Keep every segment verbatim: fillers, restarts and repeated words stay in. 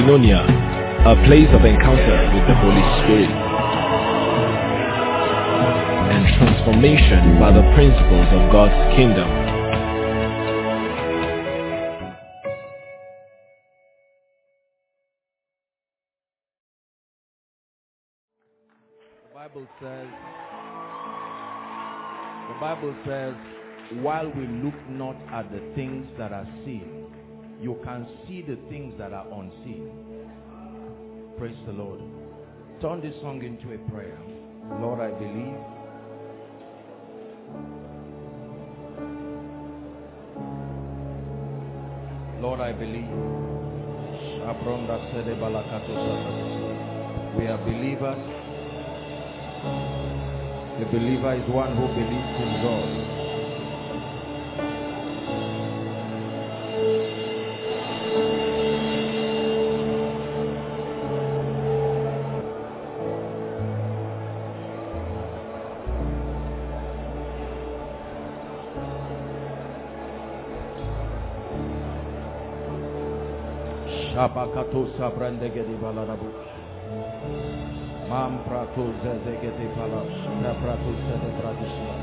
Koinonia, a place of encounter with the Holy Spirit and transformation by the principles of God's kingdom. The Bible says, the Bible says, while we look not at the things that are seen, you can see the things that are unseen. Praise the Lord. Turn this song into a prayer. Lord, I believe. Lord, I believe. We are believers. The believer is one who believes in God. Shabakato sabrandegedi balarabush. Mam prato zezegedi palash. Na prato celebratish.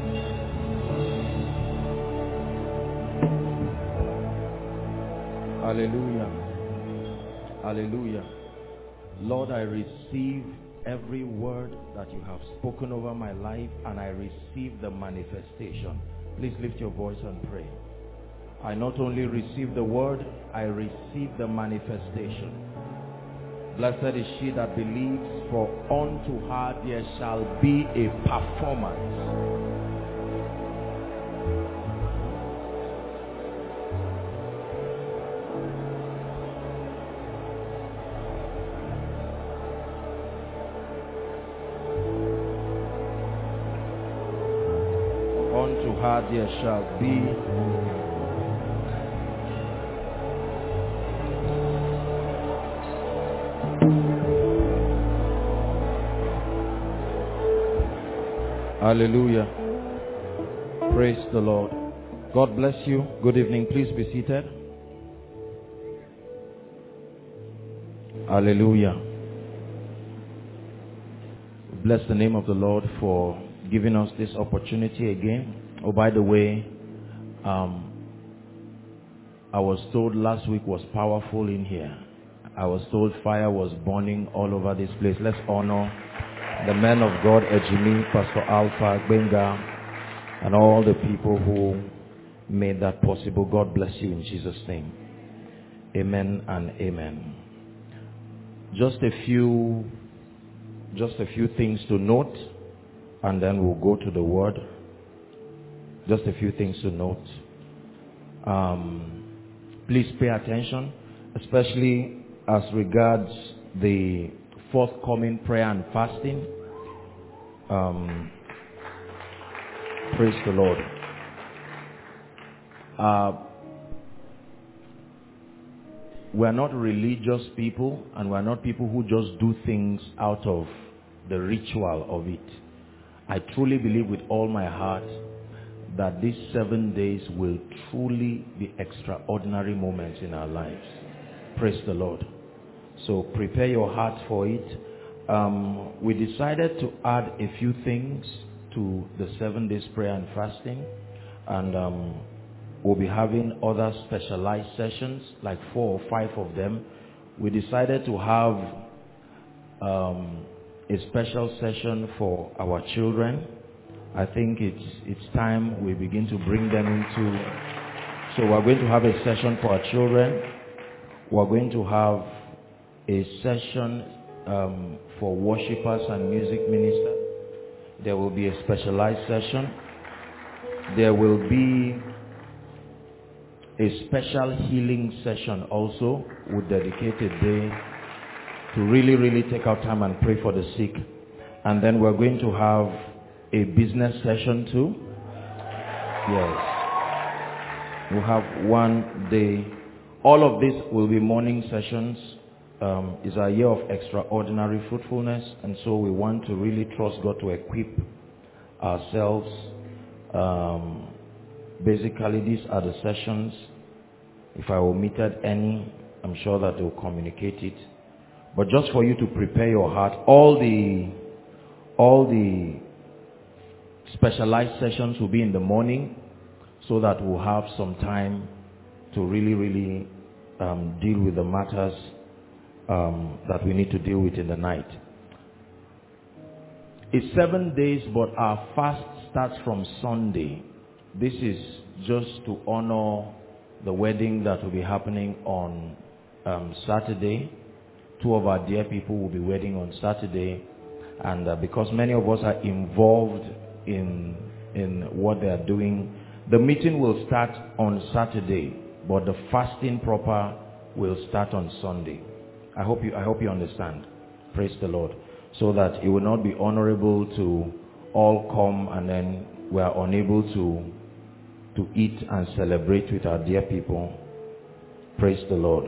Hallelujah. Hallelujah. Lord, I receive every word that you have spoken over my life, and I receive the manifestation. Please lift your voice and pray. I not only receive the word, I receive the manifestation. Blessed is she that believes, for unto her there shall be a performance. Unto her there shall be Hallelujah. Praise the Lord. God bless you. Good evening. Please be seated. Hallelujah. Bless the name of the Lord for giving us this opportunity again. Oh, by the way, um, I was told last week was powerful in here. I was told fire was burning all over this place. Let's honor the men of God, Ejimi, Pastor Alpha, Benga, and all the people who made that possible. God bless you in Jesus' name. Amen and amen. Just a few, just a few things to note, and then we'll go to the word. Just a few things to note. Um, please pay attention, especially as regards the forthcoming prayer and fasting. Um, praise the Lord. Uh, we're not religious people, and we're not people who just do things out of the ritual of it. I truly believe with all my heart that these seven days will truly be extraordinary moments in our lives. Praise the Lord. So prepare your heart for it. Um, we decided to add a few things to the seven days prayer and fasting. And um, we'll be having other specialized sessions, like four or five of them. We decided to have um, a special session for our children. I think it's, it's time we begin to bring them into... So we're going to have a session for our children. We're going to have a session um, for worshipers and music ministers. There will be a specialized session. There will be a special healing session also. We'll dedicate a day to really, really take our time and pray for the sick. And then we're going to have a business session too. Yes. We'll have one day. All of this will be morning sessions. Um, it's a year of extraordinary fruitfulness, and so we want to really trust God to equip ourselves. Um, basically, these are the sessions. If I omitted any, I'm sure that they'll communicate it. But just for you to prepare your heart, all the all the specialized sessions will be in the morning, so that we'll have some time to really, really um, deal with the matters um, that we need to deal with in the night. It's seven days, but our fast starts from Sunday. This is just to honor the wedding that will be happening on um, Saturday. Two of our dear people will be wedding on Saturday, and uh, because many of us are involved in in what they are doing, the meeting will start on Saturday, but the fasting proper will start on Sunday. I hope you I hope you understand. Praise the Lord. So that it will not be honorable to all come and then we are unable to to eat and celebrate with our dear people. Praise the Lord.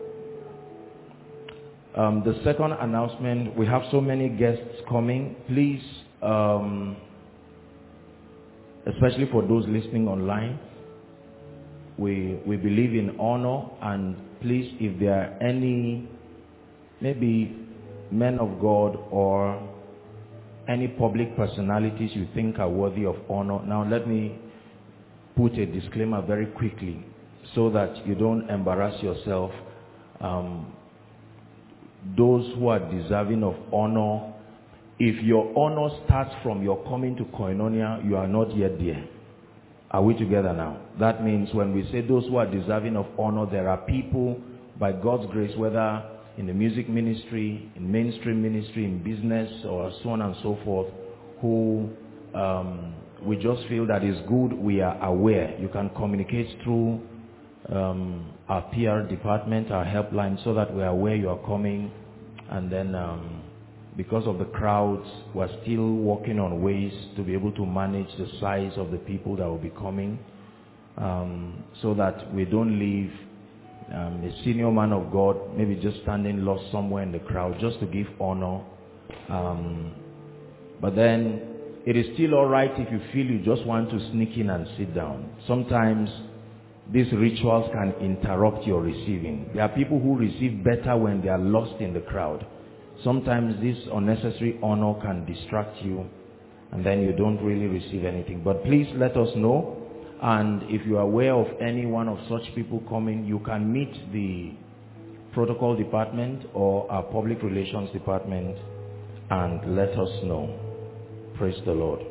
Um, the second announcement, we have so many guests coming. Please, um, especially for those listening online, we we believe in honor, and please, if there are any maybe men of God or any public personalities you think are worthy of honor. Now let me put a disclaimer very quickly so that you don't embarrass yourself. Um, those who are deserving of honor, if your honor starts from your coming to Koinonia, you are not yet there. Are we together now? That means when we say those who are deserving of honor, there are people by God's grace, whether in the music ministry, in mainstream ministry, in business, or so on and so forth, who um, we just feel that is good, we are aware. You can communicate through um, our P R department, our helpline, so that we are aware you are coming. And then um, because of the crowds, we're still working on ways to be able to manage the size of the people that will be coming, um, so that we don't leave Um, a senior man of God, maybe just standing lost somewhere in the crowd, just to give honor. Um, but then, it is still all right if you feel you just want to sneak in and sit down. Sometimes, these rituals can interrupt your receiving. There are people who receive better when they are lost in the crowd. Sometimes this unnecessary honor can distract you, and then you don't really receive anything. But please let us know. And if you are aware of any one of such people coming, you can meet the protocol department or our public relations department and let us know. Praise the Lord.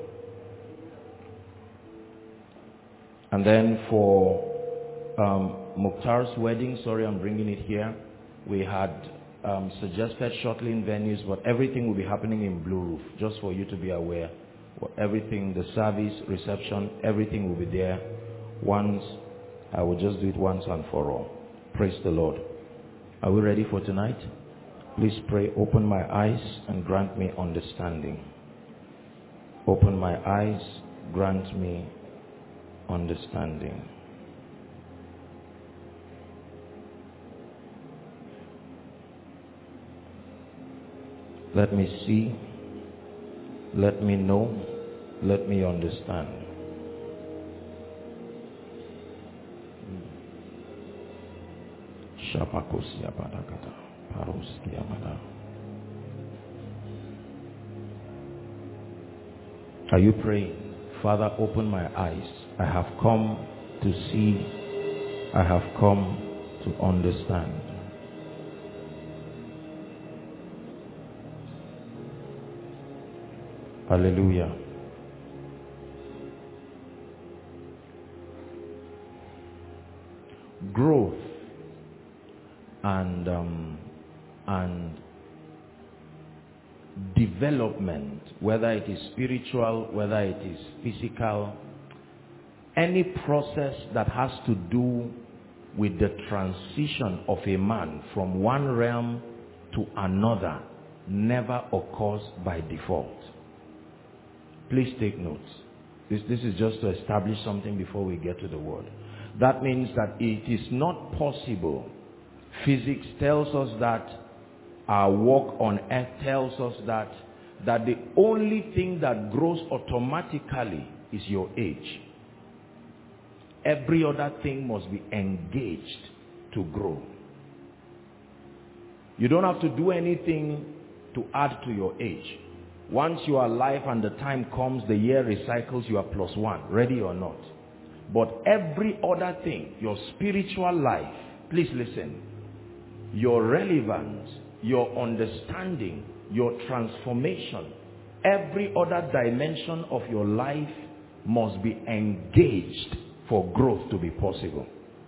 And then for um, Mukhtar's wedding, sorry I'm bringing it here, we had um, suggested shuttling venues, but everything will be happening in Blue Roof, just for you to be aware. Everything, the service, reception, everything will be there. Once, I will just do it once and for all. Praise the Lord. Are we ready for tonight? Please pray, open my eyes and grant me understanding. Open my eyes, grant me understanding. Let me see. Let me know. Let me understand. Are you praying? Father, open my eyes. I have come to see. I have come to understand. Hallelujah. Growth and um, and development, whether it is spiritual, whether it is physical, any process that has to do with the transition of a man from one realm to another never occurs by default. Please take notes. This, this is just to establish something before we get to the word. That means that it is not possible. Physics tells us that, our walk on earth tells us that, that the only thing that grows automatically is your age. Every other thing must be engaged to grow. You don't have to do anything to add to your age. Once you are alive and the time comes, the year recycles, you are plus one, ready or not. But every other thing, your spiritual life, please listen, your relevance, your understanding, your transformation, every other dimension of your life must be engaged for growth to be possible.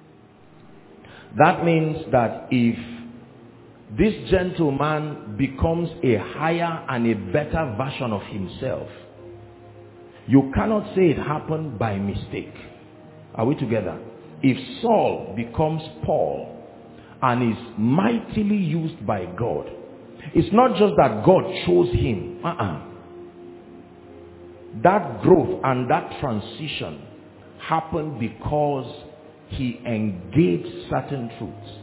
That means that if this gentleman becomes a higher and a better version of himself, you cannot say it happened by mistake. Are we together? If Saul becomes Paul and is mightily used by God, it's not just that God chose him. Uh-uh. That growth and that transition happened because he engaged certain truths.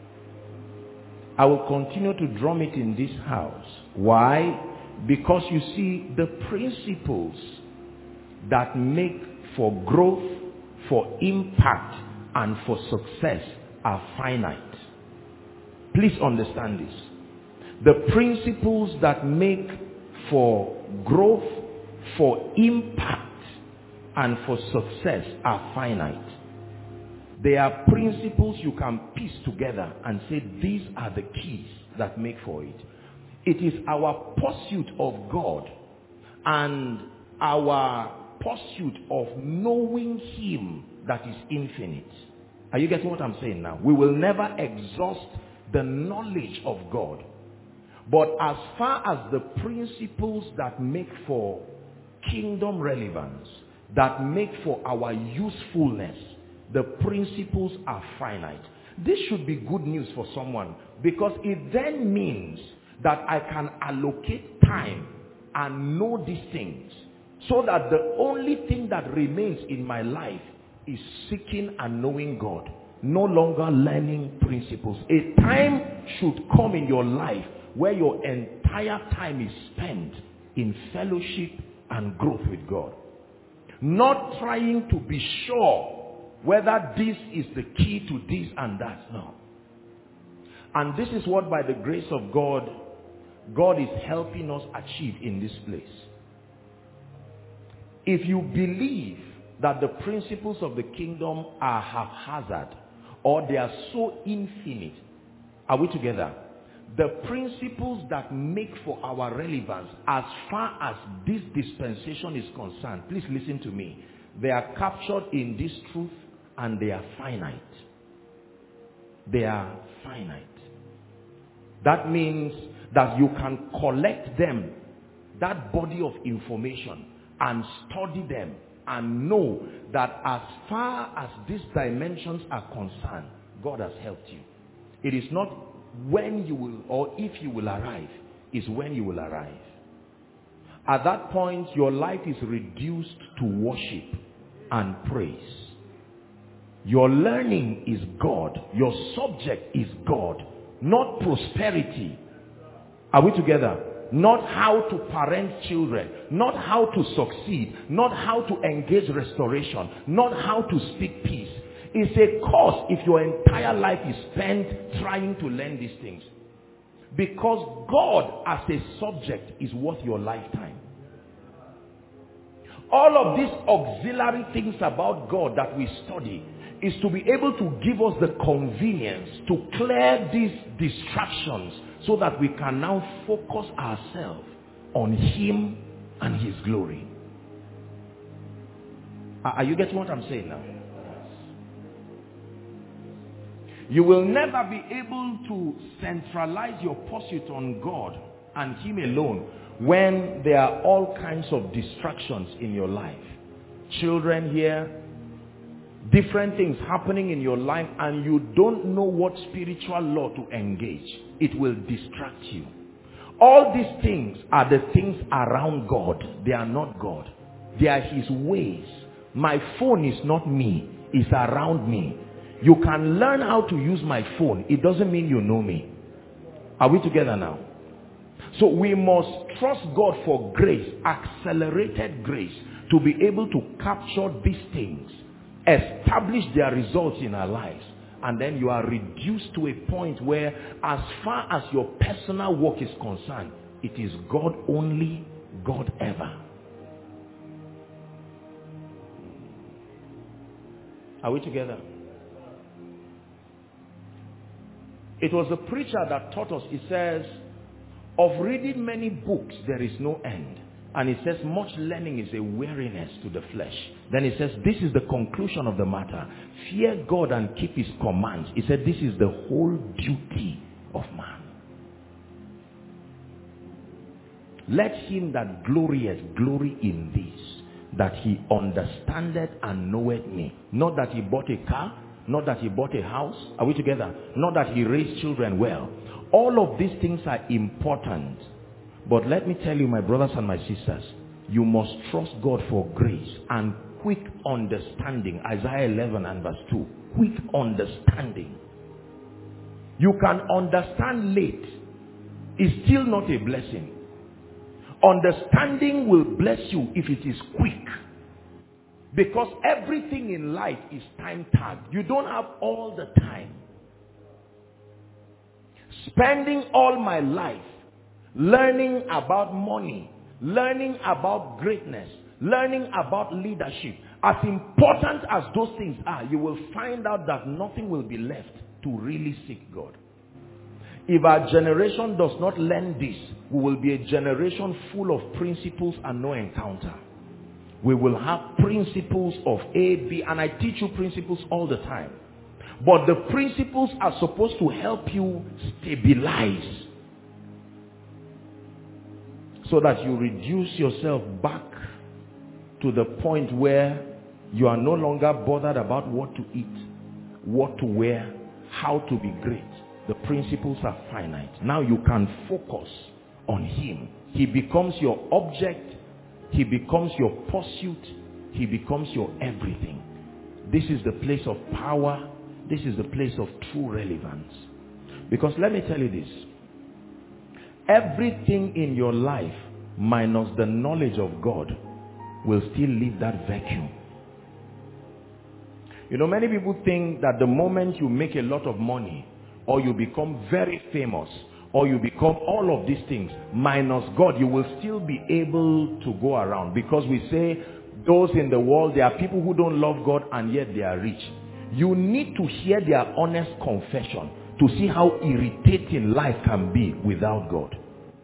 I will continue to drum it in this house. Why? Because you see, the principles that make for growth, for impact, and for success are finite. Please understand this. The principles that make for growth, for impact, and for success are finite. They are principles you can piece together and say these are the keys that make for it. It is our pursuit of God and our pursuit of knowing him that is infinite. Are you getting what I'm saying now? We will never exhaust the knowledge of God. But as far as the principles that make for kingdom relevance, that make for our usefulness, the principles are finite. This should be good news for someone, because it then means that I can allocate time and know these things, so that the only thing that remains in my life is seeking and knowing God, no longer learning principles. A time should come in your life where your entire time is spent in fellowship and growth with God. Not trying to be sure whether this is the key to this and that. No. And this is what, by the grace of God, God is helping us achieve in this place. If you believe that the principles of the kingdom are haphazard, or they are so infinite, are we together? The principles that make for our relevance as far as this dispensation is concerned, please listen to me. They are captured in this truth and they are finite. They are finite. That means that you can collect them, that body of information, and study them and know that as far as these dimensions are concerned, God has helped you. It is not when you will or if you will arrive, is when you will arrive. At that point, your life is reduced to worship and praise. Your learning is God. Your subject is God, not prosperity. Are we together? Not how to parent children, not how to succeed, not how to engage restoration, not how to speak peace. It's a course if your entire life is spent trying to learn these things. Because God as a subject is worth your lifetime. All of these auxiliary things about God that we study is to be able to give us the convenience to clear these distractions so that we can now focus ourselves on him and his glory. Are you getting what I'm saying now? You will never be able to centralize your pursuit on God and him alone when there are all kinds of distractions in your life. Children here, different things happening in your life, and you don't know what spiritual law to engage. It will distract you. All these things are the things around God. They are not God. They are his ways. My phone is not me. It's around me. You can learn how to use my phone. It doesn't mean you know me. Are we together now? So we must trust God for grace, accelerated grace, to be able to capture these things, establish their results in our lives, and then you are reduced to a point where as far as your personal work is concerned, it is God only, God ever. Are we together? It was a preacher that taught us, he says, of reading many books there is no end. And he says much learning is a weariness to the flesh. Then he says this is the conclusion of the matter. Fear God and keep his commands. He said this is the whole duty of man. Let him that glorieth glory in this, that he understandeth and knoweth me. Not that he bought a car, not that he bought a house. Are we together? Not that he raised children well. All of these things are important. But let me tell you, my brothers and my sisters, you must trust God for grace and quick understanding. Isaiah eleven and verse two. Quick understanding. You can understand late. It's still not a blessing. Understanding will bless you if it is quick. Because everything in life is time tagged. You don't have all the time. Spending all my life learning about money, learning about greatness, learning about leadership. As important as those things are, you will find out that nothing will be left to really seek God. If our generation does not learn this, we will be a generation full of principles and no encounter. We will have principles of A, B, and I teach you principles all the time. But the principles are supposed to help you stabilize, so that you reduce yourself back to the point where you are no longer bothered about what to eat, what to wear, how to be great. The principles are finite. Now you can focus on him. He becomes your object. He becomes your pursuit. He becomes your everything. This is the place of power. This is the place of true relevance. Because let me tell you this. Everything in your life minus the knowledge of God will still leave that vacuum. You know, many people think that the moment you make a lot of money, or you become very famous, or you become all of these things, minus God, you will still be able to go around. Because we say, those in the world, there are people who don't love God and yet they are rich. You need to hear their honest confession to see how irritating life can be without God.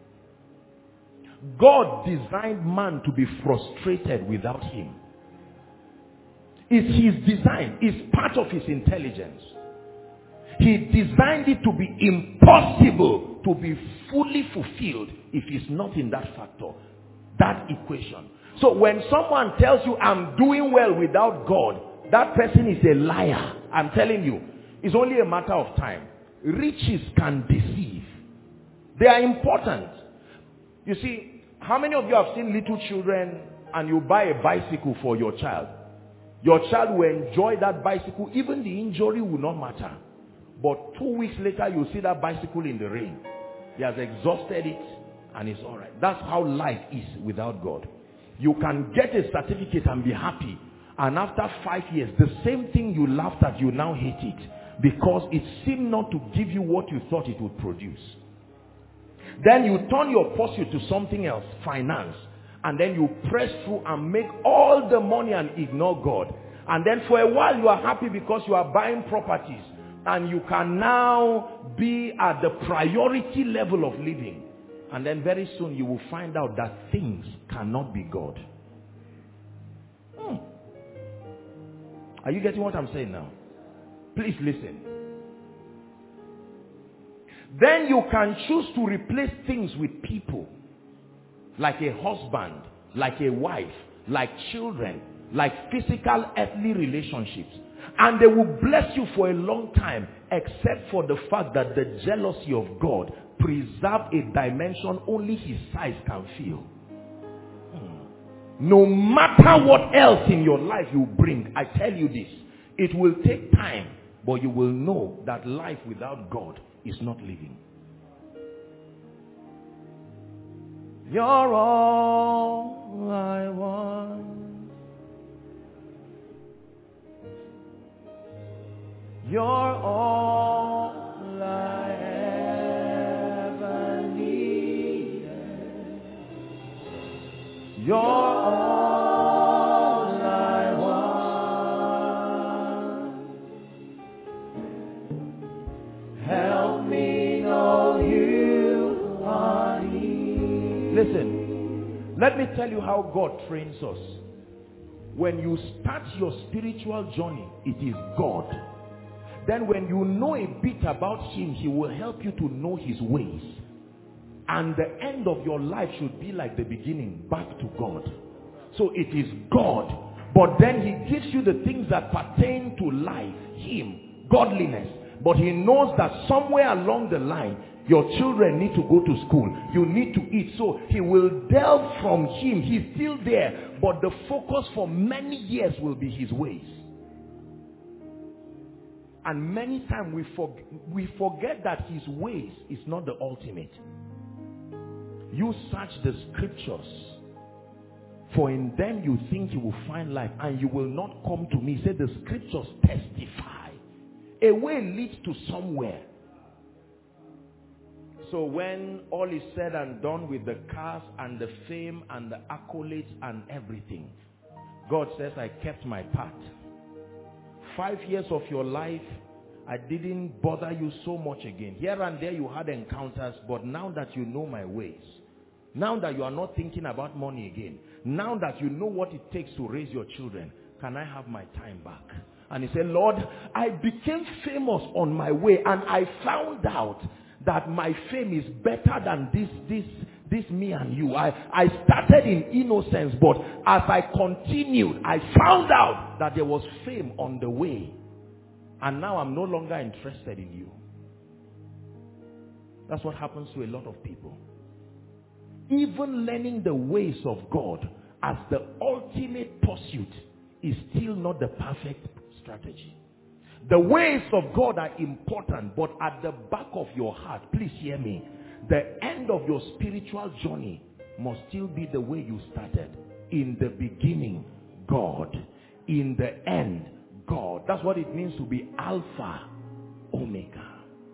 God designed man to be frustrated without him. It's his design. It's part of his intelligence. He designed it to be impossible to be fully fulfilled if it's not in that factor, that equation. So when someone tells you, I'm doing well without God, that person is a liar. I'm telling you, it's only a matter of time. Riches can deceive. They are important. You see, how many of you have seen little children and you buy a bicycle for your child? Your child will enjoy that bicycle. Even the injury will not matter. But two weeks later, you see that bicycle in the rain. He has exhausted it and it's all right. That's how life is without God. You can get a certificate and be happy. And after five years, the same thing you laughed at, you now hate it. Because it seemed not to give you what you thought it would produce. Then you turn your pursuit to something else, finance. And then you press through and make all the money and ignore God. And then for a while you are happy because you are buying properties. And you can now be at the priority level of living. And then very soon you will find out that things cannot be God. Hmm. Are you getting what I'm saying now? Please listen. Then you can choose to replace things with people. Like a husband, like a wife, like children, like physical earthly relationships. And they will bless you for a long time, except for the fact that the jealousy of God preserves a dimension only his size can feel. Hmm. No matter what else in your life you bring, I tell you this, it will take time, but you will know that life without God is not living. You're all I want. You're all I ever needed. You're all I want. Help me know you are near. Listen, let me tell you how God trains us. When you start your spiritual journey, it is God. Then when you know a bit about him, he will help you to know his ways. And the end of your life should be like the beginning, back to God. So it is God. But then he gives you the things that pertain to life, him, godliness. But he knows that somewhere along the line, your children need to go to school. You need to eat. So he will delve from him. He's still there. But the focus for many years will be his ways. And many times we, for, we forget that his ways is not the ultimate. You search the scriptures, for in them you think you will find life, and you will not come to me. He said the scriptures testify. A way leads to somewhere. So when all is said and done with the cars and the fame and the accolades and everything, God says, I kept my part. Five years of your life, I didn't bother you so much again. Here and there you had encounters, but now that you know my ways, now that you are not thinking about money again, now that you know what it takes to raise your children, can I have my time back? And he said, Lord, I became famous on my way, and I found out that my fame is better than this, this, this me and you. I, I started in innocence, but as I continued, I found out that there was fame on the way. And now I'm no longer interested in you. That's what happens to a lot of people. Even learning the ways of God as the ultimate pursuit is still not the perfect strategy. The ways of God are important, but at the back of your heart, please hear me, the end of your spiritual journey must still be the way you started. In the beginning, God. In the end, God. That's what it means to be Alpha, Omega.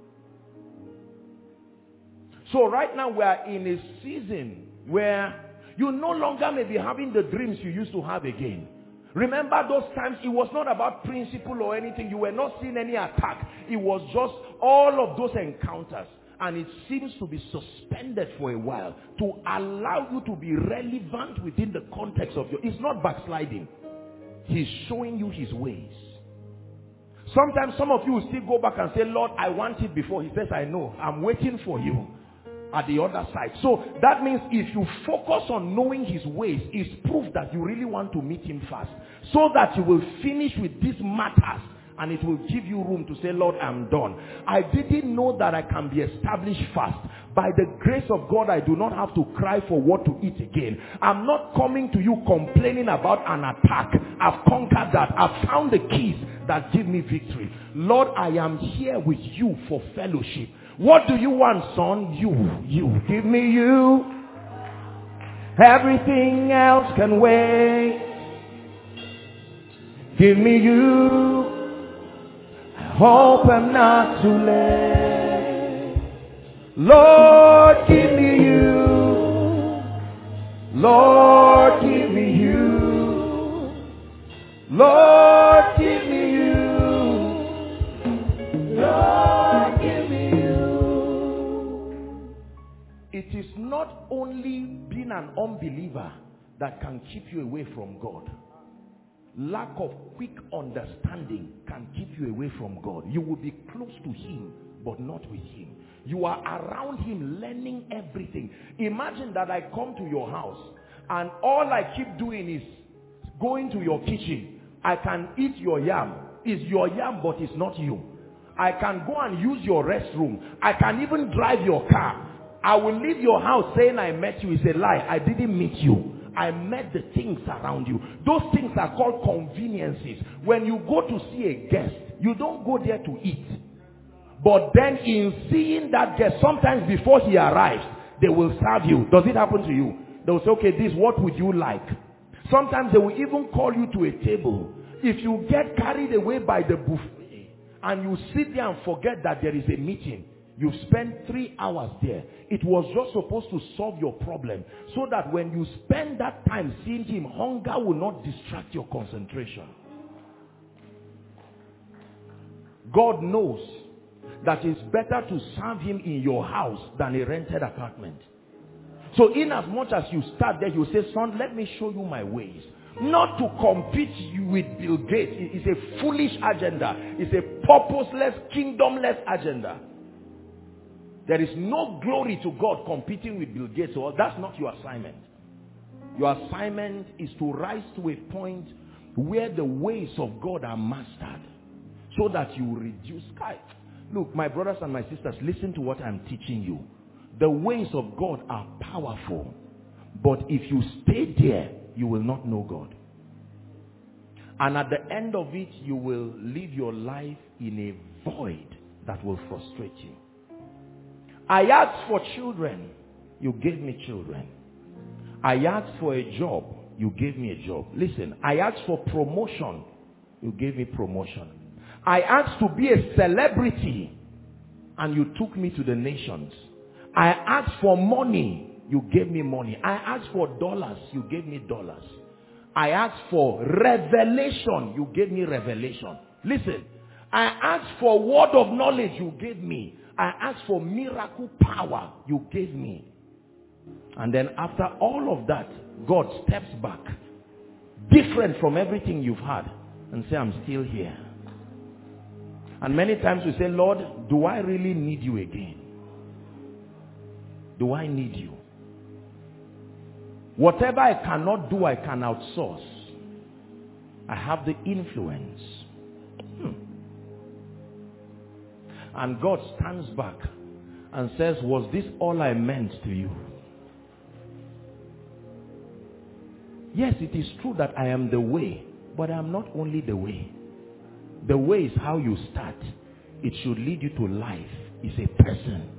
So right now we are in a season where you no longer may be having the dreams you used to have again. Remember those times, it was not about principle or anything. You were not seeing any attack. It was just all of those encounters. And it seems to be suspended for a while to allow you to be relevant within the context of your... It's not backsliding. He's showing you his ways. Sometimes some of you will still go back and say, Lord, I want it before. He says, I know. I'm waiting for you at the other side. So that means if you focus on knowing his ways, it's proof that you really want to meet him fast, so that you will finish with these matters, and it will give you room to say, Lord, I'm done. I didn't know that I can be established fast. By the grace of God, I do not have to cry for what to eat again. I'm not coming to you complaining about an attack. I've conquered that. I've found the keys that give me victory. Lord, I am here with you for fellowship. What do you want, son? You, you. Give me you. Everything else can wait. Give me you. I hope I'm not too late. Lord, give me you. Lord, give me you. Lord, give me you. Lord, give me you. It is not only being an unbeliever that can keep you away from God. Lack of quick understanding can keep you away from God. You will be close to him, but not with him. You are around him learning everything. Imagine that I come to your house and all I keep doing is going to your kitchen. I can eat your yam. It's your yam, but it's not you. I can go and use your restroom. I can even drive your car. I will leave your house saying I met you. It's a lie. I didn't meet you. I met the things around you. Those things are called conveniences. When you go to see a guest, you don't go there to eat. But then in seeing that guest, sometimes before he arrives, they will serve you. Does it happen to you? They will say, okay, this, what would you like? Sometimes they will even call you to a table. If you get carried away by the buffet and you sit there and forget that there is a meeting. You've spent three hours there. It was just supposed to solve your problem, so that when you spend that time seeing him, hunger will not distract your concentration. God knows that it's better to serve him in your house than a rented apartment. So in as much as you start there, you say, son, let me show you my ways. Not to compete you with Bill Gates. It's a foolish agenda. It's a purposeless, kingdomless agenda. There is no glory to God competing with Bill Gates. Well, that's not your assignment. Your assignment is to rise to a point where the ways of God are mastered, so that you reduce sky. Look, my brothers and my sisters, listen to what I'm teaching you. The ways of God are powerful, but if you stay there, you will not know God. And at the end of it, you will live your life in a void that will frustrate you. I asked for children, you gave me children. I asked for a job, you gave me a job. Listen, I asked for promotion, you gave me promotion. I asked to be a celebrity, and you took me to the nations. I asked for money, you gave me money. I asked for dollars, you gave me dollars. I asked for revelation, you gave me revelation. Listen, I asked for word of knowledge, you gave me. I asked for miracle power, you gave me. And then after all of that, God steps back, different from everything you've had, and say, I'm still here. And many times we say, Lord, do I really need you again? Do I need you? Whatever I cannot do, I can outsource. I have the influence. Hmm. And God stands back and says, was this all I meant to you? Yes, it is true that I am the way, but I am not only the way. The way is how you start. It should lead you to life. It's a person.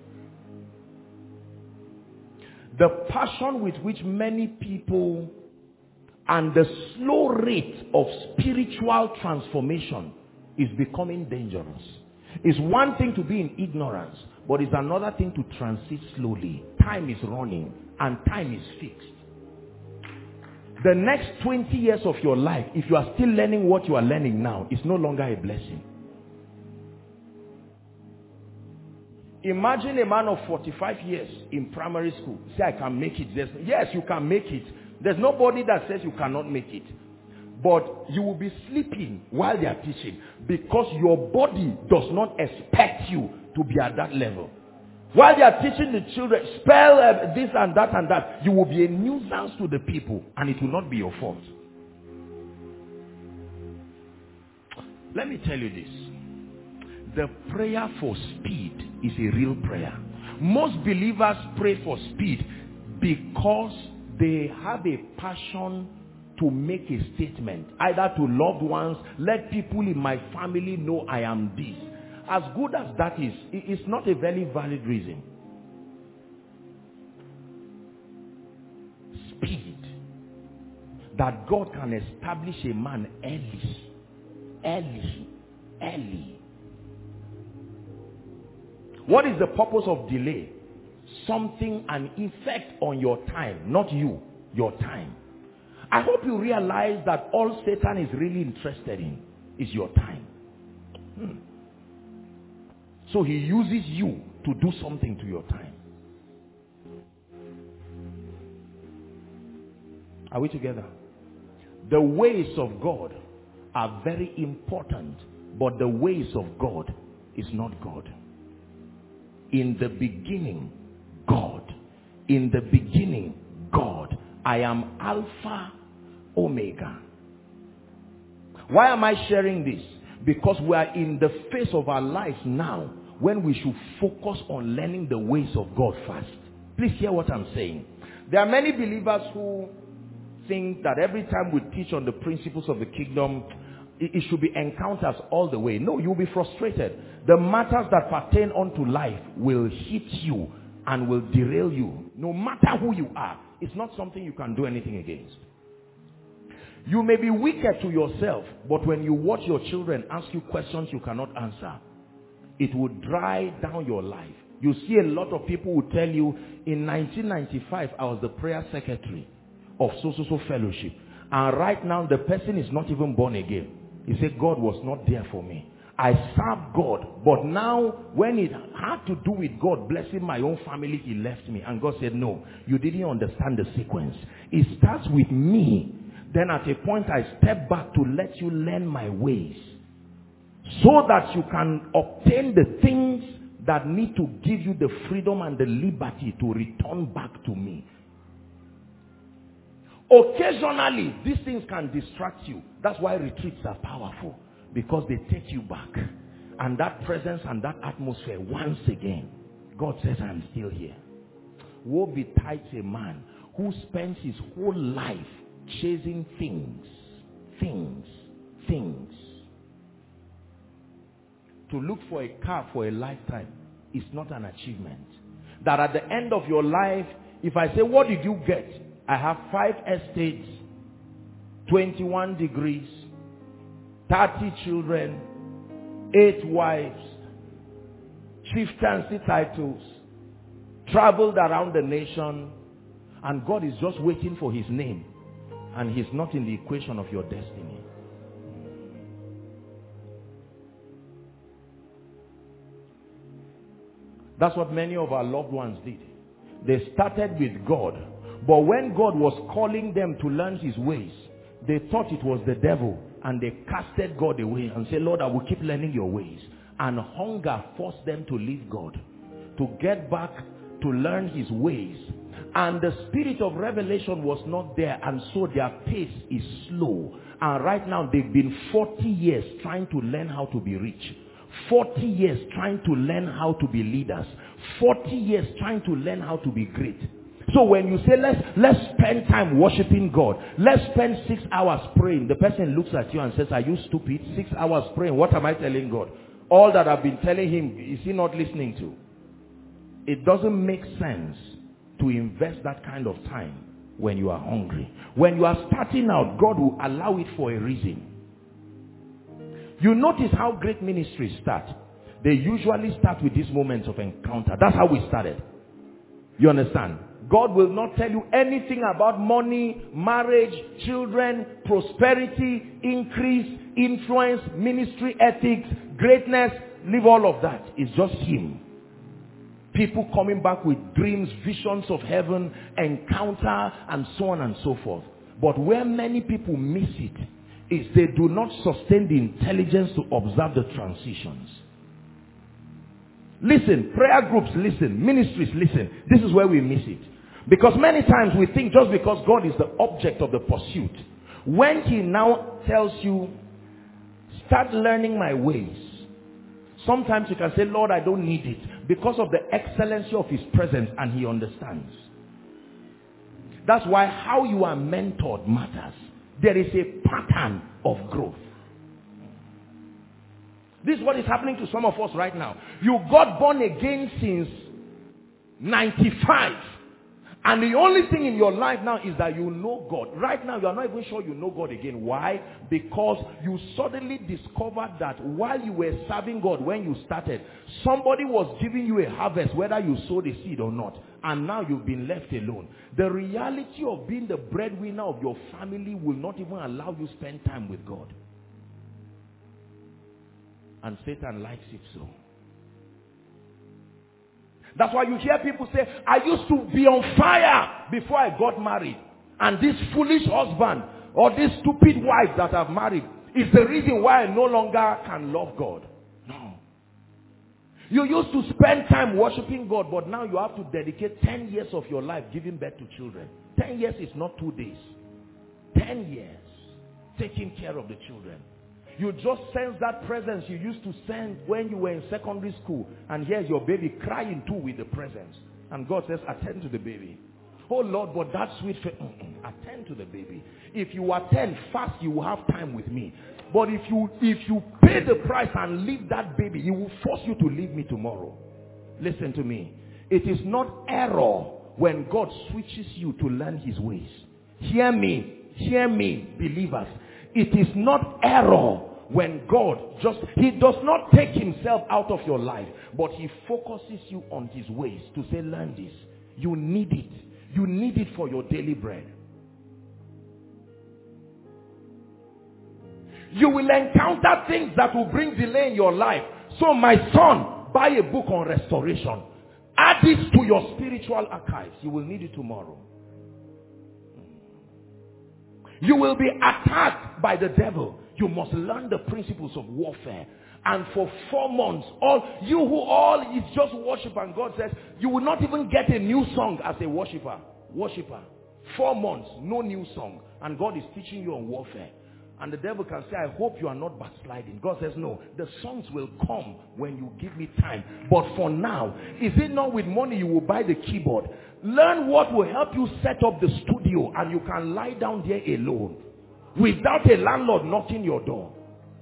The passion with which many people and the slow rate of spiritual transformation is becoming dangerous. It's one thing to be in ignorance, but it's another thing to transit slowly. Time is running and time is fixed. The next twenty years of your life, if you are still learning what you are learning now, is no longer a blessing. Imagine a man of forty-five years in primary school. Say, I can make it. There's, yes, you can make it. There's nobody that says you cannot make it. But you will be sleeping while they are teaching, because your body does not expect you to be at that level. While they are teaching the children, spell uh, this and that and that, you will be a nuisance to the people, and it will not be your fault. Let me tell you this. The prayer for speed is a real prayer. Most believers pray for speed because they have a passion to make a statement, either to loved ones, let people in my family know I am this. As good as that is, it's not a very valid reason. Speed. That God can establish a man early. Early. Early. What is the purpose of delay? Something, an effect on your time, not you, your time. I hope you realize that all Satan is really interested in is your time. Hmm. So he uses you to do something to your time. Are we together? The ways of God are very important, but the ways of God is not God. In the beginning, God. In the beginning, God. I am Alpha, Omega. Why am I sharing this? Because we are in the phase of our lives now when we should focus on learning the ways of God first. Please hear what I'm saying. There are many believers who think that every time we teach on the principles of the kingdom, it should be encounters all the way. No, you'll be frustrated. The matters that pertain unto life will hit you and will derail you. No matter who you are, it's not something you can do anything against. You may be wicked to yourself, but when you watch your children ask you questions you cannot answer, it will dry down your life. You see a lot of people who tell you, in nineteen ninety-five, I was the prayer secretary of so-so-so fellowship. And right now, the person is not even born again. He said, God was not there for me. I served God, but now when it had to do with God blessing my own family, he left me. And God said, no, you didn't understand the sequence. It starts with me. Then at a point, I step back to let you learn my ways, so that you can obtain the things that need to give you the freedom and the liberty to return back to me. Occasionally, these things can distract you. That's why retreats are powerful, because they take you back. And that presence and that atmosphere, once again, God says, I'm still here. Woe betides a man who spends his whole life chasing things, things, things. To look for a car for a lifetime is not an achievement. That at the end of your life, if I say, what did you get? I have five estates, twenty-one degrees, thirty children, eight wives, chieftaincy titles, traveled around the nation, and God is just waiting for his name, and he's not in the equation of your destiny. That's what many of our loved ones did. They started with God, but when God was calling them to learn his ways, they thought it was the devil, and they casted God away and said, Lord, I will keep learning your ways. And hunger forced them to leave God, to get back to learn his ways. And the spirit of revelation was not there, and so their pace is slow. And right now they've been forty years trying to learn how to be rich, forty years trying to learn how to be leaders, forty years trying to learn how to be great. So when you say, let's let's spend time worshiping God, let's spend six hours praying, the person looks at you and says, are you stupid? Six hours praying, what am I telling God? All that I've been telling him, is he not listening to? It doesn't make sense to invest that kind of time when you are hungry. When you are starting out, God will allow it for a reason. You notice how great ministries start. They usually start with these moments of encounter. That's how we started. You understand? God will not tell you anything about money, marriage, children, prosperity, increase, influence, ministry ethics, greatness. Leave all of that. It's just him. People coming back with dreams, visions of heaven, encounter, and so on and so forth. But where many people miss it is they do not sustain the intelligence to observe the transitions. Listen, prayer groups listen, ministries listen. This is where we miss it. Because many times we think just because God is the object of the pursuit, when he now tells you, start learning my ways, sometimes you can say, Lord, I don't need it, because of the excellency of his presence, and he understands. That's why how you are mentored matters. There is a pattern of growth. This is what is happening to some of us right now. You got born again since ninety-five. And the only thing in your life now is that you know God. Right now, you are not even sure you know God again. Why? Because you suddenly discovered that while you were serving God, when you started, somebody was giving you a harvest, whether you sowed a seed or not. And now you've been left alone. The reality of being the breadwinner of your family will not even allow you to spend time with God. And Satan likes it so. That's why you hear people say, I used to be on fire before I got married. And this foolish husband or this stupid wife that I've married is the reason why I no longer can love God. No. You used to spend time worshiping God, but now you have to dedicate ten years of your life giving birth to children. ten years is not two days. ten years taking care of the children. You just sense that presence you used to sense when you were in secondary school. And here's your baby crying too with the presence. And God says, attend to the baby. Oh Lord, but that sweet face, attend to the baby. If you attend fast, you will have time with me. But if you, if you pay the price and leave that baby, he will force you to leave me tomorrow. Listen to me. It is not error when God switches you to learn his ways. Hear me. Hear me, believers. It is not error when God just, he does not take himself out of your life, but he focuses you on his ways to say, learn this. You need it. You need it for your daily bread. You will encounter things that will bring delay in your life. So my son, buy a book on restoration. Add it to your spiritual archives. You will need it tomorrow. You will be attacked by the devil. You must learn the principles of warfare. And for four months, all you who all is just worship, and God says, you will not even get a new song as a worshiper. Worshipper. Four months, no new song. And God is teaching you on warfare. And the devil can say, I hope you are not backsliding. God says, no, the songs will come when you give me time. But for now, is it not with money you will buy the keyboard? Learn what will help you set up the studio, and you can lie down there alone without a landlord knocking your door.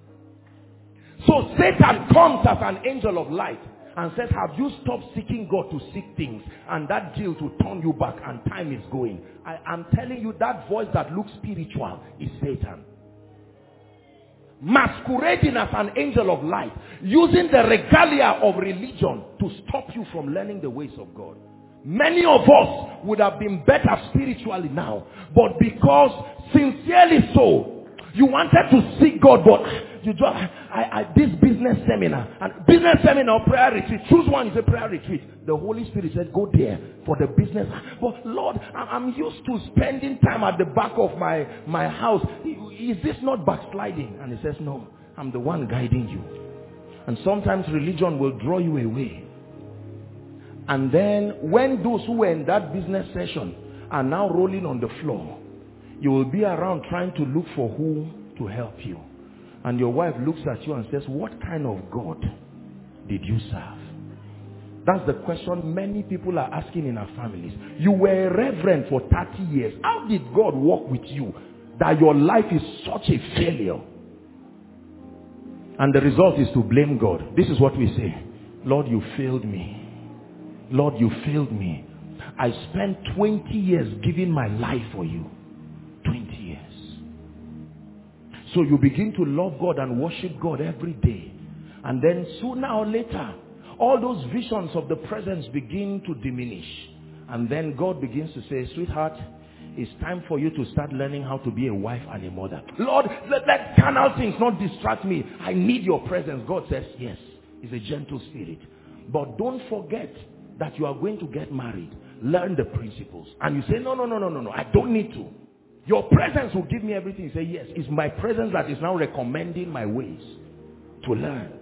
So Satan comes as an angel of light and says, have you stopped seeking God to seek things? And that guilt will turn you back, and time is going. I am telling you, that voice that looks spiritual is Satan. Masquerading as an angel of light, using the regalia of religion to stop you from learning the ways of God. Many of us would have been better spiritually now, but because sincerely so, you wanted to seek God, but you just, I, I, this business seminar, and business seminar, prayer retreat, choose one, is a prayer retreat. The Holy Spirit said, go there for the business. But Lord, I'm used to spending time at the back of my, my house. Is this not backsliding? And he says, no, I'm the one guiding you. And sometimes religion will draw you away. And then when those who were in that business session are now rolling on the floor, you will be around trying to look for who to help you. And your wife looks at you and says, what kind of God did you serve? That's the question many people are asking in our families. You were a reverend for thirty years. How did God work with you that your life is such a failure? And the result is to blame God. This is what we say. Lord, you failed me. Lord, you failed me. I spent twenty years giving my life for you. twenty years. So you begin to love God and worship God every day. And then sooner or later, all those visions of the presence begin to diminish. And then God begins to say, sweetheart, it's time for you to start learning how to be a wife and a mother. Lord, let, let carnal things not distract me. I need your presence. God says, yes, it's a gentle spirit. But don't forget that you are going to get married. Learn the principles. And you say, no, no, no, no, no, no, I don't need to. Your presence will give me everything. You say, yes, it's my presence that is now recommending my ways to learn.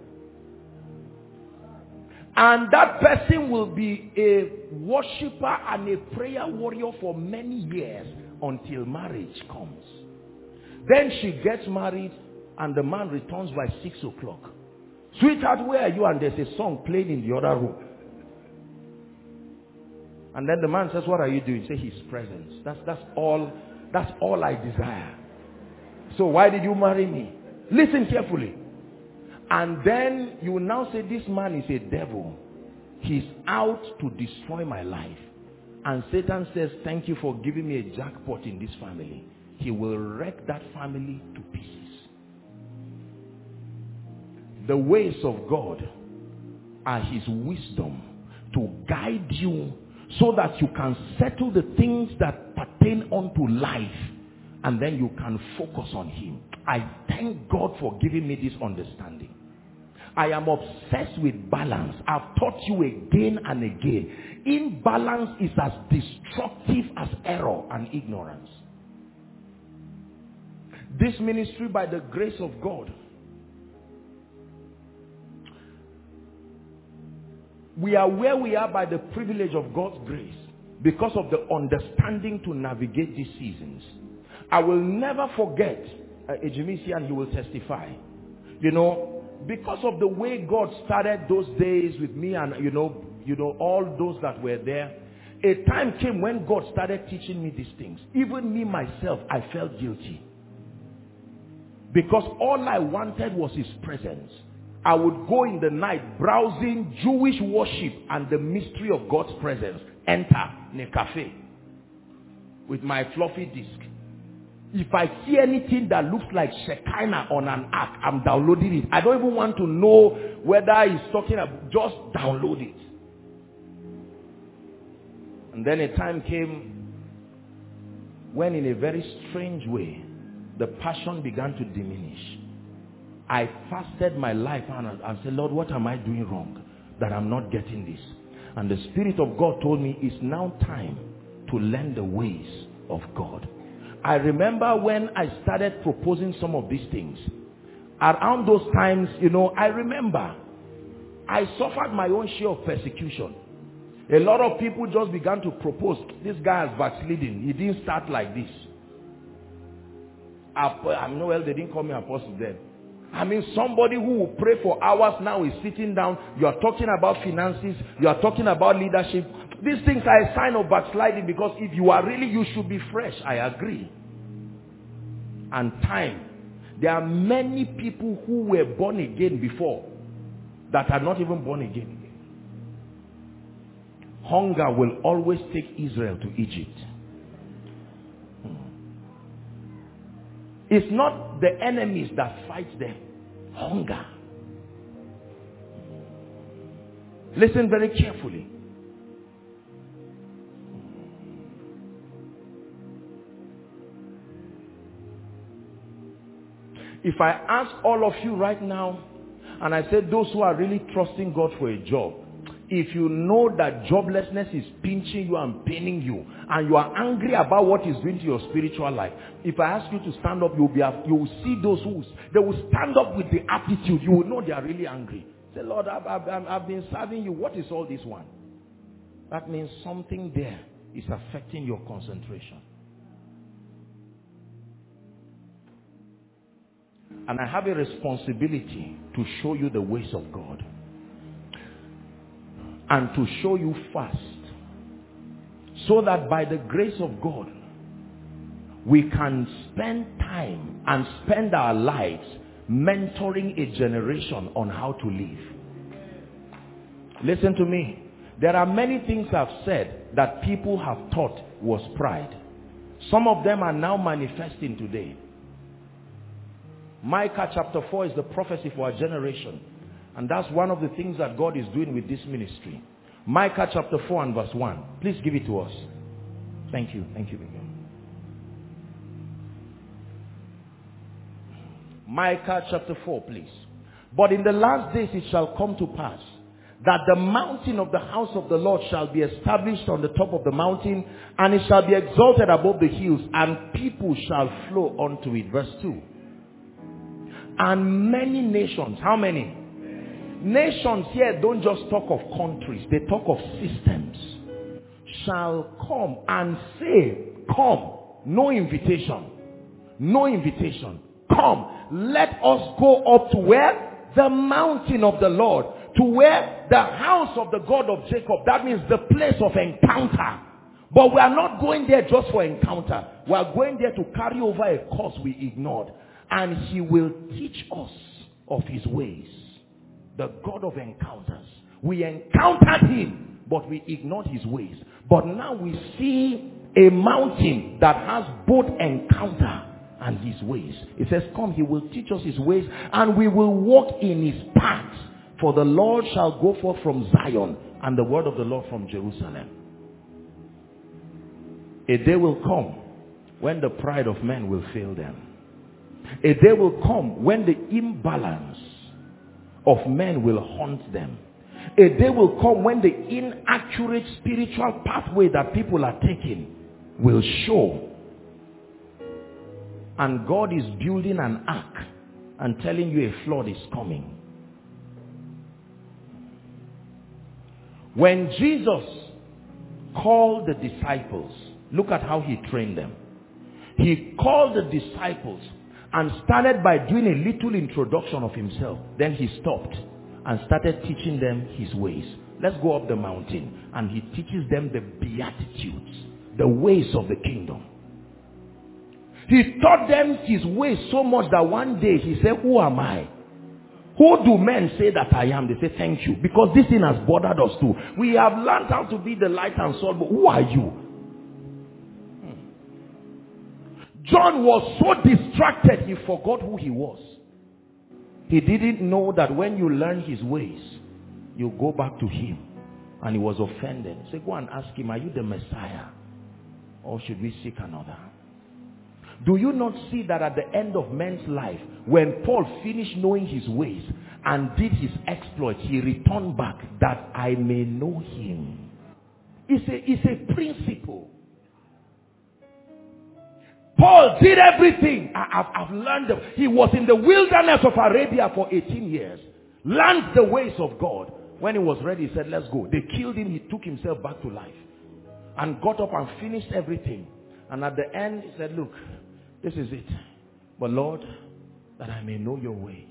And that person will be a worshiper and a prayer warrior for many years until marriage comes. Then she gets married and the man returns by six o'clock. Sweetheart, where are you? And there's a song playing in the other room. And then the man says, what are you doing? Say, his presence. That's, that's all. That's all I desire. So why did you marry me? Listen carefully. And then you will now say, this man is a devil. He's out to destroy my life. And Satan says, thank you for giving me a jackpot in this family. He will wreck that family to pieces. The ways of God are his wisdom to guide you so that you can settle the things that pertain unto life, and then you can focus on him. I thank God for giving me this understanding. I am obsessed with balance. I've taught you again and again. Imbalance is as destructive as error and ignorance. This ministry, by the grace of God, we are where we are by the privilege of God's grace because of the understanding to navigate these seasons. I will never forget, uh, Ejimisi, and he will testify, you know, because of the way God started those days with me and, you know, you know, all those that were there, a time came when God started teaching me these things. Even me myself, I felt guilty. Because all I wanted was his presence. I would go in the night browsing Jewish worship and the mystery of God's presence. Enter in a cafe with my floppy disk. If I see anything that looks like Shekinah on an ark, I'm downloading it. I don't even want to know whether he's talking about, just download it. And then a time came when in a very strange way, the passion began to diminish. I fasted my life and I said, Lord, what am I doing wrong that I'm not getting this? And the Spirit of God told me, it's now time to learn the ways of God. I remember when I started proposing some of these things. Around those times, you know, I remember I suffered my own share of persecution. A lot of people just began to propose. This guy is backsliding. He didn't start like this. I know, well, they didn't call me apostle then. I mean, somebody who will pray for hours now is sitting down. You are talking about finances. You are talking about leadership. These things are a sign of backsliding, because if you are really, you should be fresh. I agree. And time. There are many people who were born again before that are not even born again. Hunger will always take Israel to Egypt. It's not the enemies that fight them. Hunger. Listen very carefully. If I ask all of you right now, and I said those who are really trusting God for a job, if you know that joblessness is pinching you and paining you, and you are angry about what is doing to your spiritual life, if I ask you to stand up, you'll be, you will see those who they will stand up with the attitude. You will know they are really angry. Say, Lord, I've, I've, I've been serving you. What is all this one? That means something there is affecting your concentration. And I have a responsibility to show you the ways of God. And to show you fast. So that by the grace of God, we can spend time and spend our lives mentoring a generation on how to live. Listen to me. There are many things I've said that people have thought was pride. Some of them are now manifesting today. Micah chapter four is the prophecy for our generation. And that's one of the things that God is doing with this ministry. Micah chapter four and verse one. Please give it to us. Thank you. Thank you. Micah chapter four, please. But in the last days it shall come to pass that the mountain of the house of the Lord shall be established on the top of the mountain, and it shall be exalted above the hills, and people shall flow unto it. Verse two. And many nations, how many? Nations here don't just talk of countries, they talk of systems. Shall come and say, come. No invitation. No invitation. Come. Let us go up to where? The mountain of the Lord. To where? The house of the God of Jacob. That means the place of encounter. But we are not going there just for encounter. We are going there to carry over a course we ignored. And he will teach us of his ways. The God of encounters. We encountered him, but we ignored his ways. But now we see a mountain that has both encounter and his ways. It says, come, he will teach us his ways, and we will walk in his paths. For the Lord shall go forth from Zion, and the word of the Lord from Jerusalem. A day will come when the pride of men will fail them. A day will come when the imbalance of men will haunt them. A day will come when the inaccurate spiritual pathway that people are taking will show. And God is building an ark and telling you a flood is coming. When Jesus called the disciples, look at how he trained them. He called the disciples and started by doing a little introduction of himself. Then he stopped and started teaching them his ways. Let's go up the mountain. And he teaches them the beatitudes, the ways of the kingdom. He taught them his ways so much that one day he said, who am I? Who do men say that I am? They say, thank you. Because this thing has bothered us too. We have learned how to be the light and salt, but who are you? John was so distracted, he forgot who he was. He didn't know that when you learn his ways, you go back to him. And he was offended. So go and ask him, are you the Messiah? Or should we seek another? Do you not see that at the end of men's life, when Paul finished knowing his ways and did his exploits, he returned back that I may know him. It's a, it's a principle. Paul did everything. I, I've, I've learned them. He was in the wilderness of Arabia for eighteen years. Learned the ways of God. When he was ready, he said, let's go. They killed him. He took himself back to life. And got up and finished everything. And at the end, he said, look, this is it. But Lord, that I may know your ways.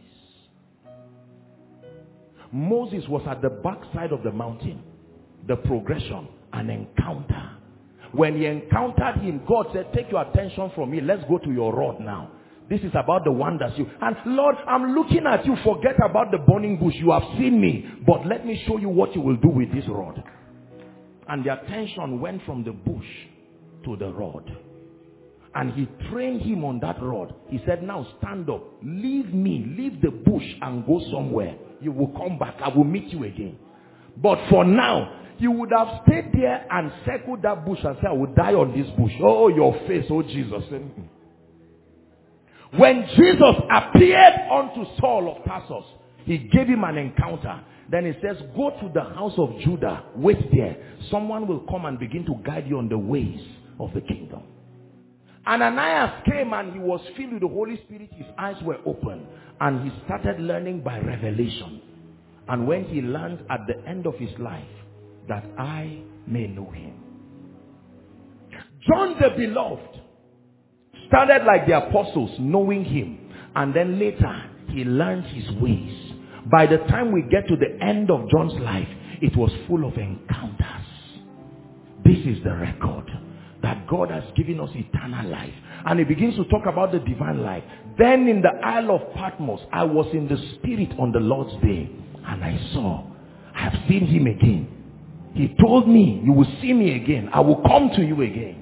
Moses was at the backside of the mountain. The progression, an encounter. When he encountered him, God said, take your attention from me. Let's go to your rod now. This is about the one that's you. And Lord, I'm looking at you. Forget about the burning bush. You have seen me. But let me show you what you will do with this rod. And the attention went from the bush to the rod. And he trained him on that rod. He said, now stand up. Leave me. Leave the bush and go somewhere. You will come back. I will meet you again. But for now, you would have stayed there and circled that bush and said, I will die on this bush. Oh, your face, oh Jesus. When Jesus appeared unto Saul of Tarsus, he gave him an encounter. Then he says, go to the house of Judah. Wait there. Someone will come and begin to guide you on the ways of the kingdom. Ananias came and he was filled with the Holy Spirit. His eyes were open. And he started learning by revelation. And when he learned at the end of his life, that I may know him. John the Beloved started like the apostles, knowing him. And then later, he learned his ways. By the time we get to the end of John's life, it was full of encounters. This is the record. That God has given us eternal life. And he begins to talk about the divine life. Then in the Isle of Patmos, I was in the Spirit on the Lord's day. And I saw, I have seen him again. He told me, you will see me again. I will come to you again.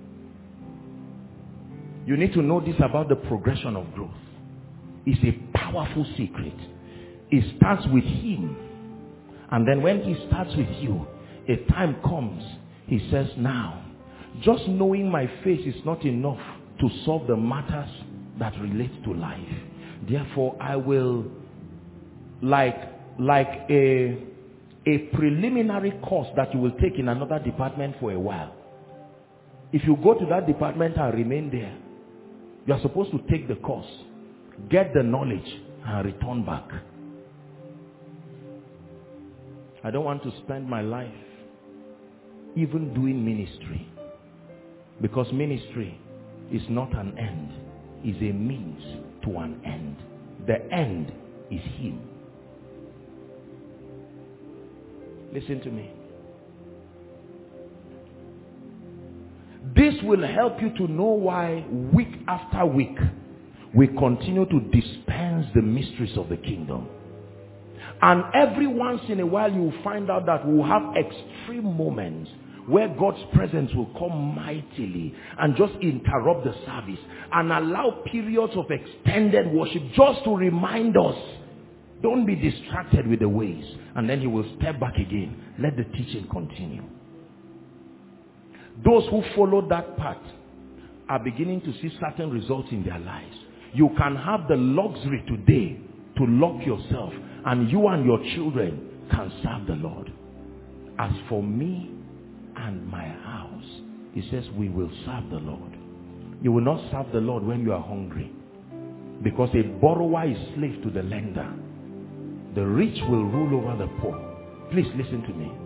You need to know this about the progression of growth. It's a powerful secret. It starts with him. And then when he starts with you, a time comes, he says, now, just knowing my face is not enough to solve the matters that relate to life. Therefore, I will, like, like a, a preliminary course that you will take in another department for a while. If you go to that department and remain there, you are supposed to take the course, get the knowledge, and return back. I don't want to spend my life even doing ministry. Because ministry is not an end. It's a means to an end. The end is him. Listen to me. This will help you to know why week after week we continue to dispense the mysteries of the kingdom. And every once in a while you will find out that we will have extreme moments where God's presence will come mightily and just interrupt the service and allow periods of extended worship just to remind us, don't be distracted with the ways. And then he will step back again. Let the teaching continue. Those who follow that path are beginning to see certain results in their lives. You can have the luxury today to lock yourself, and you and your children can serve the Lord. As for me and my house, he says, we will serve the Lord. You will not serve the Lord when you are hungry, because a borrower is slave to the lender. The rich will rule over the poor. Please listen to me.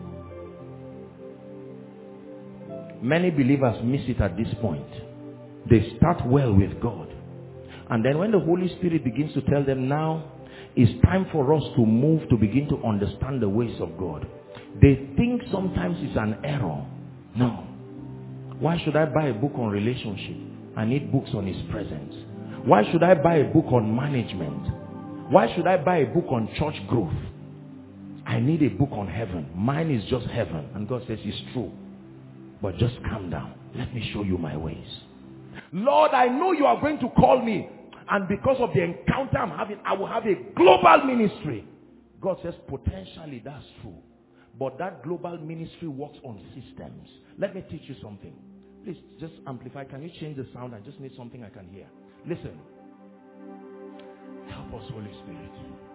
Many believers miss it at this point. They start well with God, and then when the Holy Spirit begins to tell them, now it's time for us to move to begin to understand the ways of God, they think sometimes it's an error. No. Why should I buy a book on relationship? I need books on his presence. Why should I buy a book on management? Why should I buy a book on church growth? I need a book on heaven. Mine is just heaven. And God says it's true. But just calm down. Let me show you my ways. Lord, I know you are going to call me. And because of the encounter I'm having, I will have a global ministry. God says, potentially that's true. But that global ministry works on systems. Let me teach you something. Please, just amplify. Can you change the sound? I just need something I can hear. Listen. Help us, Holy Spirit.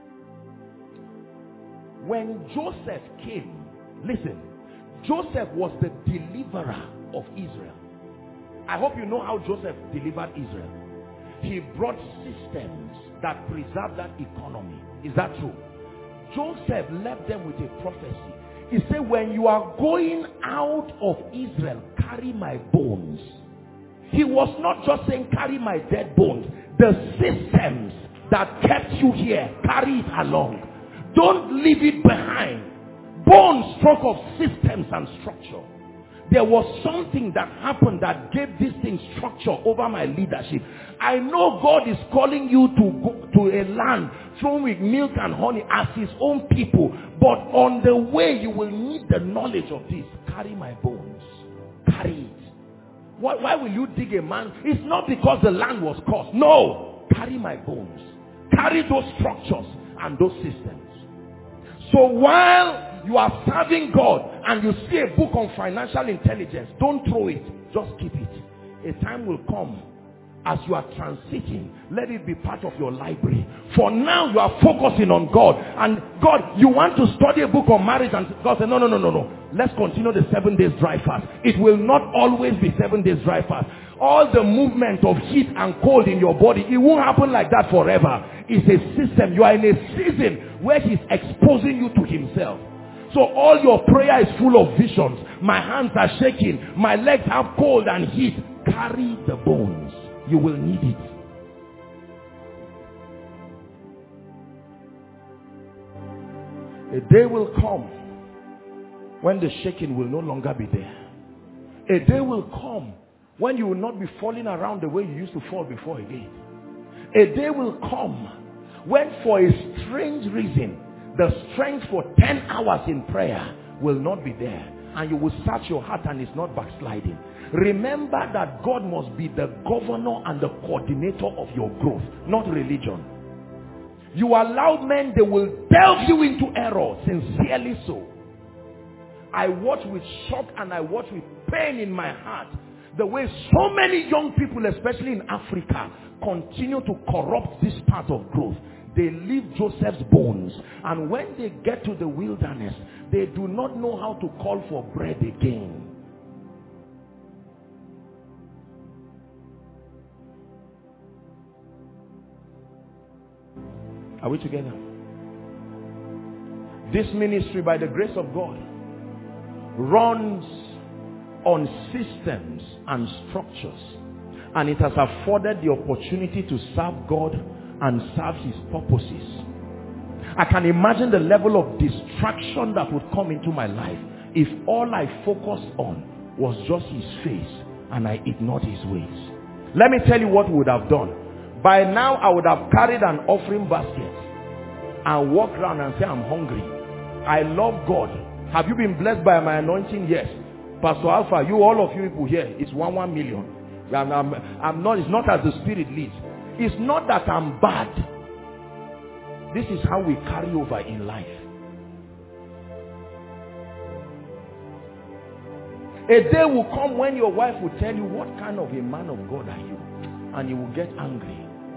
When Joseph came, listen, Joseph was the deliverer of Israel. I hope you know how Joseph delivered Israel. He brought systems that preserved that economy. Is that true? Joseph left them with a prophecy. He said, when you are going out of Israel, carry my bones. He was not just saying, carry my dead bones. The systems that kept you here, carry it along. Don't leave it behind. Bones struck of systems and structure. There was something that happened that gave this thing structure over my leadership. I know God is calling you to go to a land flowing with milk and honey as his own people. But on the way, you will need the knowledge of this. Carry my bones. Carry it. Why, why will you dig a man? It's not because the land was cursed. No. Carry my bones. Carry those structures and those systems. So while you are serving God and you see a book on financial intelligence, don't throw it. Just keep it. A time will come as you are transiting. Let it be part of your library. For now, you are focusing on God. And God, you want to study a book on marriage, and God said, no, no, no, no, no. Let's continue the seven days dry fast. It will not always be seven days dry fast. All the movement of heat and cold in your body, it won't happen like that forever. It's a system. You are in a season where he's exposing you to himself. So all your prayer is full of visions. My hands are shaking. My legs have cold and heat. Carry the bones. You will need it. A day will come when the shaking will no longer be there. A day will come when you will not be falling around the way you used to fall before again. A day will come when, for a strange reason, the strength for ten hours in prayer will not be there. And you will search your heart and it's not backsliding. Remember that God must be the governor and the coordinator of your growth, not religion. You allow men, they will delve you into error, sincerely so. I watch with shock and I watch with pain in my heart the way so many young people, especially in Africa, continue to corrupt this part of growth. They leave Joseph's bones, and when they get to the wilderness, they do not know how to call for bread again. Are we together? This ministry, by the grace of God, runs on systems and structures, and it has afforded the opportunity to serve God and serve his purposes. I can imagine the level of distraction that would come into my life if all I focused on was just his face and I ignored his ways. Let me tell you what we would have done. By now I would have carried an offering basket and walked around and say, I'm hungry. I love God. Have you been blessed by my anointing? Yes. Pastor Alpha, you, all of you people here, it's one one million. And I'm, I'm not, it's not as the Spirit leads. It's not that I'm bad. This is how we carry over in life. A day will come when your wife will tell you, what kind of a man of God are you? And you will get angry.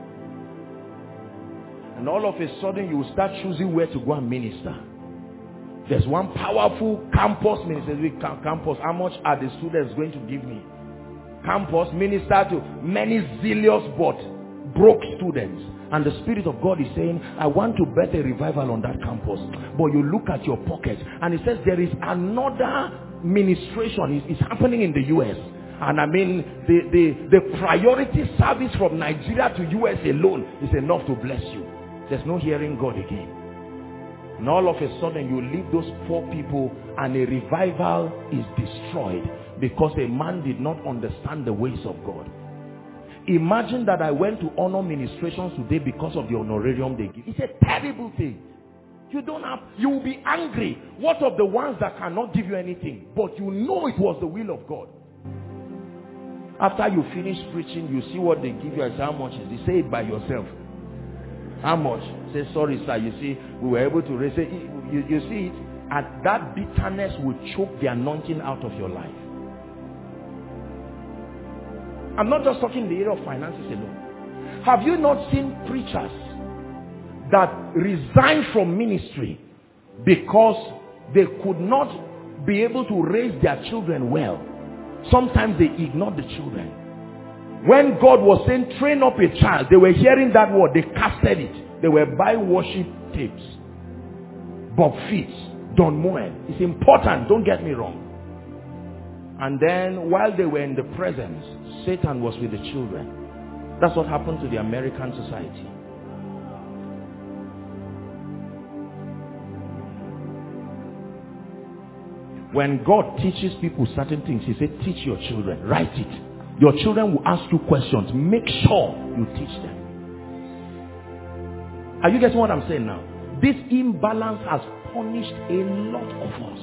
And all of a sudden you will start choosing where to go and minister. There's one powerful campus minister. Campus, how much are the students going to give me? Campus minister to many zealous but broke students. And the Spirit of God is saying, I want to bet a revival on that campus. But you look at your pocket and it says there is another ministration. It's, it's happening in the U S. And I mean, the, the, the priority service from Nigeria to U S alone is enough to bless you. There's no hearing God again. And all of a sudden you leave those poor people and a revival is destroyed because a man did not understand the ways of God. Imagine that I went to honor ministrations today because of the honorarium they give. It's a terrible thing. You don't have, you will be angry. What of the ones that cannot give you anything? But you know it was the will of God. After you finish preaching, you see what they give you. I say, how much is this? Say it by yourself. How much? Say, sorry, sir. You see, we were able to raise it. You, you see it? And that bitterness will choke the anointing out of your life. I'm not just talking in the area of finances alone. Have you not seen preachers that resign from ministry because they could not be able to raise their children well? Sometimes they ignore the children. When God was saying train up a child, they were hearing that word, they casted it. They were buying worship tapes. Bob Fitz, Don Moen. It's important, don't get me wrong. And then while they were in the presence, Satan was with the children. That's what happened to the American society. When God teaches people certain things, he said, teach your children. Write it. Your children will ask you questions. Make sure you teach them. Are you getting what I'm saying now? This imbalance has punished a lot of us.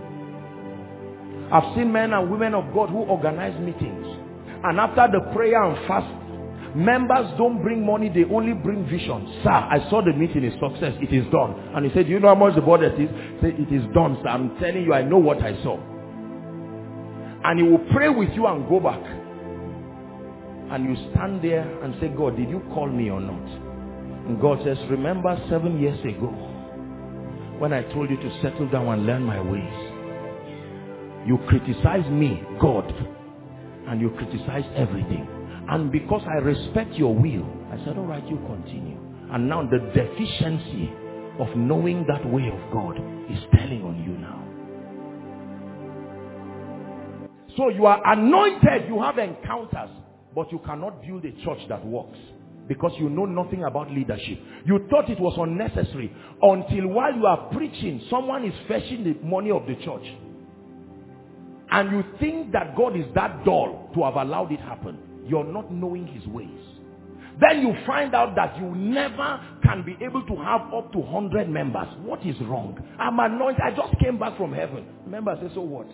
I've seen men and women of God who organize meetings. And after the prayer and fast, members don't bring money, they only bring vision. Sir, I saw the meeting is success, it is done. And he said, do you know how much the budget is? He said, it is done, sir. I'm telling you, I know what I saw. And he will pray with you and go back. And you stand there and say, God, did you call me or not? And God says, remember seven years ago when I told you to settle down and learn my ways. You criticized me, God, and you criticized everything. And because I respect your will, I said, all right, you continue. And now the deficiency of knowing that way of God is telling on you now. So you are anointed, you have encounters, but you cannot build a church that works because you know nothing about leadership. You thought it was unnecessary until while you are preaching, someone is fetching the money of the church. And you think that God is that dull to have allowed it happen. You're not knowing his ways. Then you find out that you never can be able to have up to one hundred members. What is wrong? I'm anointed. I just came back from heaven. Members say, so what?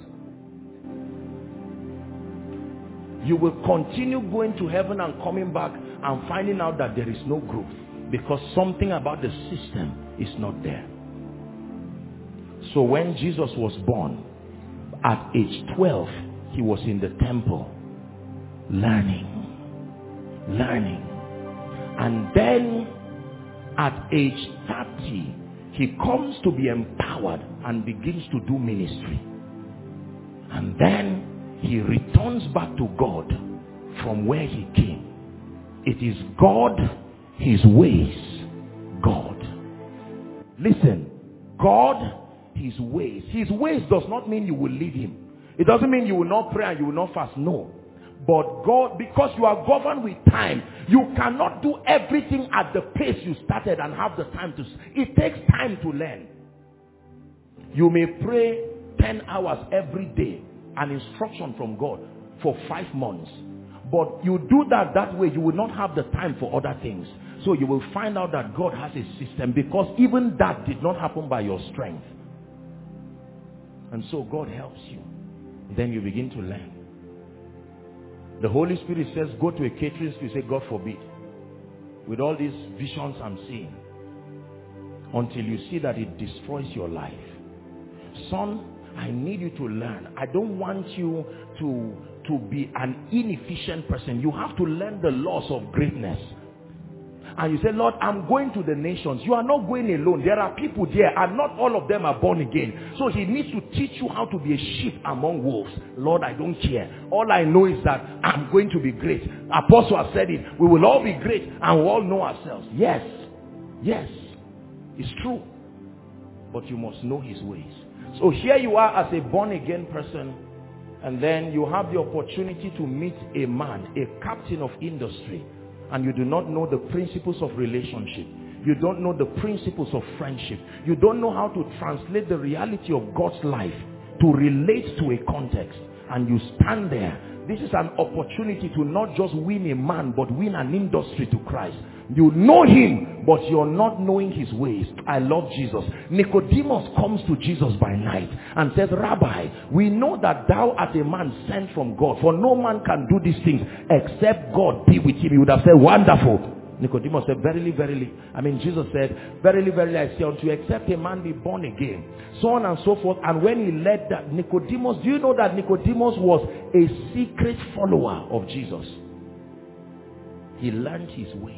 You will continue going to heaven and coming back and finding out that there is no growth because something about the system is not there. So when Jesus was born, at age twelve, he was in the temple learning, learning. And then at age thirty, he comes to be empowered and begins to do ministry. And then he returns back to God from where he came. It is God, his ways, God. Listen, God, his ways. His ways does not mean you will leave him. It doesn't mean you will not pray and you will not fast. No. But God, because you are governed with time, you cannot do everything at the pace you started and have the time to. It takes time to learn. You may pray ten hours every day, an instruction from God for five months. But you do that that way, you will not have the time for other things. So you will find out that God has a system because even that did not happen by your strength. And so God helps you. Then you begin to learn. The Holy Spirit says, go to a catering school. You say, God forbid. With all these visions I'm seeing. Until you see that it destroys your life. Son, I need you to learn. I don't want you to, to be an inefficient person. You have to learn the laws of greatness. And you say, Lord, I'm going to the nations. You are not going alone. There are people there and not all of them are born again. So he needs to teach you how to be a sheep among wolves. Lord, I don't care. All I know is that I'm going to be great. Apostle has said it. We will all be great and we all know ourselves. Yes. Yes. It's true. But you must know his ways. So here you are as a born again person, and then you have the opportunity to meet a man, a captain of industry. And you do not know the principles of relationship. You don't know the principles of friendship. You don't know how to translate the reality of God's life to relate to a context. And you stand there This is an opportunity to not just win a man, but win an industry to Christ. You know him, but you're not knowing his ways. I love Jesus. Nicodemus comes to Jesus by night and says, Rabbi, we know that thou art a man sent from God, for no man can do these things except God be with him. He would have said, wonderful. Nicodemus said, verily, verily. I mean, Jesus said, verily, verily, I say unto you, except a man be born again. So on and so forth. And when he led that, Nicodemus, do you know that Nicodemus was a secret follower of Jesus? He learned his ways.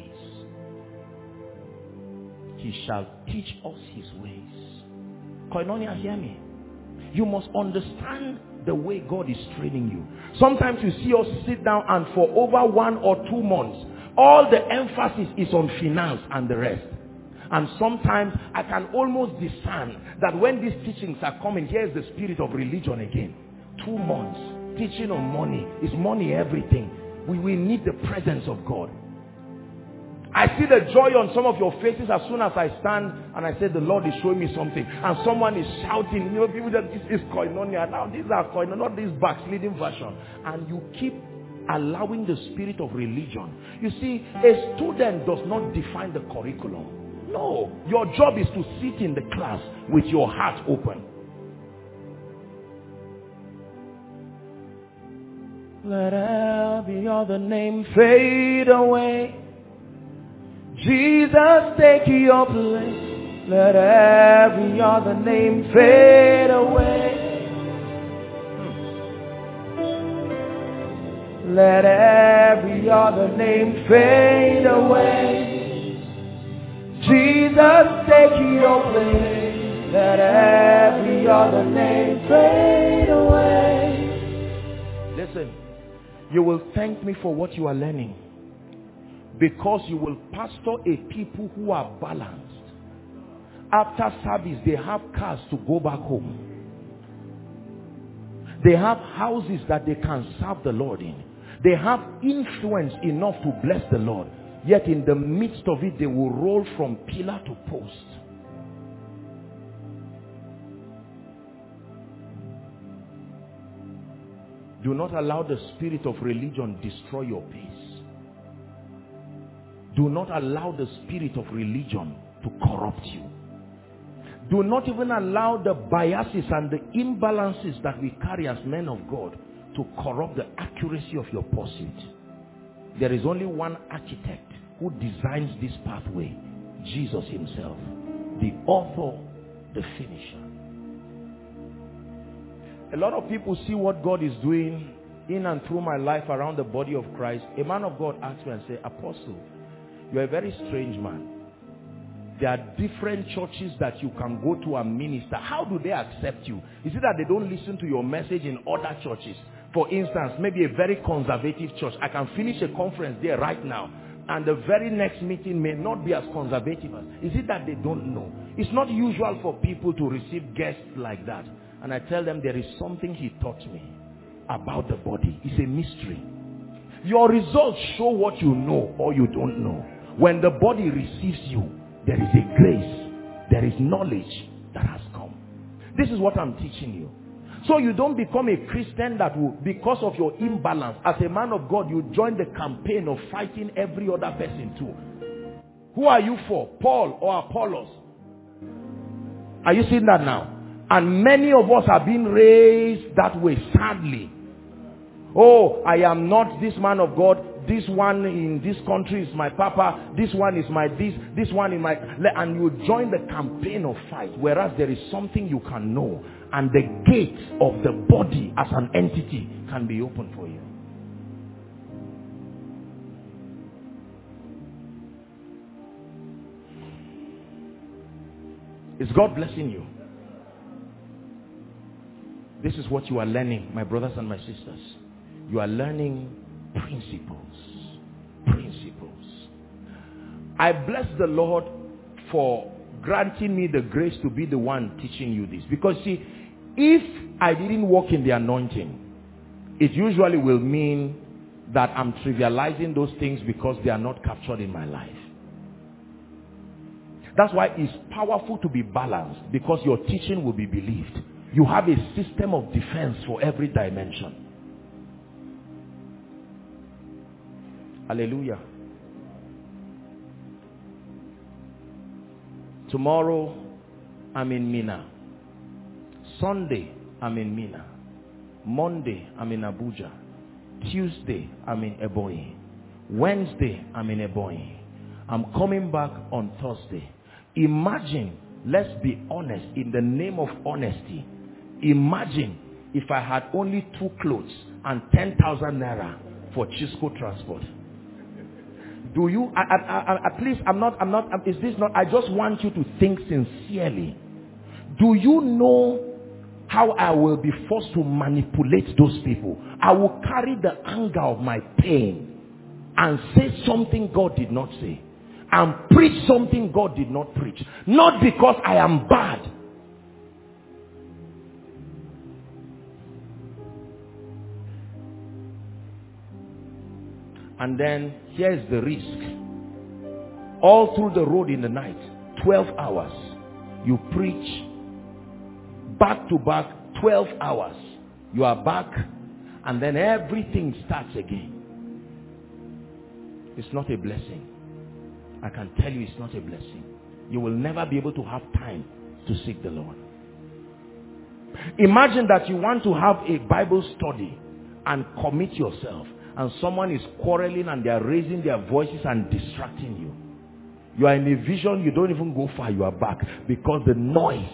He shall teach us his ways. Koinonia, hear me. You must understand the way God is training you. Sometimes you see us sit down and for over one or two months, all the emphasis is on finance and the rest. And sometimes I can almost discern that when these teachings are coming, here is the spirit of religion again. Two months teaching on money. Is money everything? We will need the presence of God. I see the joy on some of your faces as soon as I stand and I say, the Lord is showing me something. And someone is shouting, you know, people that this is koinonia. Now these are koinonia, not this backsliding version. And you keep allowing the spirit of religion. You see, a student does not define the curriculum. No, your job is to sit in the class with your heart open. Let every other name fade away. Jesus, take your place. Let every other name fade away. Hmm. Let every other name fade away. Jesus, take your place. Let every other name fade away. Listen, you will thank me for what you are learning, because you will pastor a people who are balanced. After service, they have cars to go back home. They have houses that they can serve the Lord in. They have influence enough to bless the Lord. Yet in the midst of it, they will roll from pillar to post. Do not allow the spirit of religion destroy your peace. Do not allow the spirit of religion to corrupt you. Do not even allow the biases and the imbalances that we carry as men of God to corrupt the accuracy of your pursuit. There is only one architect who designs this pathway, Jesus himself, the author, the finisher. A lot of people see what God is doing in and through my life around the body of Christ. A man of God asked me and said, Apostle, you're a very strange man. There are different churches that you can go to and minister. How do they accept you? Is it that they don't listen to your message in other churches? For instance, maybe a very conservative church. I can finish a conference there right now, and the very next meeting may not be as conservative as. Is it that they don't know? It's not usual for people to receive guests like that. And I tell them there is something he taught me about the body. It's a mystery. Your results show what you know or you don't know. When the body receives you, there is a grace, there is knowledge that has come. This is what I'm teaching you. So you don't become a Christian that will, because of your imbalance, as a man of God, you join the campaign of fighting every other person too. Who are you for? Paul or Apollos? Are you seeing that now? And many of us are being raised that way, sadly. Oh, I am not this man of God. This one in this country is my papa. This one is my this. This one is my... And you join the campaign of fight. Whereas there is something you can know. And the gate of the body as an entity can be open for you. Is God blessing you? This is what you are learning, my brothers and my sisters. You are learning principles. Principles. I bless the Lord for granting me the grace to be the one teaching you this. Because see, if I didn't walk in the anointing, it usually will mean that I'm trivializing those things because they are not captured in my life. That's why it's powerful to be balanced, because your teaching will be believed. You have a system of defense for every dimension. Hallelujah. Tomorrow, I'm in Mina. Sunday, I'm in Mina. Monday, I'm in Abuja. Tuesday, I'm in Ebonyi. Wednesday, I'm in Ebonyi. I'm coming back on Thursday. Imagine, let's be honest, in the name of honesty, imagine if I had only two clothes and ten thousand naira for Chisco transport. Do you, I, I, I, at least I'm not, I'm not, is this not, I just want you to think sincerely. Do you know how I will be forced to manipulate those people? I will carry the anger of my pain and say something God did not say, and preach something God did not preach. Not because I am bad. And then here's the risk. All through the road in the night, twelve hours, you preach back to back, twelve hours. You are back, and then everything starts again. It's not a blessing. I can tell you it's not a blessing. You will never be able to have time to seek the Lord. Imagine that you want to have a Bible study and commit yourself, and someone is quarreling and they are raising their voices and distracting you. You are in a vision, you don't even go far, you are back because the noise.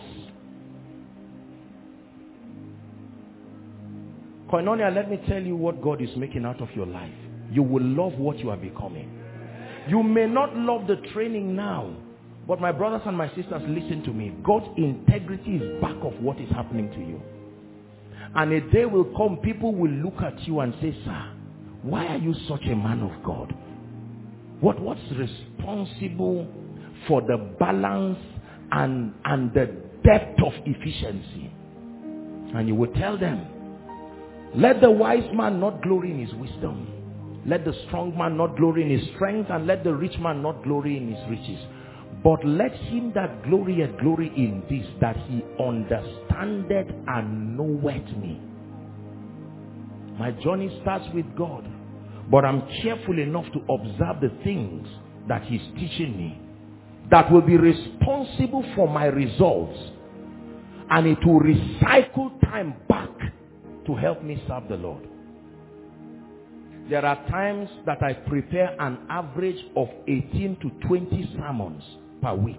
Koinonia, let me tell you what God is making out of your life. You will love what you are becoming. You may not love the training now, but my brothers and my sisters, listen to me. God's integrity is back of what is happening to you. And a day will come, people will look at you and say, sir, why are you such a man of God? What, what's responsible for the balance and, and the depth of efficiency? And you will tell them, let the wise man not glory in his wisdom. Let the strong man not glory in his strength, and let the rich man not glory in his riches. But let him that glorieth glory in this, that he understandeth and knoweth me. My journey starts with God, but I'm careful enough to observe the things that he's teaching me that will be responsible for my results, and it will recycle time back to help me serve the Lord. There are times that I prepare an average of eighteen to twenty sermons per week.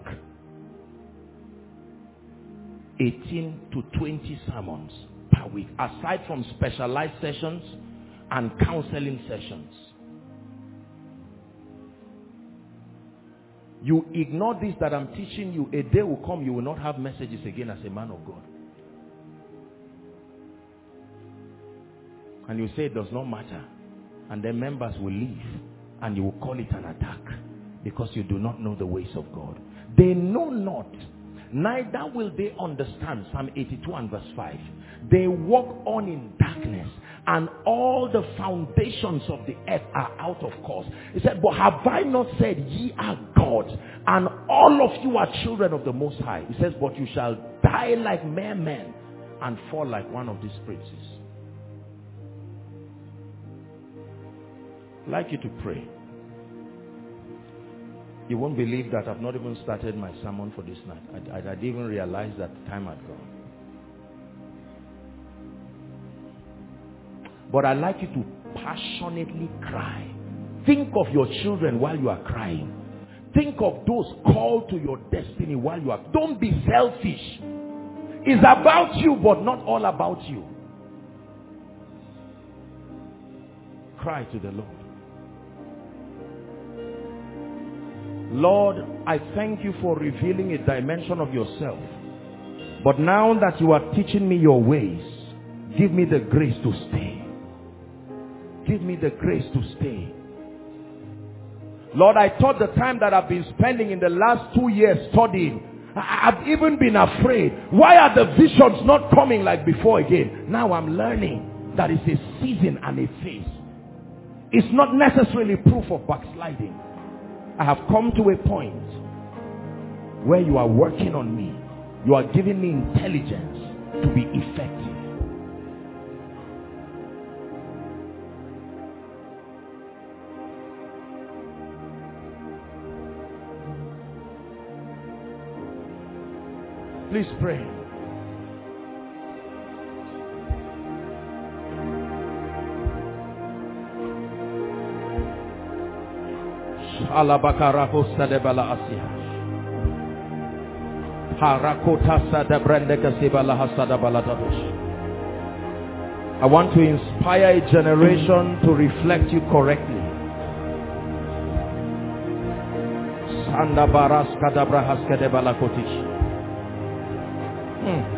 eighteen to twenty sermons per week, aside from specialized sessions and counseling sessions. You ignore this that I'm teaching you, a day will come you will not have messages again as a man of God. And you say it does not matter. And then members will leave, and you will call it an attack because you do not know the ways of God. They know not, neither will they understand. Psalm eighty-two and verse five. They walk on in darkness, and all the foundations of the earth are out of course. He said, but have I not said, ye are gods, and all of you are children of the Most High? He says, but you shall die like mere men and fall like one of these princes. I'd like you to pray. You won't believe that I've not even started my sermon for this night. I, I, I didn't even realize that the time had gone. But I'd like you to passionately cry. Think of your children while you are crying. Think of those called to your destiny while you are. Don't be selfish. It's about you, but not all about you. Cry to the Lord. Lord, I thank you for revealing a dimension of yourself. But now that you are teaching me your ways, give me the grace to stay. Give me the grace to stay. Lord, I thought the time that I've been spending in the last two years studying, I've even been afraid. Why are the visions not coming like before again? Now I'm learning that it's a season and a phase. It's not necessarily proof of backsliding. I have come to a point where you are working on me. You are giving me intelligence to be effective. Please pray. I want to inspire a generation to reflect you correctly. Hmm.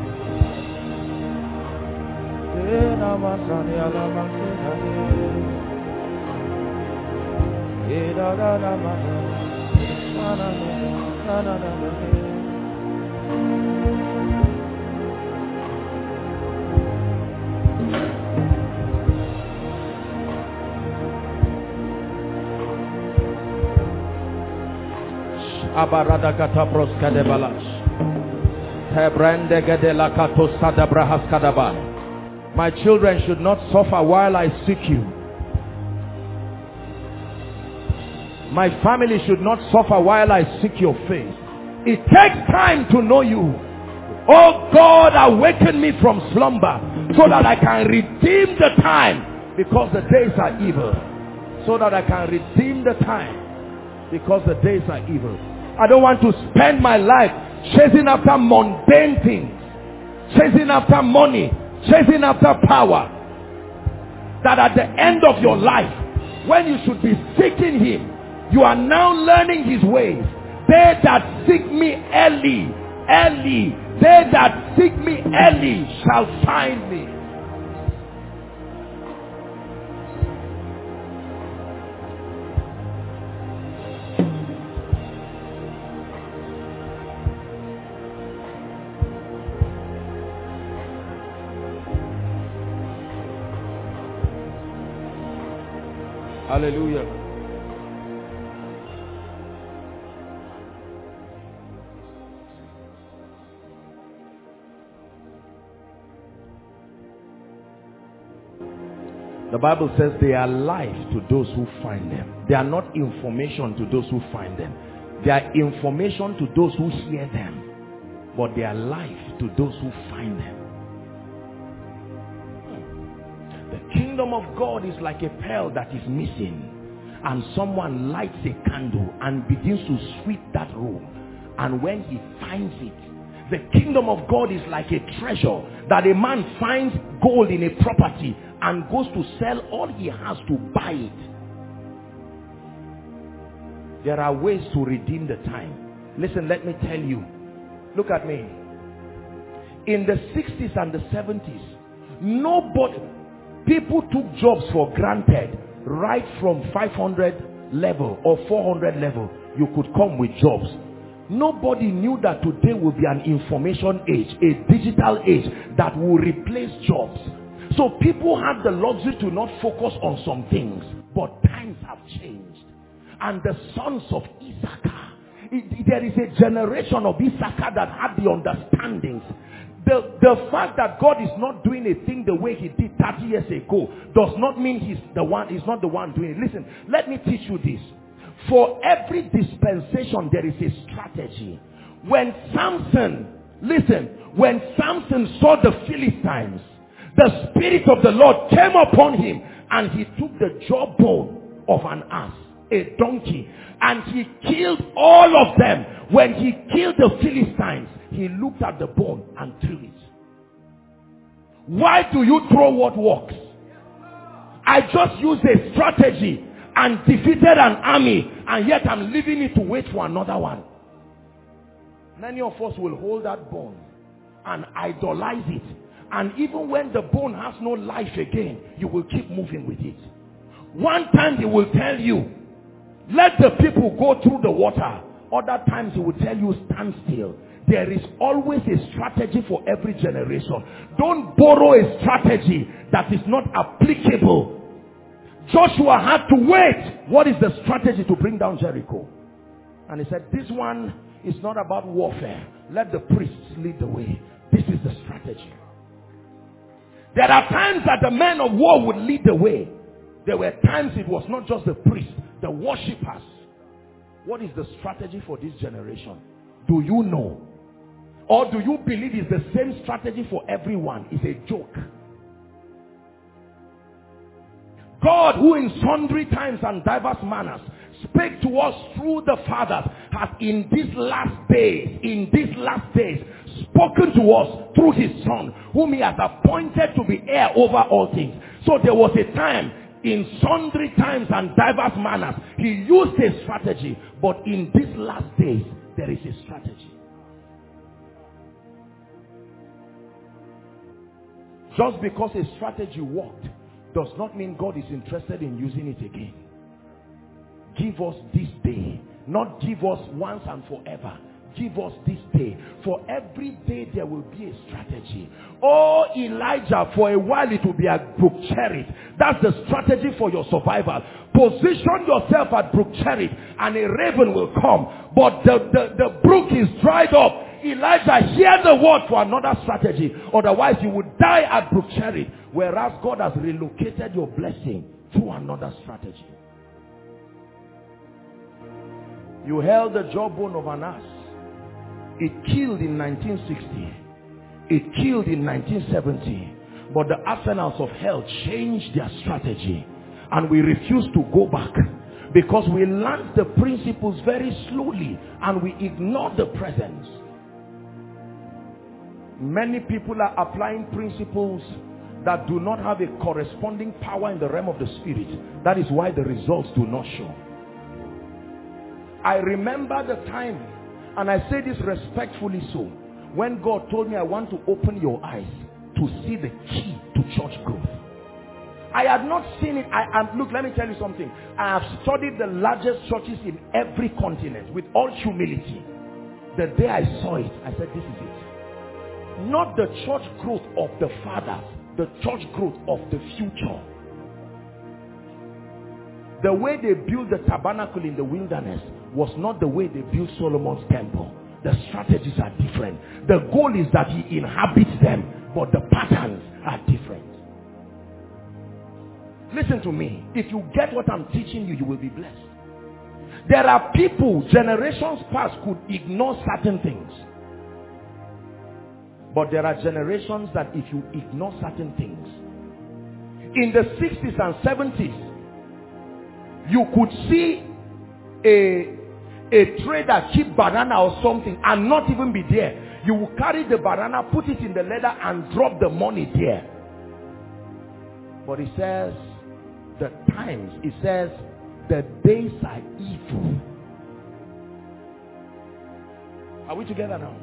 My children should not suffer while I seek you. My family should not suffer while I seek your face. It takes time to know you. Oh God, awaken me from slumber so that I can redeem the time, because the days are evil. So that I can redeem the time, because the days are evil. I don't want to spend my life chasing after mundane things, chasing after money, chasing after power, that at the end of your life, when you should be seeking him, you are now learning his ways. They that seek me early, early, they that seek me early shall find me. Hallelujah. The Bible says they are life to those who find them. They are not information to those who find them. They are information to those who hear them. But they are life to those who find them. The kingdom of God is like a pearl that is missing, and someone lights a candle and begins to sweep that room, and when he finds it, the kingdom of God is like a treasure that a man finds gold in a property and goes to sell all he has to buy it. There are ways to redeem the time. Listen, let me tell you. Look at me. In the sixties and the seventies, nobody, people took jobs for granted. Right from five hundred level or four hundred level, you could come with jobs. Nobody knew that today will be an information age, a digital age that will replace jobs. So people have the luxury to not focus on some things, but times have changed. And the sons of Issachar, it, there is a generation of Issachar that had the understandings. The, the fact that God is not doing a thing the way he did thirty years ago does not mean he's the one, he's not the one doing it. Listen, let me teach you this. For every dispensation, there is a strategy. When Samson, listen, when Samson saw the Philistines, the Spirit of the Lord came upon him, and he took the jawbone of an ass, a donkey, and he killed all of them. When he killed the Philistines, he looked at the bone and threw it. Why do you throw what works? I just used a strategy and defeated an army, and yet I'm leaving it to wait for another one. Many of us will hold that bone and idolize it. And even when the bone has no life again, you will keep moving with it. One time he will tell you, let the people go through the water. Other times he will tell you, stand still. There is always a strategy for every generation. Don't borrow a strategy that is not applicable. Joshua had to wait. What is the strategy to bring down Jericho? And he said, this one is not about warfare. Let the priests lead the way. This is the strategy. There are times that the men of war would lead the way. There were times it was not just the priests, the worshippers. What is the strategy for this generation? Do you know? Or do you believe it's the same strategy for everyone? It's a joke. God, who in sundry times and diverse manners spake to us through the fathers, has in these last days, in these last days, spoken to us through his Son, whom he has appointed to be heir over all things. So there was a time, in sundry times and diverse manners, he used a strategy, but in these last days, there is a strategy. Just because a strategy worked does not mean God is interested in using it again. Give us this day. Not give us once and forever. Give us this day. For every day there will be a strategy. Oh, Elijah, for a while it will be at Brook Cherith. That's the strategy for your survival. Position yourself at Brook Cherith and a raven will come. But the, the, the brook is dried up. Elijah, hear the word for another strategy. Otherwise you would die at Brook Cherith. Whereas God has relocated your blessing through another strategy. You held the jawbone of an ass. It killed in nineteen sixty. It killed in nineteen seventy. But the arsenals of hell changed their strategy. And we refuse to go back. Because we learned the principles very slowly. And we ignored the presence. Many people are applying principles that do not have a corresponding power in the realm of the spirit. That is why the results do not show. I remember the time, and I say this respectfully so, when God told me I want to open your eyes to see the key to church growth. I had not seen it. I am, look, let me tell you something. I have studied the largest churches in every continent with all humility. The day I saw it, I said, this is it. Not the church growth of the fathers, the church growth of the future. The way they built the tabernacle in the wilderness was not the way they built Solomon's temple. The strategies are different. The goal is that he inhabits them, but the patterns are different. Listen to me. If you get what I'm teaching you, you will be blessed. There are people, generations past could ignore certain things. But there are generations that if you ignore certain things, in the sixties and seventies, you could see a, a trader keep banana or something and not even be there. You will carry the banana, put it in the leather and drop the money there. But it says, the times, it says, the days are evil. Are we together now?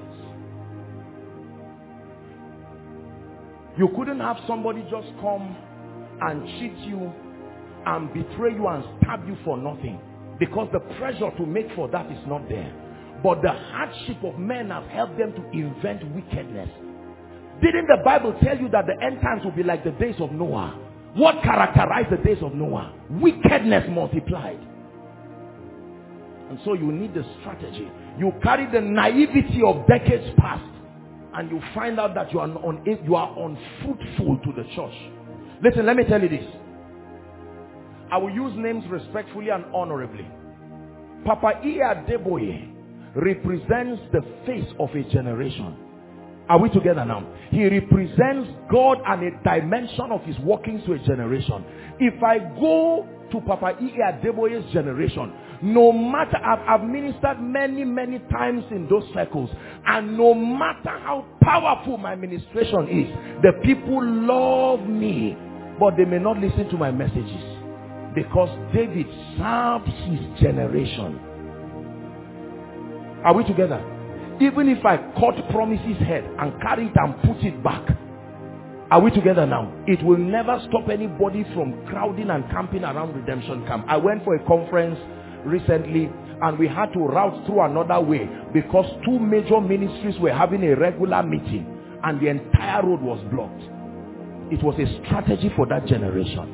You couldn't have somebody just come and cheat you and betray you and stab you for nothing, because the pressure to make for that is not there. But the hardship of men have helped them to invent wickedness. Didn't the Bible tell you that the end times will be like the days of Noah? What characterized the days of Noah? Wickedness multiplied. And so you need the strategy. You carry the naivety of decades past, and you find out that you are, on, you are unfruitful to the church. Listen, let me tell you this. I will use names respectfully and honorably. Papa E. Adeboye represents the face of a generation. Are we together now? He represents God and a dimension of his workings to a generation. If I go to Papa E. Adeboye's generation, no matter, I've, I've ministered many, many times in those circles, and no matter how powerful my ministration is, the people love me, but they may not listen to my messages, because David served his generation. Are we together? Even if I cut promises head and carry it and put it back, are we together now? It will never stop anybody from crowding and camping around Redemption Camp. I went for a conference recently and we had to route through another way because two major ministries were having a regular meeting and the entire road was blocked. It was a strategy for that generation.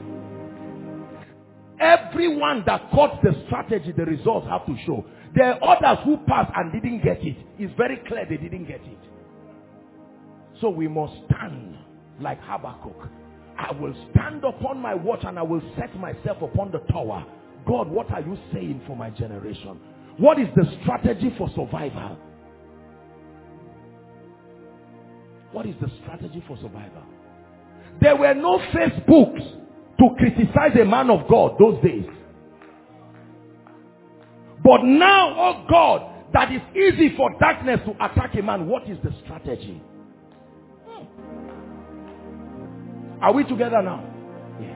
Everyone that caught the strategy, the results have to show. There are others who passed and didn't get it. It's very clear they didn't get it. So we must stand like Habakkuk. I will stand upon my watch and I will set myself upon the tower. God, what are you saying for my generation? What is the strategy for survival? What is the strategy for survival? There were no Facebooks to criticize a man of God those days. But now, oh God, that is easy for darkness to attack a man. What is the strategy? Hmm. Are we together now? Yes.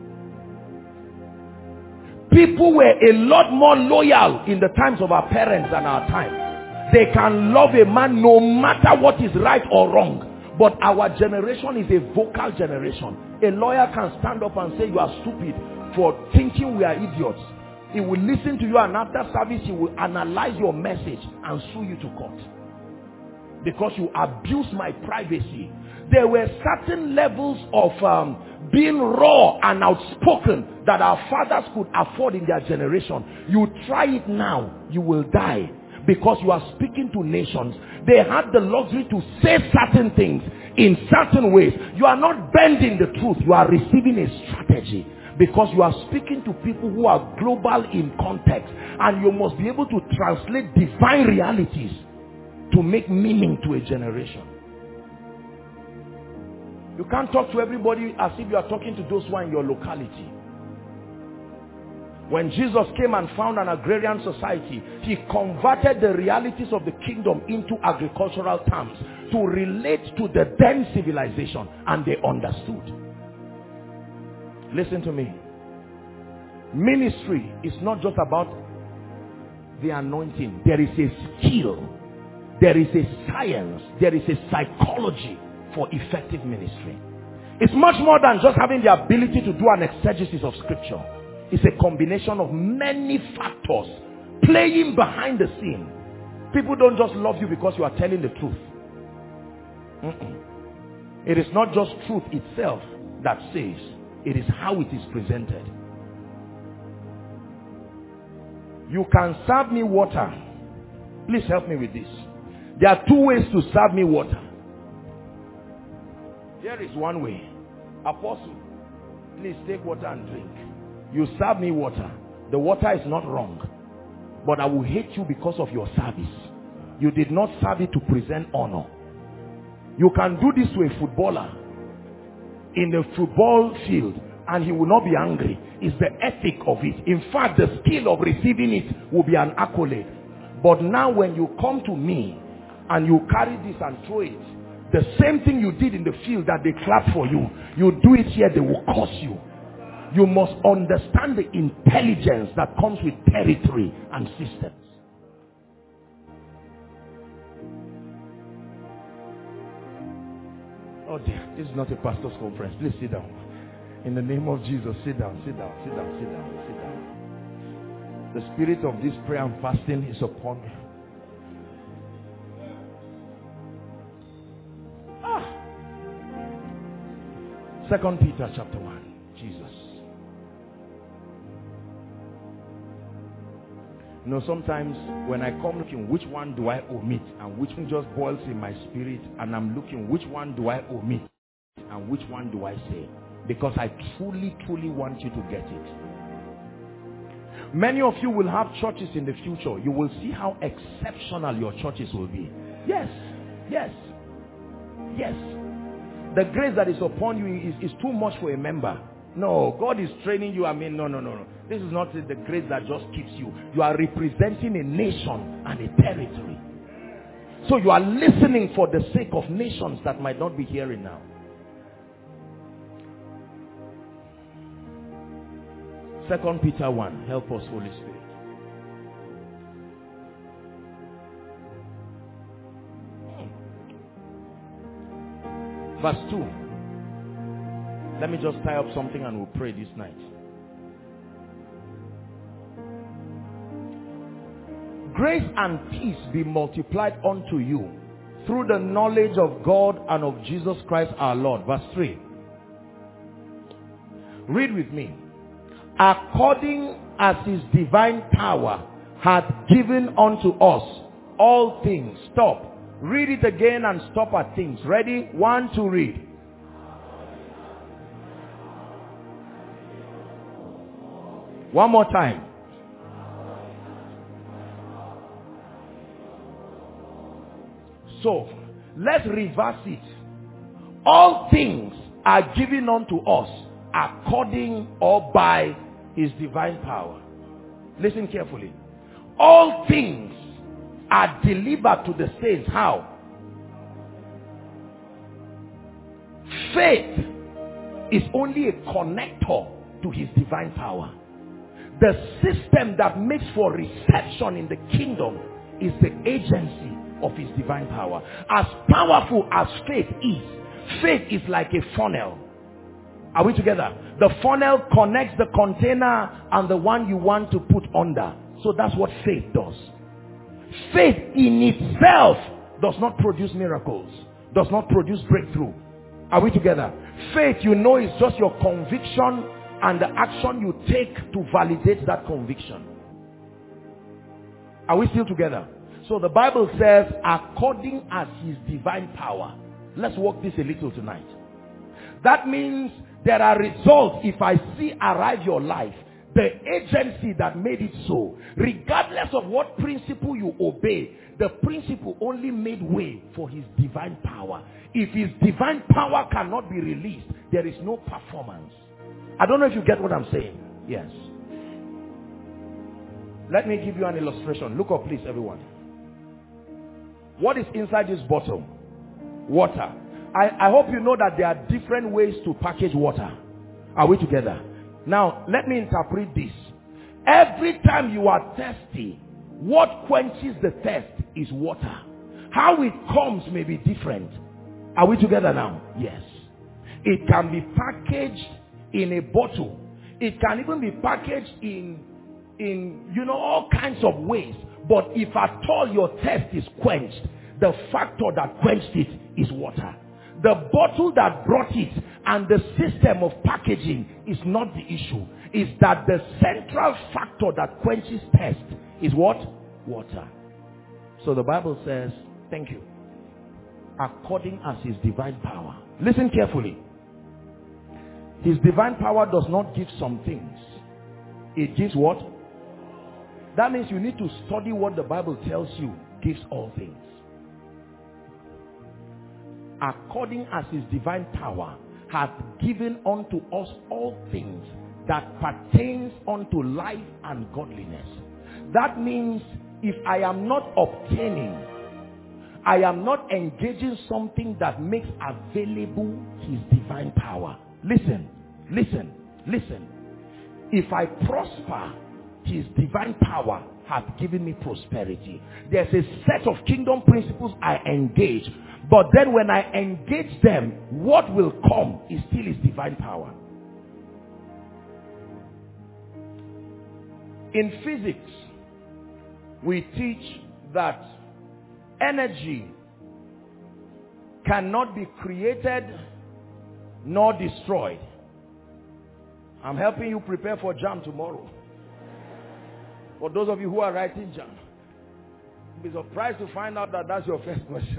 People were a lot more loyal in the times of our parents than our time. They can love a man no matter what is right or wrong. But our generation is a vocal generation. A lawyer can stand up and say you are stupid for thinking we are idiots. He will listen to you, and after service he will analyze your message and sue you to court. Because you abuse my privacy. There were certain levels of um, being raw and outspoken that our fathers could afford in their generation. You try it now, you will die. Because you are speaking to nations. They had the luxury to say certain things in certain ways. You are not bending the truth. You are receiving a strategy. Because you are speaking to people who are global in context. And you must be able to translate divine realities to make meaning to a generation. You can't talk to everybody as if you are talking to those who are in your locality. When Jesus came and found an agrarian society, he converted the realities of the kingdom into agricultural terms to relate to the then civilization, and they understood. Listen to me. Ministry is not just about the anointing. There is a skill. There is a science. There is a psychology for effective ministry. It's much more than just having the ability to do an exegesis of scripture. It's a combination of many factors playing behind the scene. People don't just love you because you are telling the truth. Mm-mm. It is not just truth itself that saves. It is how it is presented. You can serve me water. Please help me with this. There are two ways to serve me water. Here is one way. Apostle, please take water and drink. You serve me water. The water is not wrong. But I will hate you because of your service. You did not serve it to present honor. You can do this to a footballer in a football field and he will not be angry. It's the ethic of it. In fact, the skill of receiving it will be an accolade. But now when you come to me and you carry this and throw it, the same thing you did in the field that they clap for you, you do it here, they will curse you. You must understand the intelligence that comes with territory and systems. Oh dear, this is not a pastor's conference. Please sit down. In the name of Jesus, sit down, sit down, sit down, sit down, sit down. The spirit of this prayer and fasting is upon me. Ah. Second Peter chapter one. Jesus. You know, sometimes when I come looking, which one do I omit and which one just boils in my spirit, and I'm looking, which one do I omit and which one do I say? Because I truly, truly want you to get it. Many of you will have churches in the future. You will see how exceptional your churches will be. Yes, yes, yes. The grace that is upon you is, is too much for a member. No, God is training you. I mean, no, no, no, no. This is not the grace that just keeps you. You are representing a nation and a territory. So you are listening for the sake of nations that might not be hearing now. Second Peter one. Help us, Holy Spirit. Verse two. Let me just tie up something and we'll pray this night. Grace and peace be multiplied unto you through the knowledge of God and of Jesus Christ our Lord. Verse three. Read with me. According as his divine power hath given unto us all things. Stop. Read it again and stop at things. Ready? One, two, read. One more time. So, let's reverse it. All things are given unto us according or by his divine power. Listen carefully. All things are delivered to the saints. How? Faith is only a connector to his divine power. The system that makes for reception in the kingdom is the agency of his divine power. As powerful as faith is, faith is like a funnel. Are we together? The funnel connects the container and the one you want to put under. So that's what faith does. Faith in itself does not produce miracles, does not produce breakthrough. Are we together? Faith, you know, is just your conviction and the action you take to validate that conviction. Are we still together? So the Bible says, according as his divine power. Let's work this a little tonight. That means there are results if I see arrive your life. The agency that made it so, regardless of what principle you obey, the principle only made way for his divine power. If his divine power cannot be released, there is no performance. I don't know if you get what I'm saying. Yes. Let me give you an illustration. Look up, please, everyone. What is inside this bottle? Water. I, I hope you know that there are different ways to package water. Are we together? Now, let me interpret this. Every time you are thirsty, what quenches the thirst is water. How it comes may be different. Are we together now? Yes. It can be packaged in a bottle. It can even be packaged in, in, you know, all kinds of ways. But if at all your thirst is quenched, the factor that quenched it is water. The bottle that brought it and the system of packaging is not the issue. It's that the central factor that quenches thirst is what? Water. So the Bible says, thank you, according as his divine power. Listen carefully. His divine power does not give some things. It gives what? That means you need to study what the Bible tells you gives all things. According as his divine power hath given unto us all things that pertains unto life and godliness. That means if I am not obtaining, I am not engaging something that makes available his divine power. Listen, listen, listen. If I prosper, his divine power hath given me prosperity. There's a set of kingdom principles I engage. But then when I engage them, what will come is still his divine power. In physics, we teach that energy cannot be created nor destroyed. I'm helping you prepare for JAM tomorrow. For those of you who are writing JAM, you'll be surprised to find out that that's your first question.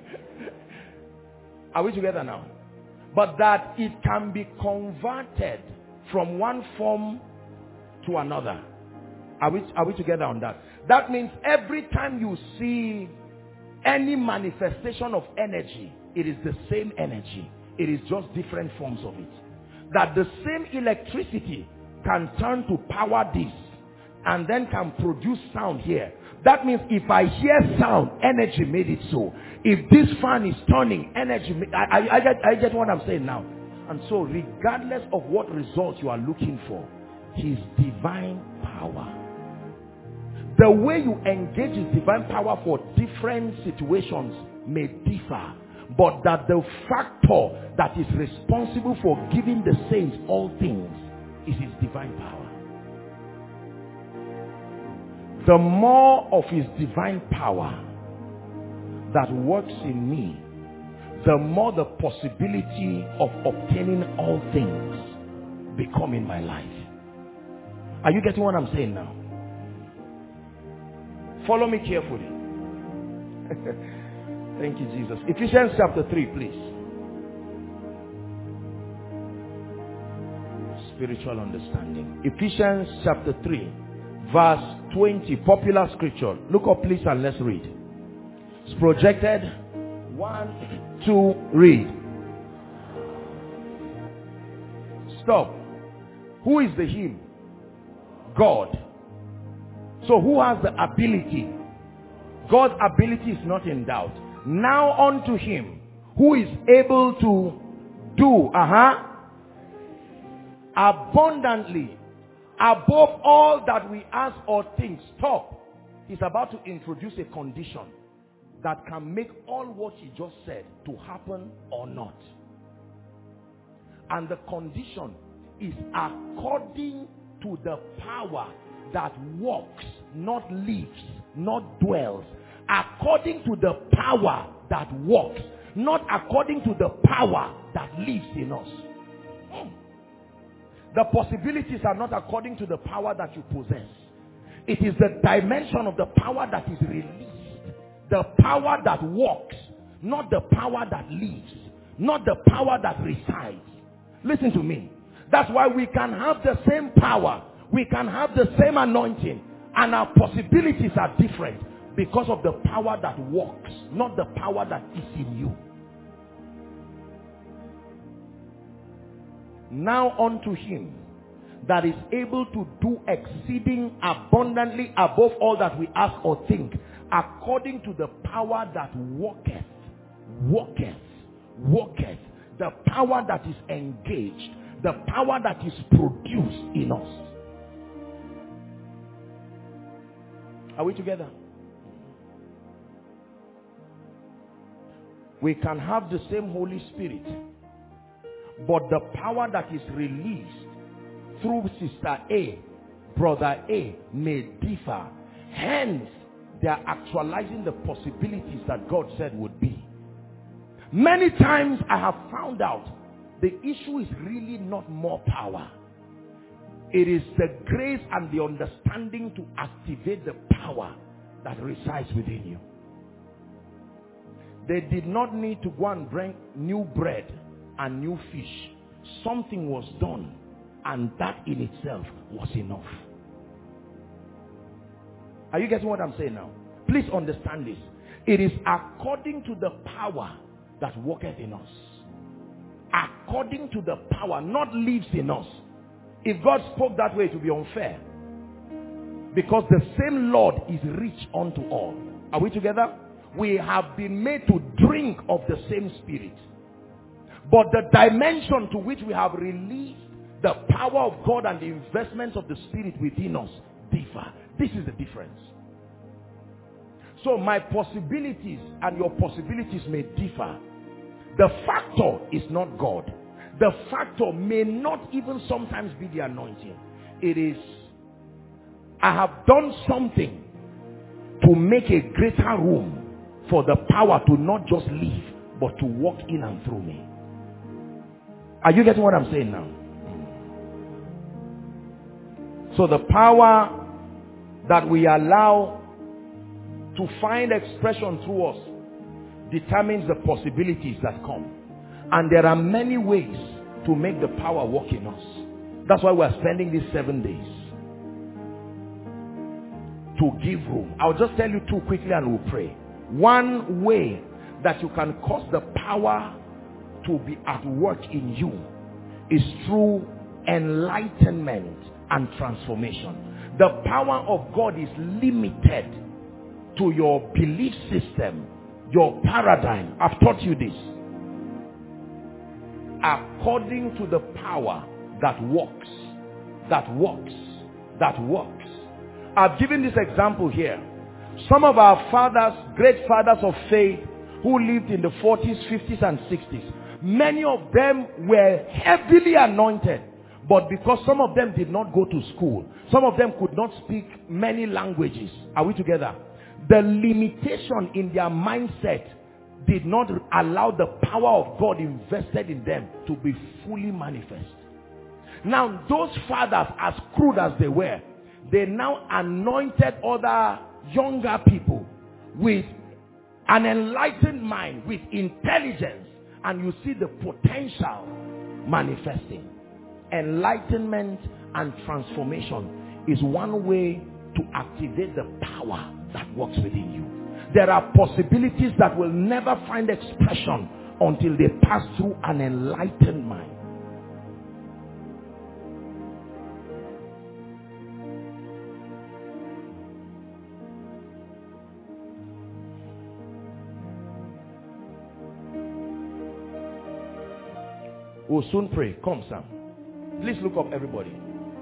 Are we together now? But that it can be converted from one form to another. Are we, are we together on that? That means every time you see any manifestation of energy, it is the same energy. It is just different forms of it. That the same electricity can turn to power this and then can produce sound here. That means if I hear sound, energy made it so. If this fan is turning, energy, I, I, I, get, I get what I'm saying now. And so regardless of what result you are looking for, his divine power. The way you engage his divine power for different situations may differ. But that the factor that is responsible for giving the saints all things is his divine power. The more of his divine power that works in me, the more the possibility of obtaining all things become in my life. Are you getting what I'm saying now? Follow me carefully. Thank you, Jesus. Ephesians chapter three, please. Spiritual understanding. Ephesians chapter three, verse twenty. Popular scripture. Look up, please, and let's read. It's projected. One, two, read. Stop. Who is the him? God. So who has the ability? God's ability is not in doubt. Now unto him who is able to do uh-huh, abundantly above all that we ask or think. Stop. He's about to introduce a condition that can make all what he just said to happen or not. And the condition is according to the power that walks, not lives, not dwells. According to the power that walks, not according to the power that lives in us. Mm. The possibilities are not according to the power that you possess. It is the dimension of the power that is released. The power that walks, not the power that lives, not the power that resides. Listen to me. That's why we can have the same power. We can have the same anointing. And our possibilities are different because of the power that walks, not the power that is in you. Now unto him that is able to do exceeding abundantly above all that we ask or think, according to the power that worketh, worketh, worketh, the power that is engaged, the power that is produced in us. Are we together? We can have the same Holy Spirit, but the power that is released through Sister A, Brother A may differ. Hence, they are actualizing the possibilities that God said would be. Many times I have found out the issue is really not more power. It is the grace and the understanding to activate the power that resides within you. They did not need to go and bring new bread and new fish. Something was done, and that in itself was enough. Are you getting what I'm saying now? Please understand this. It is according to the power that worketh in us. According to the power, not lives in us. If God spoke that way, it would be unfair. Because the same Lord is rich unto all. Are we together? We have been made to drink of the same Spirit. But the dimension to which we have released the power of God and the investments of the Spirit within us differ. This is the difference. So my possibilities and your possibilities may differ. The factor is not God. The factor may not even sometimes be the anointing. It is, I have done something to make a greater room for the power to not just live, but to walk in and through me. Are you getting what I'm saying now? So the power that we allow to find expression through us determines the possibilities that come. And there are many ways to make the power work in us. That's why we're spending these seven days. To give room. I'll just tell you two quickly and we'll pray. One way that you can cause the power to be at work in you is through enlightenment and transformation. The power of God is limited to your belief system, your paradigm. I've taught you this. According to the power that works, that works, that works. I've given this example here. Some of our fathers, great fathers of faith, who lived in the forties, fifties, and sixties, many of them were heavily anointed. But because some of them did not go to school, some of them could not speak many languages. Are we together? The limitation in their mindset did not allow the power of God invested in them to be fully manifest. Now, those fathers, as crude as they were, they now anointed other younger people with an enlightened mind, with intelligence, and you see the potential manifesting. Enlightenment and transformation is one way to activate the power that works within you. There are possibilities that will never find expression until they pass through an enlightened mind. We'll soon pray. Come, Sam. Please look up, everybody.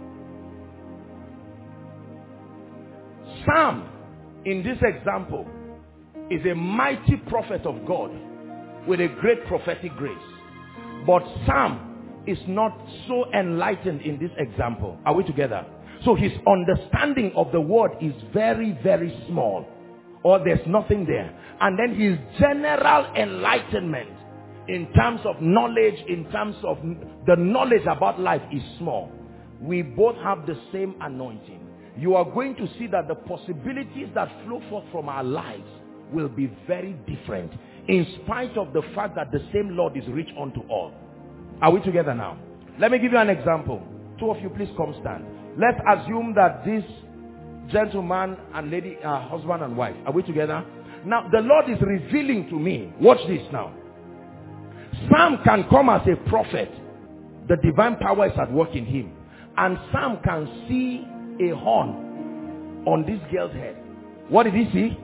Sam, in this example, is a mighty prophet of God with a great prophetic grace. But Sam is not so enlightened in this example. Are we together? So his understanding of the word is very, very small. Or there's nothing there. And then his general enlightenment in terms of knowledge, in terms of the knowledge about life is small. We both have the same anointing. You are going to see that the possibilities that flow forth from our lives will be very different, in spite of the fact that the same Lord is rich unto all. Are we together now? Let me give you an example. Two of you, please come stand. Let's assume that this gentleman and lady are husband and wife. Are we together? Now, the Lord is revealing to me. Watch this now. Sam can come as a prophet. The divine power is at work in him. And Sam can see a horn on this girl's head. What did he see?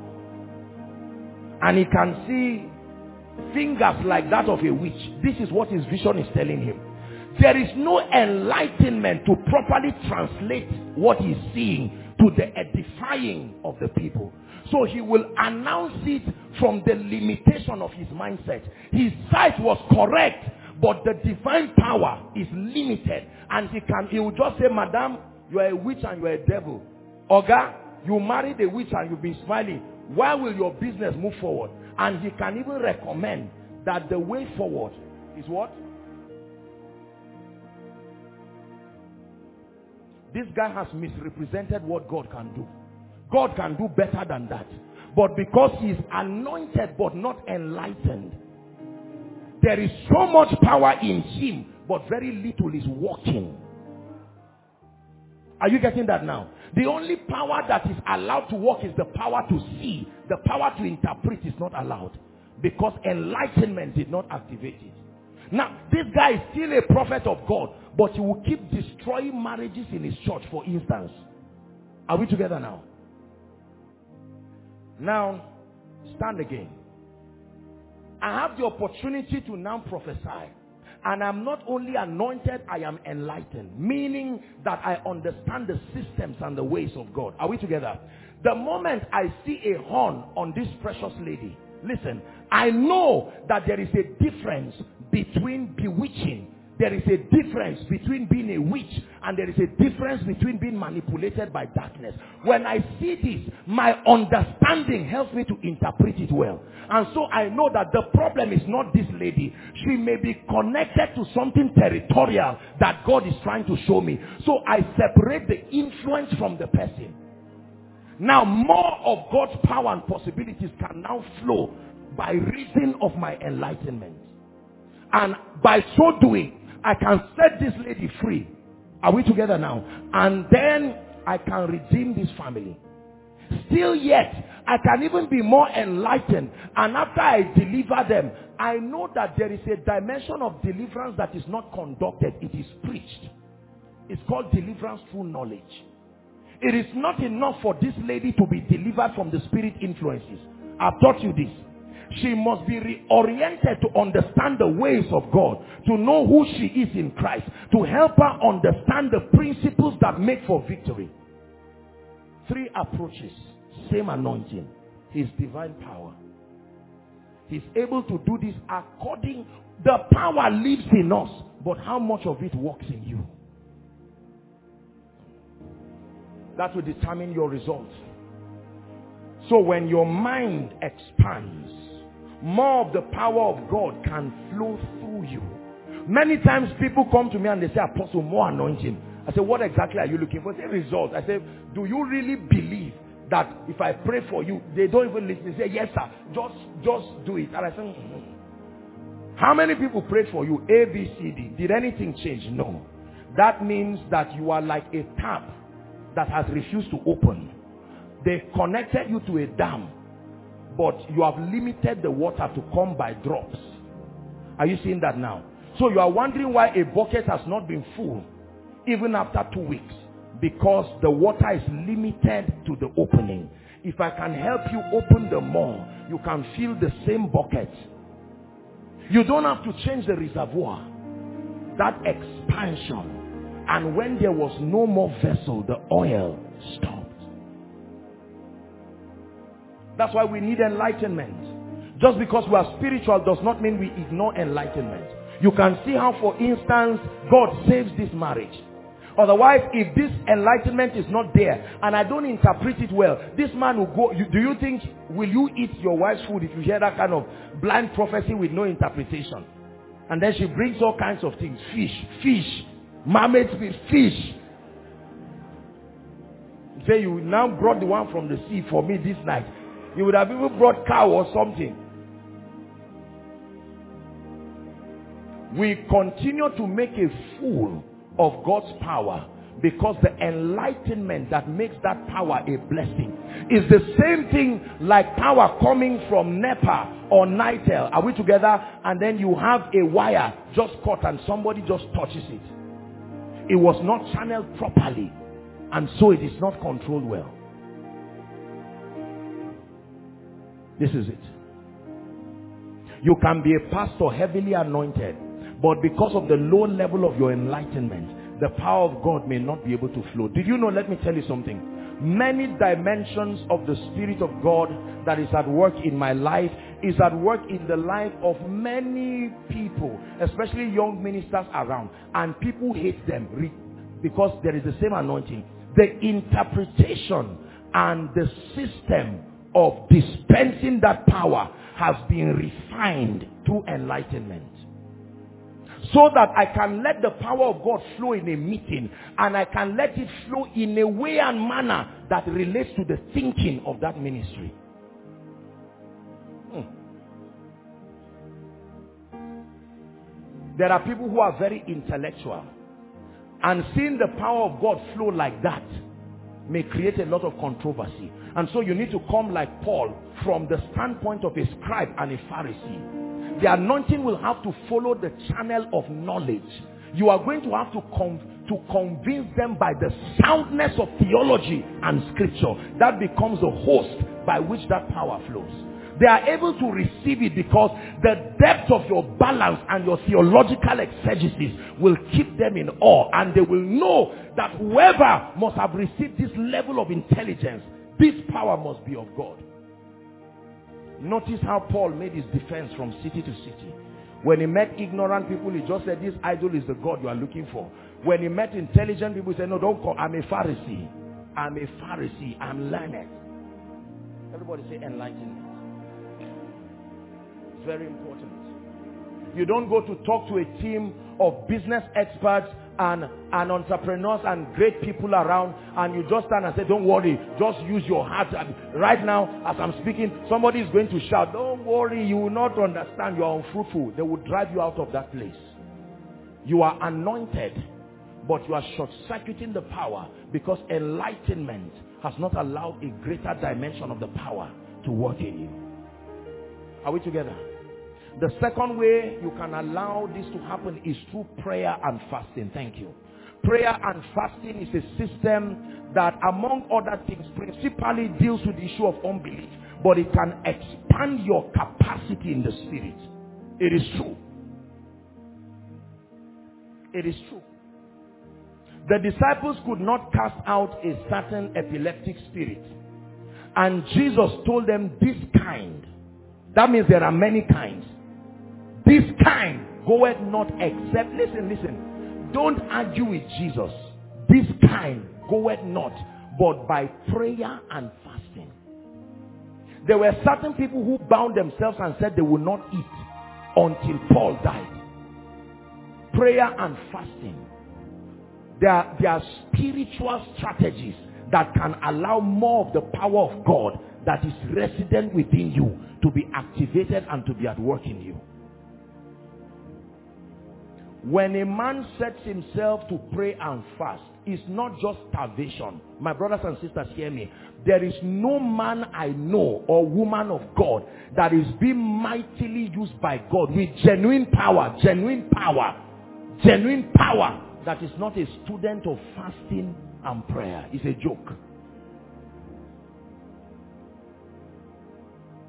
And he can see fingers like that of a witch. This is what his vision is telling him. There is no enlightenment to properly translate what he's seeing to the edifying of the people. So he will announce it from the limitation of his mindset. His sight was correct, but the divine power is limited. And he can, he will just say, Madam, you are a witch and you are a devil. Oga, you married a witch and you've been smiling. Why will your business move forward? And he can even recommend that the way forward is what? This guy has misrepresented what God can do. God can do better than that. But because he is anointed but not enlightened, there is so much power in him, but very little is working. Are you getting that now? The only power that is allowed to work is the power to see. The power to interpret is not allowed, because enlightenment did not activate it. Now, this guy is still a prophet of God, but he will keep destroying marriages in his church, for instance. Are we together now? Now, stand again. I have the opportunity to now prophesy. And I'm not only anointed, I am enlightened. Meaning that I understand the systems and the ways of God. Are we together? The moment I see a horn on this precious lady, listen, I know that there is a difference between bewitching. There is a difference between being a witch, and there is a difference between being manipulated by darkness. When I see this, my understanding helps me to interpret it well. And so I know that the problem is not this lady. She may be connected to something territorial that God is trying to show me. So I separate the influence from the person. Now more of God's power and possibilities can now flow by reason of my enlightenment. And by so doing, I can set this lady free. Are we together now? And then I can redeem this family. Still yet, I can even be more enlightened. And after I deliver them, I know that there is a dimension of deliverance that is not conducted. It is preached. It's called deliverance through knowledge. It is not enough for this lady to be delivered from the spirit influences. I've taught you this. She must be reoriented to understand the ways of God, to know who she is in Christ, to help her understand the principles that make for victory. Three approaches, same anointing. His divine power. He's able to do this according, the power lives in us, but how much of it works in you? That will determine your results. So when your mind expands, more of the power of God can flow through you. Many times people come to me and they say, Apostle, more anointing. I say, what exactly are you looking for? They say, results. I say, do you really believe that if I pray for you, they don't even listen? They say, yes, sir. Just, just do it. And I say, mm-hmm. How many people prayed for you? A, B, C, D. Did anything change? No. That means that you are like a tap that has refused to open. They connected you to a dam, but you have limited the water to come by drops. Are you seeing that now? So you are wondering why a bucket has not been full even after two weeks. Because the water is limited to the opening. If I can help you open the more, you can fill the same bucket. You don't have to change the reservoir. that expansion. And when there was no more vessel, the oil stopped. That's why we need enlightenment. Just because we are spiritual does not mean we ignore enlightenment. You can see how, for instance, God saves this marriage. Otherwise, if this enlightenment is not there and I don't interpret it well, this man will go. You, do you think, will you eat your wife's food if you hear that kind of blind prophecy with no interpretation? And then she brings all kinds of things. Fish, fish, mermaid fish, fish. You say you now brought the one from the sea for me this night. You would have even brought cow or something. We continue to make a fool of God's power because the enlightenment that makes that power a blessing is the same thing like power coming from NEPA or NITEL. Are we together? And then you have a wire just cut and somebody just touches it. It was not channeled properly, and so it is not controlled well. This is it. You can be a pastor heavily anointed, but because of the low level of your enlightenment, the power of God may not be able to flow. Did you know, let me tell you something. Many dimensions of the Spirit of God that is at work in my life is at work in the life of many people, especially young ministers around. And people hate them because there is the same anointing. The interpretation and the system of dispensing that power has been refined through enlightenment, so that I can let the power of God flow in a meeting, and I can let it flow in a way and manner that relates to the thinking of that ministry. Hmm. There are people who are very intellectual, and seeing the power of God flow like that may create a lot of controversy. And so you need to come like Paul from the standpoint of a scribe and a Pharisee. The anointing will have to follow the channel of knowledge. You are going to have to, con to convince them by the soundness of theology and scripture. That becomes the host by which that power flows. They are able to receive it because the depth of your balance and your theological exegesis will keep them in awe. And they will know that whoever must have received this level of intelligence, this power must be of God. Notice how Paul made his defense from city to city. When he met ignorant people, he just said, this idol is the God you are looking for. When he met intelligent people, he said, no, don't call. I'm a Pharisee. I'm a Pharisee. I'm learned. Everybody say enlightenment. It's very important. You don't go to talk to a team of business experts and, and entrepreneurs and great people around, and you just stand and say, don't worry, just use your heart. Right now, as I'm speaking, somebody is going to shout, don't worry, you will not understand, you are unfruitful. They will drive you out of that place. You are anointed, but you are short-circuiting the power because enlightenment has not allowed a greater dimension of the power to work in you. Are we together? The second way you can allow this to happen is through prayer and fasting. Thank you. Prayer and fasting is a system that, among other things, principally deals with the issue of unbelief, but it can expand your capacity in the spirit. It is true. It is true. The disciples could not cast out a certain epileptic spirit, and Jesus told them, this kind, that means there are many kinds, this kind goeth not except, listen, listen, don't argue with Jesus. This kind goeth not, but by prayer and fasting. There were certain people who bound themselves and said they would not eat until Paul died. Prayer and fasting. There are, there are spiritual strategies that can allow more of the power of God that is resident within you to be activated and to be at work in you. When a man sets himself to pray and fast, it's not just starvation. My brothers and sisters, hear me. There is no man I know or woman of God that is being mightily used by God with genuine power, genuine power, genuine power that is not a student of fasting and prayer. It's a joke.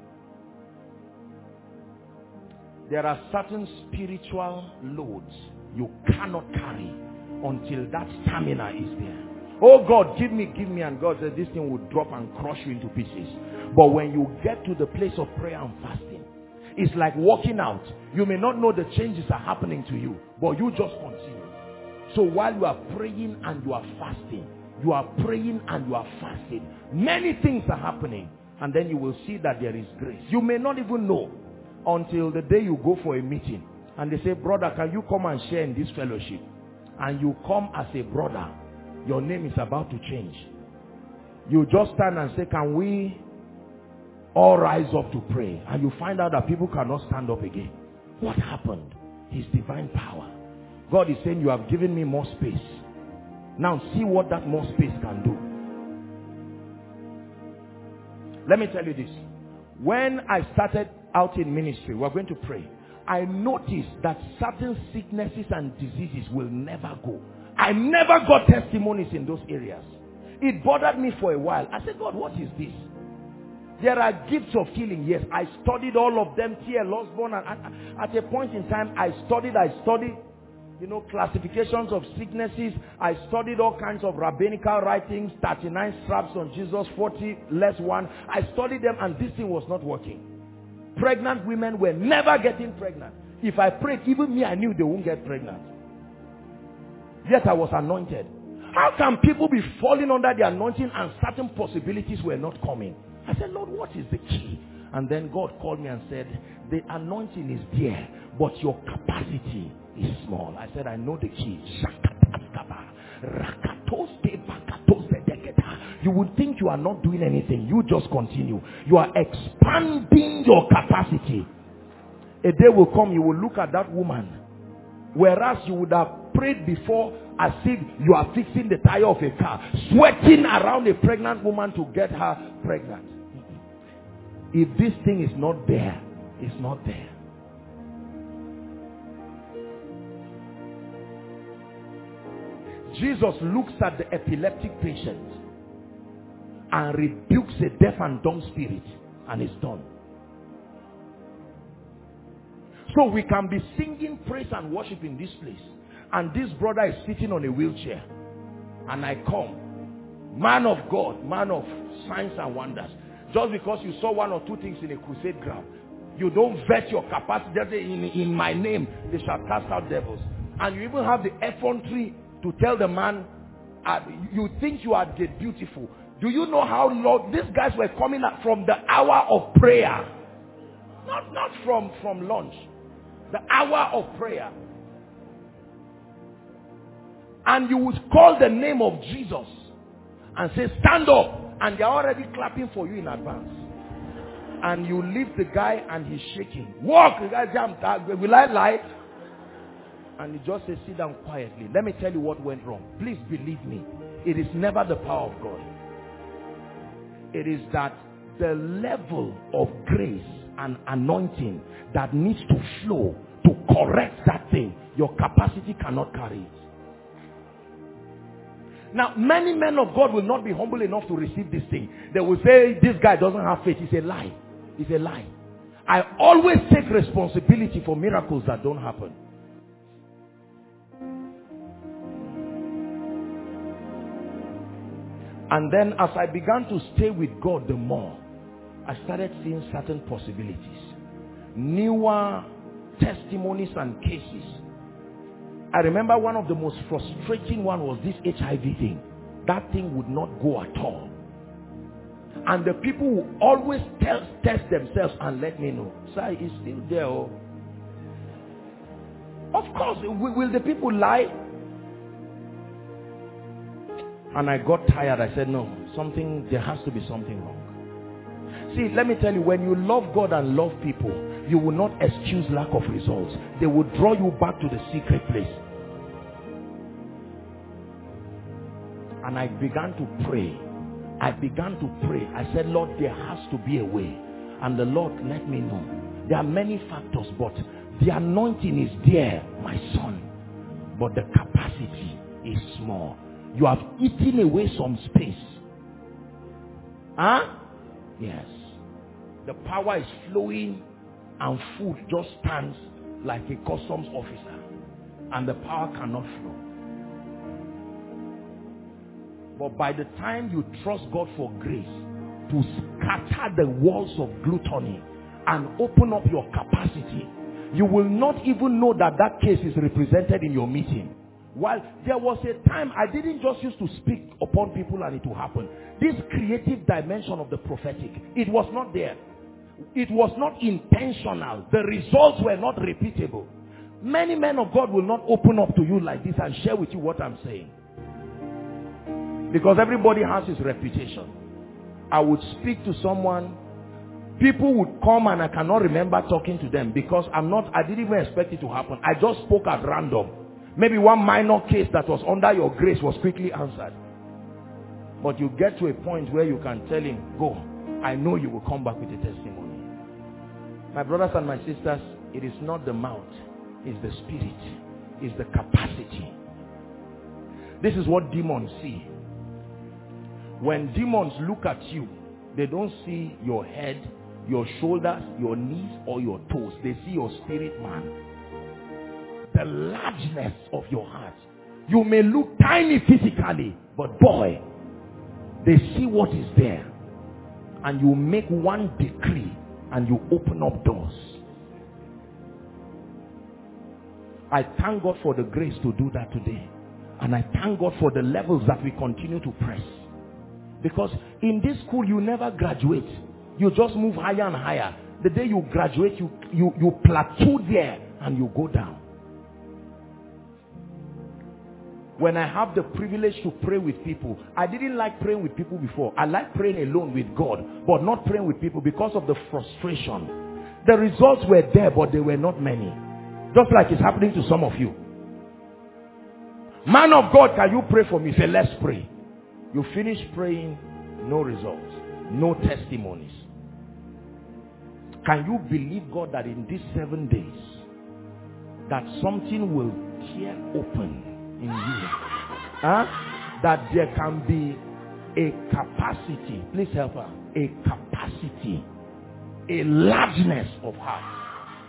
There are certain spiritual loads you cannot carry until that stamina is there. Oh God, give me, give me, and God said this thing will drop and crush you into pieces. But when you get to the place of prayer and fasting, it's like walking out. You may not know the changes are happening to you, but you just continue. So while you are praying and you are fasting, you are praying and you are fasting, many things are happening, and then you will see that there is grace. You may not even know until the day you go for a meeting and they say, brother, can you come and share in this fellowship? And you come as a brother, your name is about to change. You just stand and say, can we all rise up to pray? And you find out that people cannot stand up again. What happened? His divine power. God is saying, you have given me more space. Now see what that more space can do. Let me tell you this. When I started out in ministry, we're going to pray. I noticed that certain sicknesses and diseases will never go. I never got testimonies in those areas. It bothered me for a while. I said, God, what is this? There are gifts of healing. Yes, I studied all of them. T L Osborne, and at a point in time, I studied, I studied, you know, classifications of sicknesses. I studied all kinds of rabbinical writings, thirty-nine straps on Jesus, forty less one. I studied them, and this thing was not working. Pregnant women were never getting pregnant. If I prayed, even me, I knew they won't get pregnant. Yet I was anointed. How can people be falling under the anointing and certain possibilities were not coming? I said, Lord, what is the key? And then God called me and said, the anointing is there, but your capacity is small. I said, I know the key. You would think you are not doing anything. You just continue. You are expanding your capacity. A day will come, you will look at that woman, whereas you would have prayed before as if you are fixing the tire of a car, sweating around a pregnant woman to get her pregnant. If this thing is not there, it's not there. Jesus looks at the epileptic patient and rebukes a deaf and dumb spirit, and it's done. So we can be singing praise and worship in this place, and this brother is sitting on a wheelchair, and I come, man of God, man of signs and wonders. Just because you saw one or two things in a crusade ground, you don't vet your capacity. In, in my name they shall cast out devils, and you even have the effrontery to tell the man, uh, you think you are the beautiful. Do you know how long these guys were coming up from the hour of prayer? Not, not from, from lunch. The hour of prayer. And you would call the name of Jesus and say, stand up. And they're already clapping for you in advance. And you leave the guy and he's shaking. Walk! The guy says, will I lie? And you just say, sit down quietly. Let me tell you what went wrong. Please believe me. It is never the power of God. It is that the level of grace and anointing that needs to flow to correct that thing, your capacity cannot carry it. Now, many men of God will not be humble enough to receive this thing. They will say, this guy doesn't have faith. It's a lie. It's a lie. I always take responsibility for miracles that don't happen. And then as I began to stay with God the more, I started seeing certain possibilities. Newer testimonies and cases. I remember one of the most frustrating one was this H I V thing. That thing would not go at all. And the people who always tell, test themselves and let me know, sir, it's still there. Oh. Of course, will, will the people lie? And I got tired. I said, no, something, there has to be something wrong. See, let me tell you, when you love God and love people, you will not excuse lack of results. They will draw you back to the secret place. And I began to pray. I began to pray. I said, Lord, there has to be a way. And the Lord let me know. There are many factors, but the anointing is there, my son. But the capacity is small. You have eaten away some space. Huh? Yes. The power is flowing and food just stands like a customs officer. and the power cannot flow. But by the time you trust God for grace to scatter the walls of gluttony and open up your capacity, you will not even know that that case is represented in your meeting. While there was a time I didn't just used to speak upon people and it will happen. This creative dimension of the prophetic, it was not there. It was not intentional. The results were not repeatable. Many men of God will not open up to you like this and share with you what I'm saying. Because everybody has his reputation. I would speak to someone, people would come and I cannot remember talking to them because I'm not, I didn't even expect it to happen. I just spoke at random. Maybe one minor case that was under your grace was quickly answered. But you get to a point where you can tell him, go, I know you will come back with a testimony. My brothers and my sisters, it is not the mouth, it's the spirit, it's the capacity. This is what demons see. When demons look at you, they don't see your head, your shoulders, your knees, or your toes. They see your spirit man. The largeness of your heart. You may look tiny physically, but boy, they see what is there. And you make one decree and you open up doors. I thank God for the grace to do that today. And I thank God for the levels that we continue to press. Because in this school, you never graduate. You just move higher and higher. The day you graduate, you, you, you plateau there and you go down. When I have the privilege to pray with people, I didn't like praying with people before. I like praying alone with God, but not praying with people because of the frustration. The results were there, but they were not many. Just like it's happening to some of you. Man of God, can you pray for me? Say, let's pray. You finish praying, no results, no testimonies. Can you believe God that in these seven days, that something will tear open in you? Huh? That there can be a capacity, please help her, a capacity, a largeness of heart.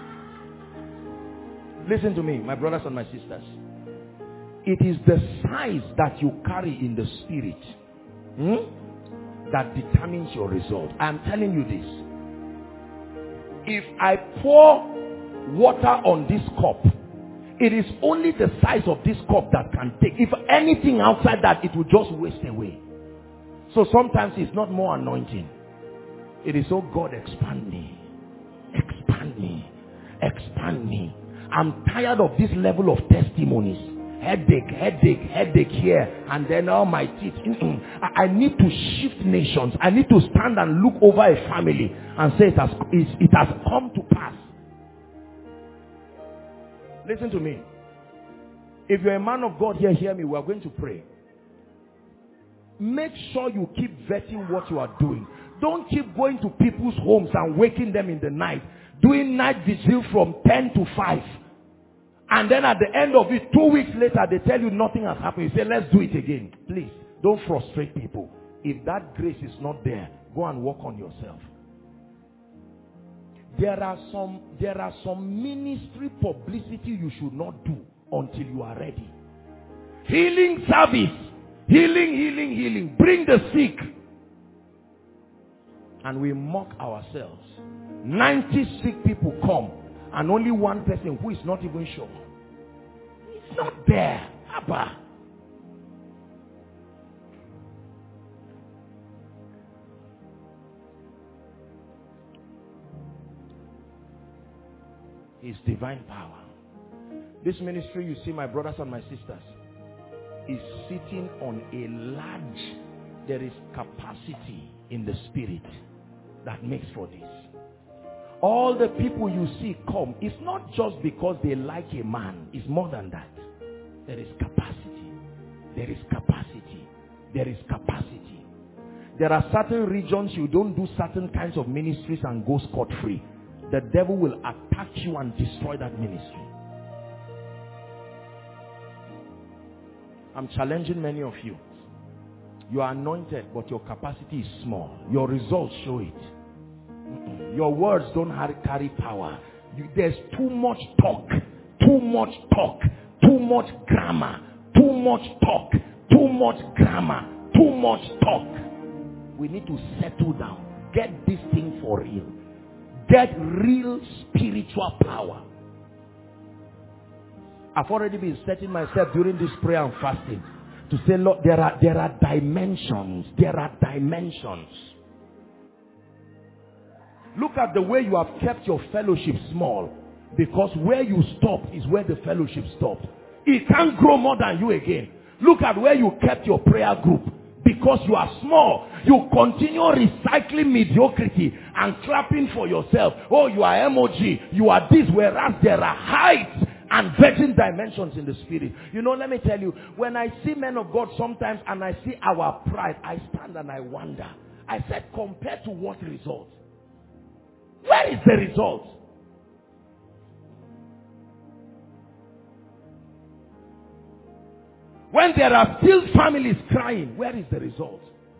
Listen to me, my brothers and my sisters. It is the size that you carry in the spirit hmm, that determines your result. I am telling you this. If I pour water on this cup, it is only the size of this cup that can take. If anything outside that, it will just waste away. So sometimes it's not more anointing. It is, oh God, expand me. Expand me. Expand me. I'm tired of this level of testimonies. Headache, headache, headache here, and then all my teeth. I need to shift nations. I need to stand and look over a family and say it has, it has come to pass. Listen to me. If you're a man of God here, hear me. We are going to pray. Make sure you keep vetting what you are doing. Don't keep going to people's homes and waking them in the night. Doing night vigil from ten to five. And then at the end of it, two weeks later, they tell you nothing has happened. You say, let's do it again. Please, don't frustrate people. If that grace is not there, go and work on yourself. There are some, there are some ministry publicity you should not do until you are ready. Healing service. Healing, healing, healing. Bring the sick. And we mock ourselves. ninety sick people come. And only one person who is not even sure. It's not there. Abba. It's divine power. This ministry you see, my brothers and my sisters, is sitting on a large, there is capacity in the spirit that makes for this. All the people you see come, it's not just because they like a man. It's more than that. There is capacity. There is capacity. There is capacity. There are certain regions you don't do certain kinds of ministries and go scot-free. The devil will attack you and destroy that ministry. I'm challenging many of you. You are anointed, but your capacity is small. Your results show it. Mm-mm. Your words don't carry power. You, there's too much talk, too too much talk, too much grammar, too much talk, too much grammar, too much talk. We need to settle down. Get this thing for real. Get real spiritual power. I've already been setting myself during this prayer and fasting to say, Lord, there are, there are dimensions. There are dimensions. Look at the way you have kept your fellowship small, because where you stop is where the fellowship stopped. It can't grow more than you again. Look at where you kept your prayer group, because you are small. You continue recycling mediocrity and clapping for yourself. Oh, you are M O G, you are this, whereas there are heights and virgin dimensions in the spirit. You know, let me tell you, when I see men of God sometimes and I see our pride, I stand and I wonder. I said, compared to what result? Where is the result? When there are still families crying, where is the result?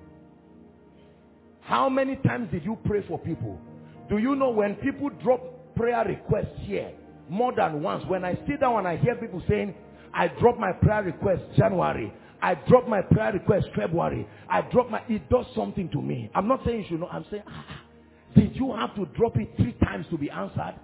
How many times did you pray for people? Do you know when people drop prayer requests here, more than once, when I sit down and I hear people saying, I dropped my prayer request January, I dropped my prayer request February, I dropped my, it does something to me. I'm not saying you should know, I'm saying, ah, did you have to drop it three times to be answered?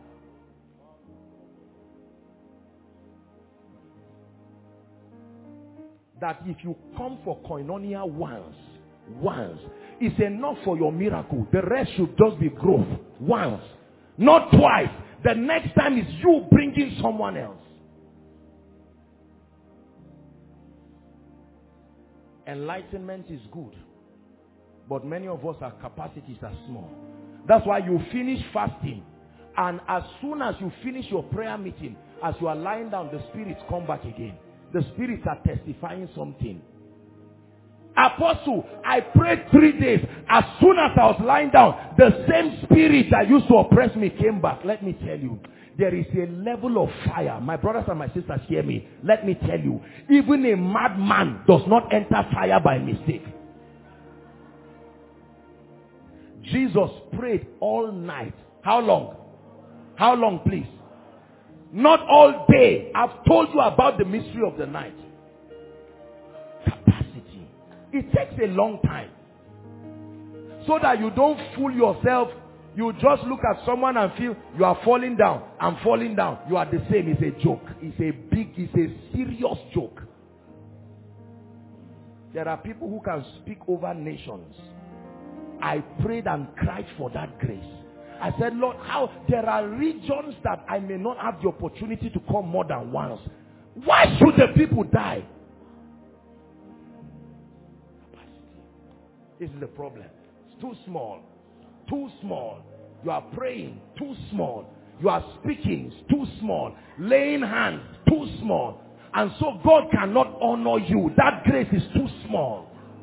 That if you come for koinonia once, once, it's enough for your miracle. The rest should just be growth. Once, not twice. The next time is you bringing someone else. Enlightenment is good, but many of us, our capacities are small. That's why you finish fasting, and as soon as you finish your prayer meeting, as you are lying down, the spirits come back again. The spirits are testifying something. Apostle, I prayed three days. As soon as I was lying down, the same spirit that used to oppress me came back. Let me tell you, there is a level of fire. My brothers and my sisters, hear me. Let me tell you, even a madman does not enter fire by mistake. Jesus prayed all night. How long? How long, please? Not all day. I've told you about the mystery of the night. Capacity. It takes a long time. So that you don't fool yourself. You just look at someone and feel you are falling down. I'm falling down. You are the same. It's a joke. It's a big, it's a serious joke. There are people who can speak over nations. I prayed and cried for that grace. I said, Lord, how there are regions that I may not have the opportunity to come more than once. Why should the people die? This is the problem. It's too small. Too small. You are praying, too small. You are speaking, too small. Laying hands, too small. And so God cannot honor you. That grace is too small.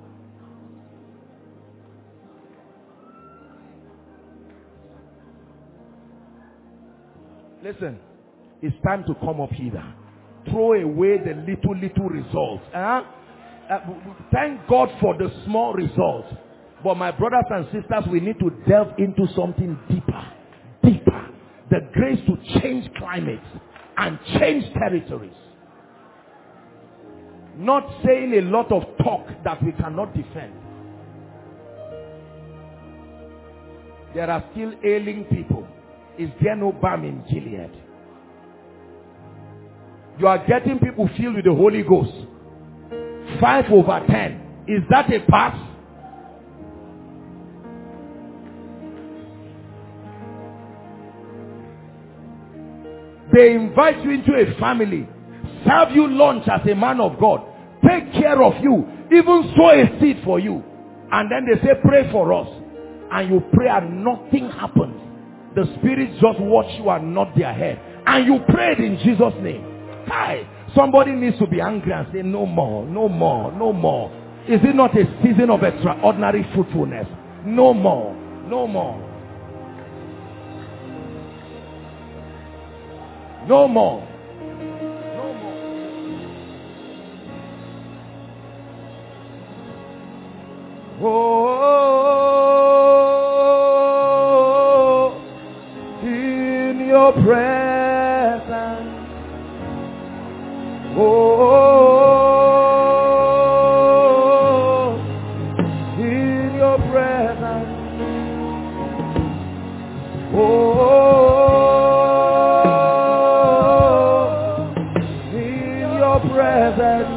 Listen, it's time to come up hither. Throw away the little, little results. Huh? Uh, thank God for the small results. But my brothers and sisters, we need to delve into something deeper. Deeper. The grace to change climates and change territories. Not saying a lot of talk that we cannot defend. There are still ailing people. Is there no balm in Gilead? You are getting people filled with the Holy Ghost. Five over ten. Is that a pass? They invite you into a family, serve you lunch as a man of God, take care of you, even sow a seed for you, and then they say, pray for us. And you pray and nothing happens. The spirits just watch you and nod their head. And you prayed in Jesus' name. Hi. Somebody needs to be angry and say, no more, no more, no more. Is it not a season of extraordinary fruitfulness? No more, no more. No more. No more. Oh, in your presence presence. Oh, in your presence.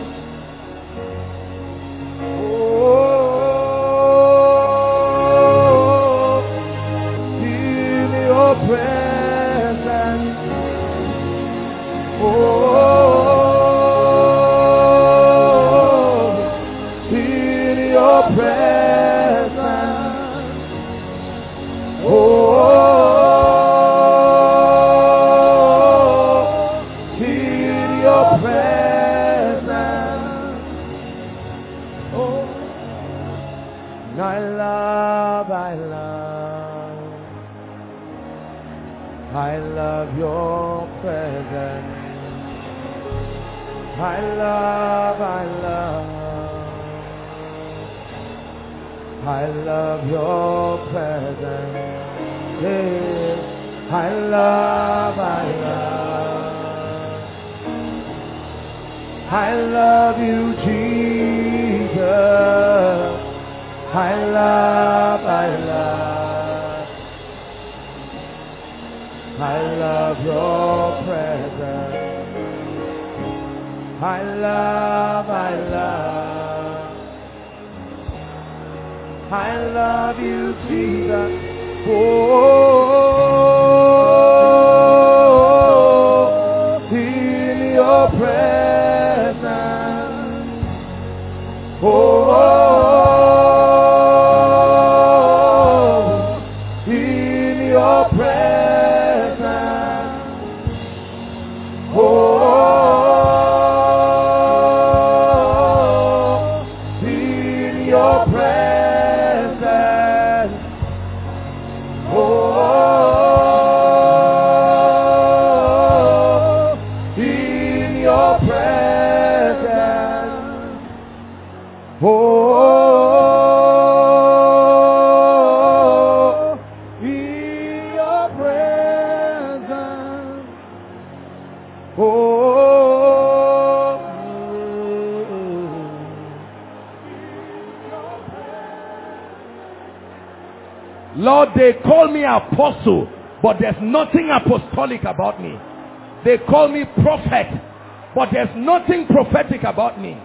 Lord, they call me apostle, but there's nothing apostolic about me. They call me prophet, but there's nothing prophetic about me.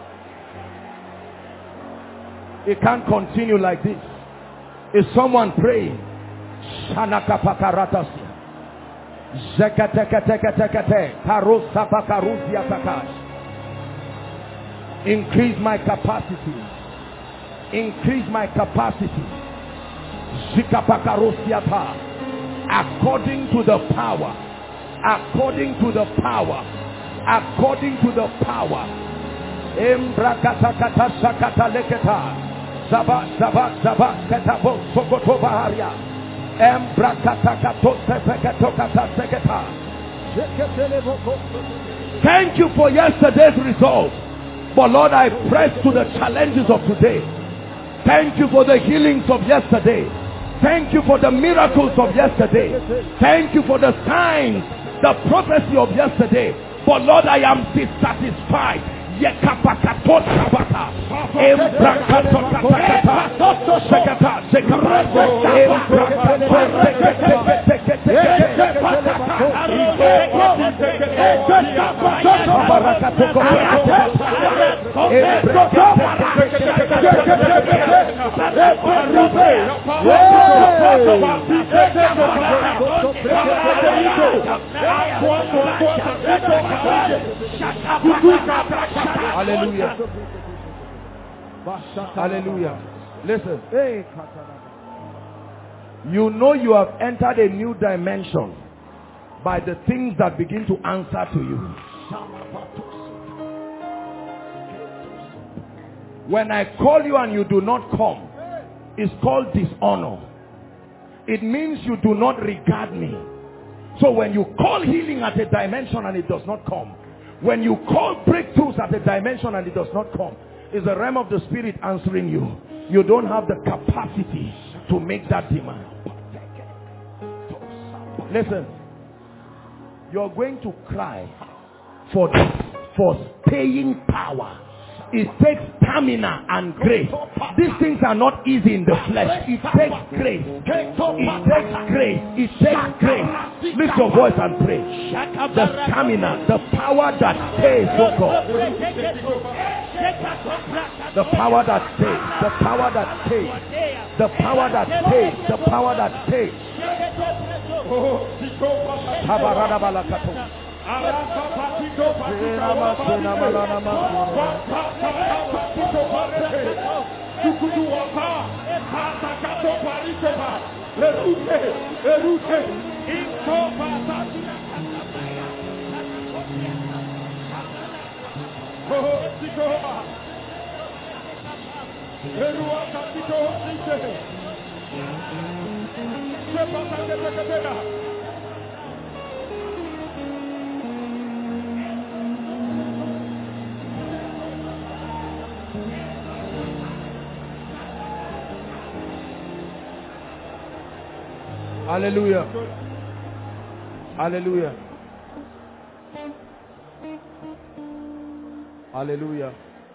It can't continue like this. Is someone praying? Increase my capacity. Increase my capacity. According to the power. According to the power. According to the power. Zaba zaba zaba ketabo sokoto baharia. Thank you for yesterday's result. But Lord, I press to the challenges of today. Thank you for the healings of yesterday. Thank you for the miracles of yesterday. Thank you for the signs, the prophecy of yesterday. But Lord, I am dissatisfied. Hallelujah. Hallelujah. Listen. You know you have entered a new dimension by the things that begin to answer to you. When I call you and you do not come, it's called dishonor. It means you do not regard me. So when you call healing at a dimension and it does not come, when you call breakthroughs at a dimension and it does not come, it's the realm of the spirit answering you. You don't have the capacity to make that demand. Listen, you're going to cry for, for staying power. It takes stamina and grace. These things are not easy in the flesh. It takes grace. It takes grace. It takes grace. Lift your voice and pray. The stamina, the power that stays, oh God. The power that stays. The power that stays. The power that stays. The power that stays. Hallelujah. Hallelujah. Hallelujah.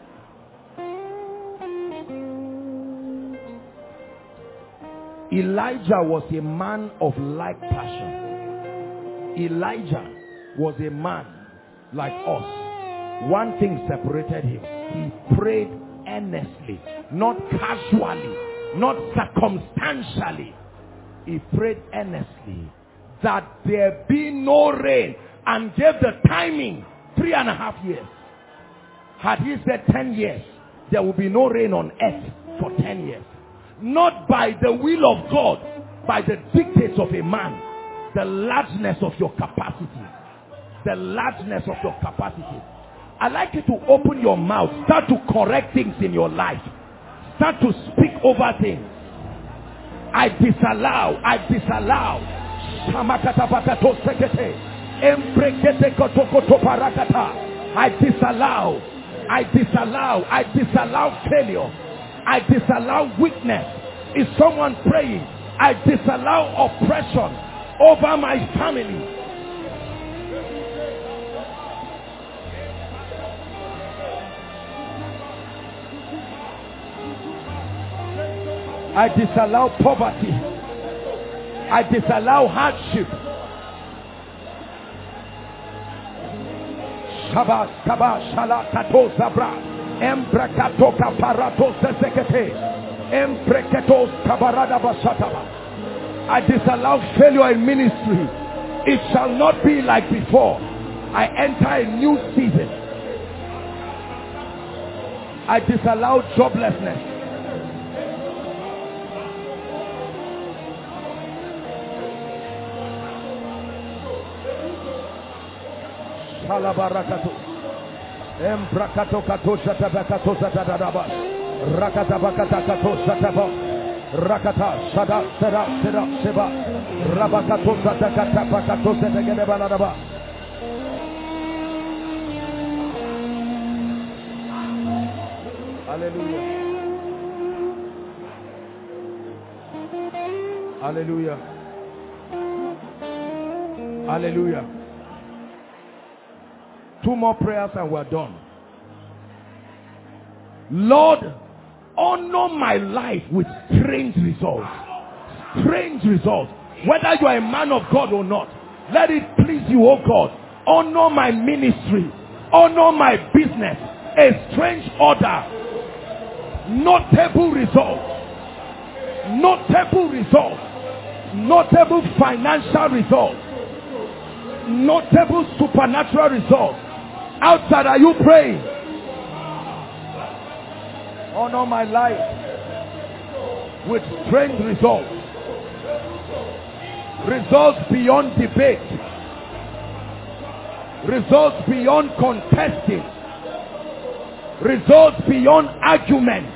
Elijah was a man of like passion. Elijah was a man like us. One thing separated him. He prayed earnestly, not casually, not circumstantially. He prayed earnestly that there be no rain, and gave the timing three and a half years. Had he said ten years, there will be no rain on earth for ten years. Not by the will of God, by the dictates of a man. The largeness of your capacity. The largeness of your capacity. I'd like you to open your mouth. Start to correct things in your life. Start to speak over things. I disallow, I disallow. I disallow, I disallow, I disallow failure. I disallow weakness. Is someone praying? I disallow oppression over my family. I disallow poverty. I disallow hardship. Shabbat, Shabbat, Shala, Kato, Zabra, Embrakato, Kaparato, Sesekete, Embrekato, Kabarada, Bashataba. I disallow failure in ministry. It shall not be like before. I enter a new season. I disallow joblessness. Salabarakato Embrakato Kato Shatabakato Satadaba Rakata Bakata Kato Sataba Rakata Sada Sada Sada Seba Rabakato Satakata Bakato Satagadaba. Hallelujah. Hallelujah. Hallelujah. Two more prayers and we're done. Lord, honor my life with strange results. Strange results. Whether you are a man of God or not, let it please you, oh God. Honor my ministry. Honor my business. A strange order. Notable results. Notable results. Notable financial results. Notable supernatural results. Outside, are you praying? Honor my life with strange results. Results beyond debate. Results beyond contesting. Results beyond argument.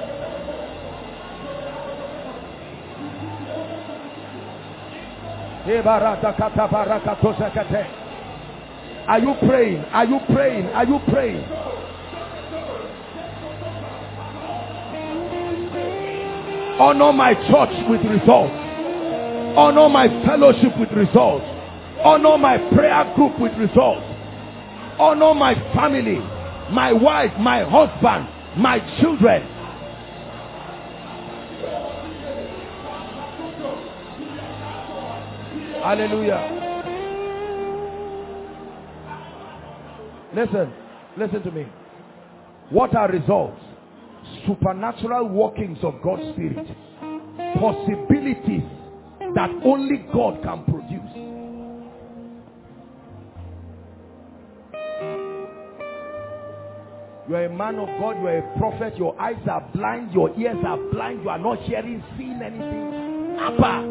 Are you praying? Are you praying? Are you praying? Honor my church with results. Honor my fellowship with results. Honor my prayer group with results. Honor my family my wife, my husband, my children. Hallelujah. Listen, listen to me. What are results? Supernatural workings of God's Spirit. Possibilities that only God can produce. You are a man of God, you are a prophet, your eyes are blind, your ears are blind, you are not hearing, seeing anything. Abba.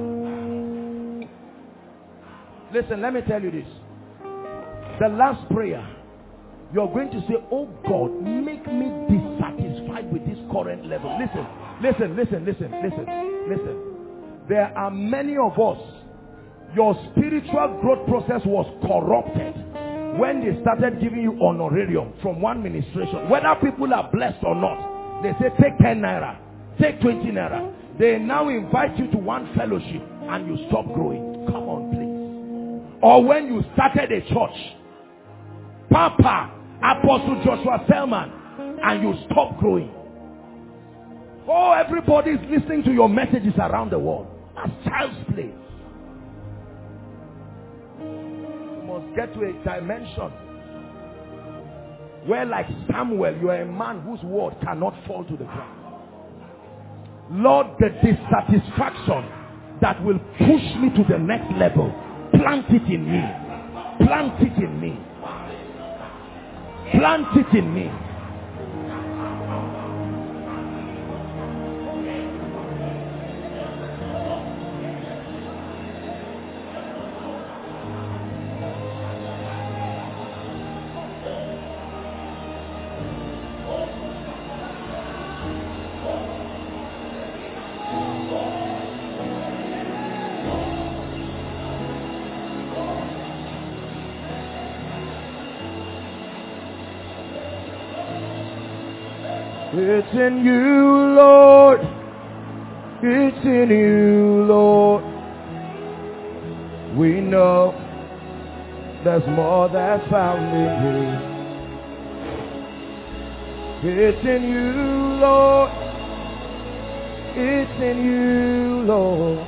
Listen, let me tell you this. The last prayer, you're going to say, oh God, make me dissatisfied with this current level. Listen, listen, listen, listen, listen, listen. There are many of us, your spiritual growth process was corrupted when they started giving you honorarium from one ministration. Whether people are blessed or not, they say take ten naira, take twenty naira. They now invite you to one fellowship and you stop growing. Come on, please. Or when you started a church, Papa, Apostle Joshua Selman, and you stop growing. Oh, everybody is listening to your messages around the world. That's child's play. You must get to a dimension where, like Samuel, you are a man whose word cannot fall to the ground. Lord, the dissatisfaction that will push me to the next level, plant it in me. Plant it in me. Plant it in me. It's in you, Lord. It's in you, Lord. We know there's more that's found in you. It's in you, Lord. It's in you, Lord.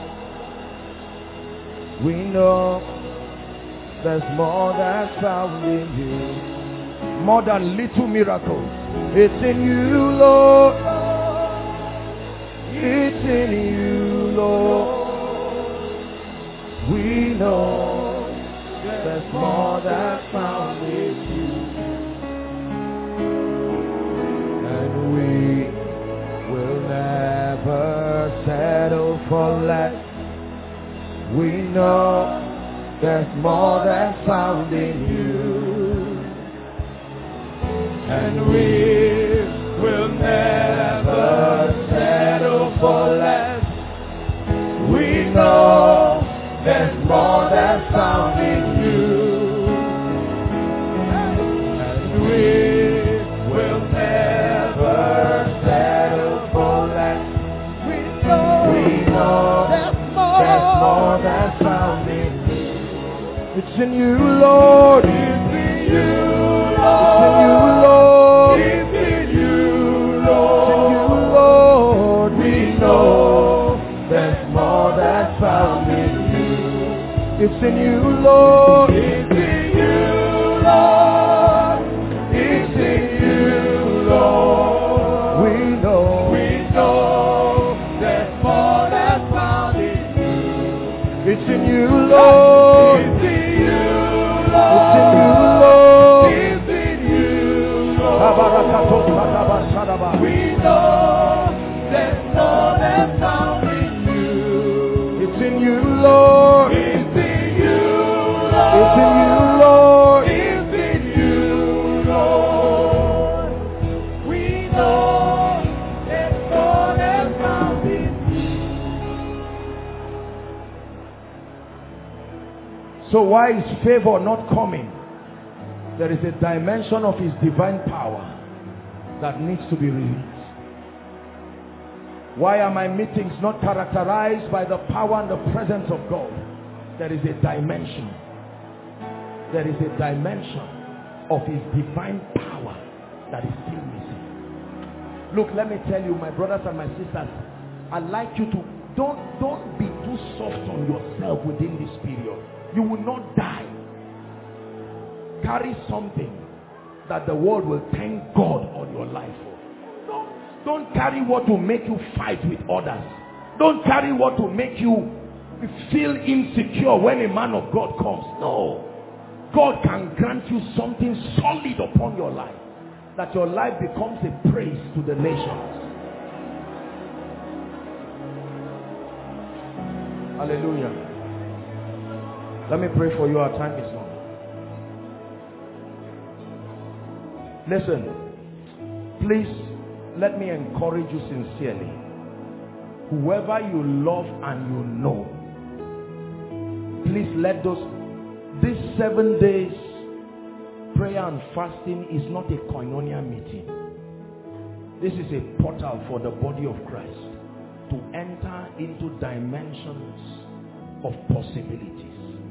We know there's more that's found in you. More than little miracles. It's in you, Lord. It's in you, Lord. We know there's more that's found in you. And we will never settle for less. We know there's more that's found in you. And we will never settle for less. We know there's more that's found in you. And we will never settle for less. We know, we know there's more, there's more that's found in you. It's in you, Lord. It's in you, Lord. It's in you, Lord. It's in you, Lord. We know there's more that's found in you. It's in you, Lord. It's in you, Lord. It's in you, Lord. We know, we know there's more that's found in you. It's in you, Lord. It's in you, Lord. It's in you, Lord. It's in you, Lord. We know there's more that's found in you. It's in you, Lord. It's in you, Lord. It's in you, Lord. It's in you, Lord. We know there's more that's found in you. So why is favor not coming? There is a dimension of his divine power that needs to be released. Why are my meetings not characterized by the power and the presence of God? There is a dimension. There is a dimension of his divine power that is still missing. Look, let me tell you, my brothers and my sisters, I'd like you to, don't, don't be too soft on yourself within this period. You will not die. Carry something that the world will thank God on your life for. Don't, don't carry what will make you fight with others. Don't carry what will make you feel insecure when a man of God comes. No. God can grant you something solid upon your life, that your life becomes a praise to the nations. Hallelujah. Let me pray for you. Our time is long. Listen, please let me encourage you sincerely. Whoever you love and you know, please let those, these seven days prayer and fasting is not a koinonia meeting. This is a portal for the body of Christ to enter into dimensions of possibilities.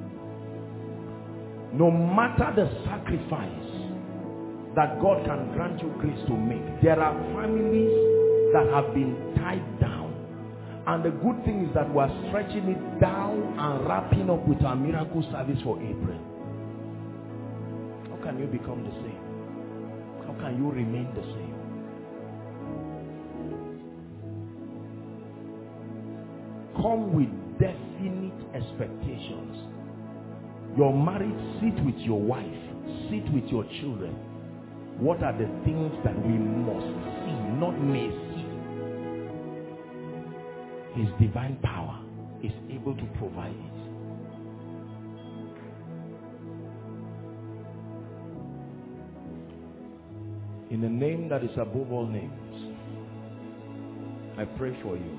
No matter the sacrifice that God can grant you grace to make, there are families that have been tied down. And the good thing is that we are stretching it down and wrapping up with our miracle service for April. How can you become the same? How can you remain the same? Come with definite expectations. You're married, sit with your wife, sit with your children. What are the things that we must see, not may see? His divine power is able to provide it. In the name that is above all names, I pray for you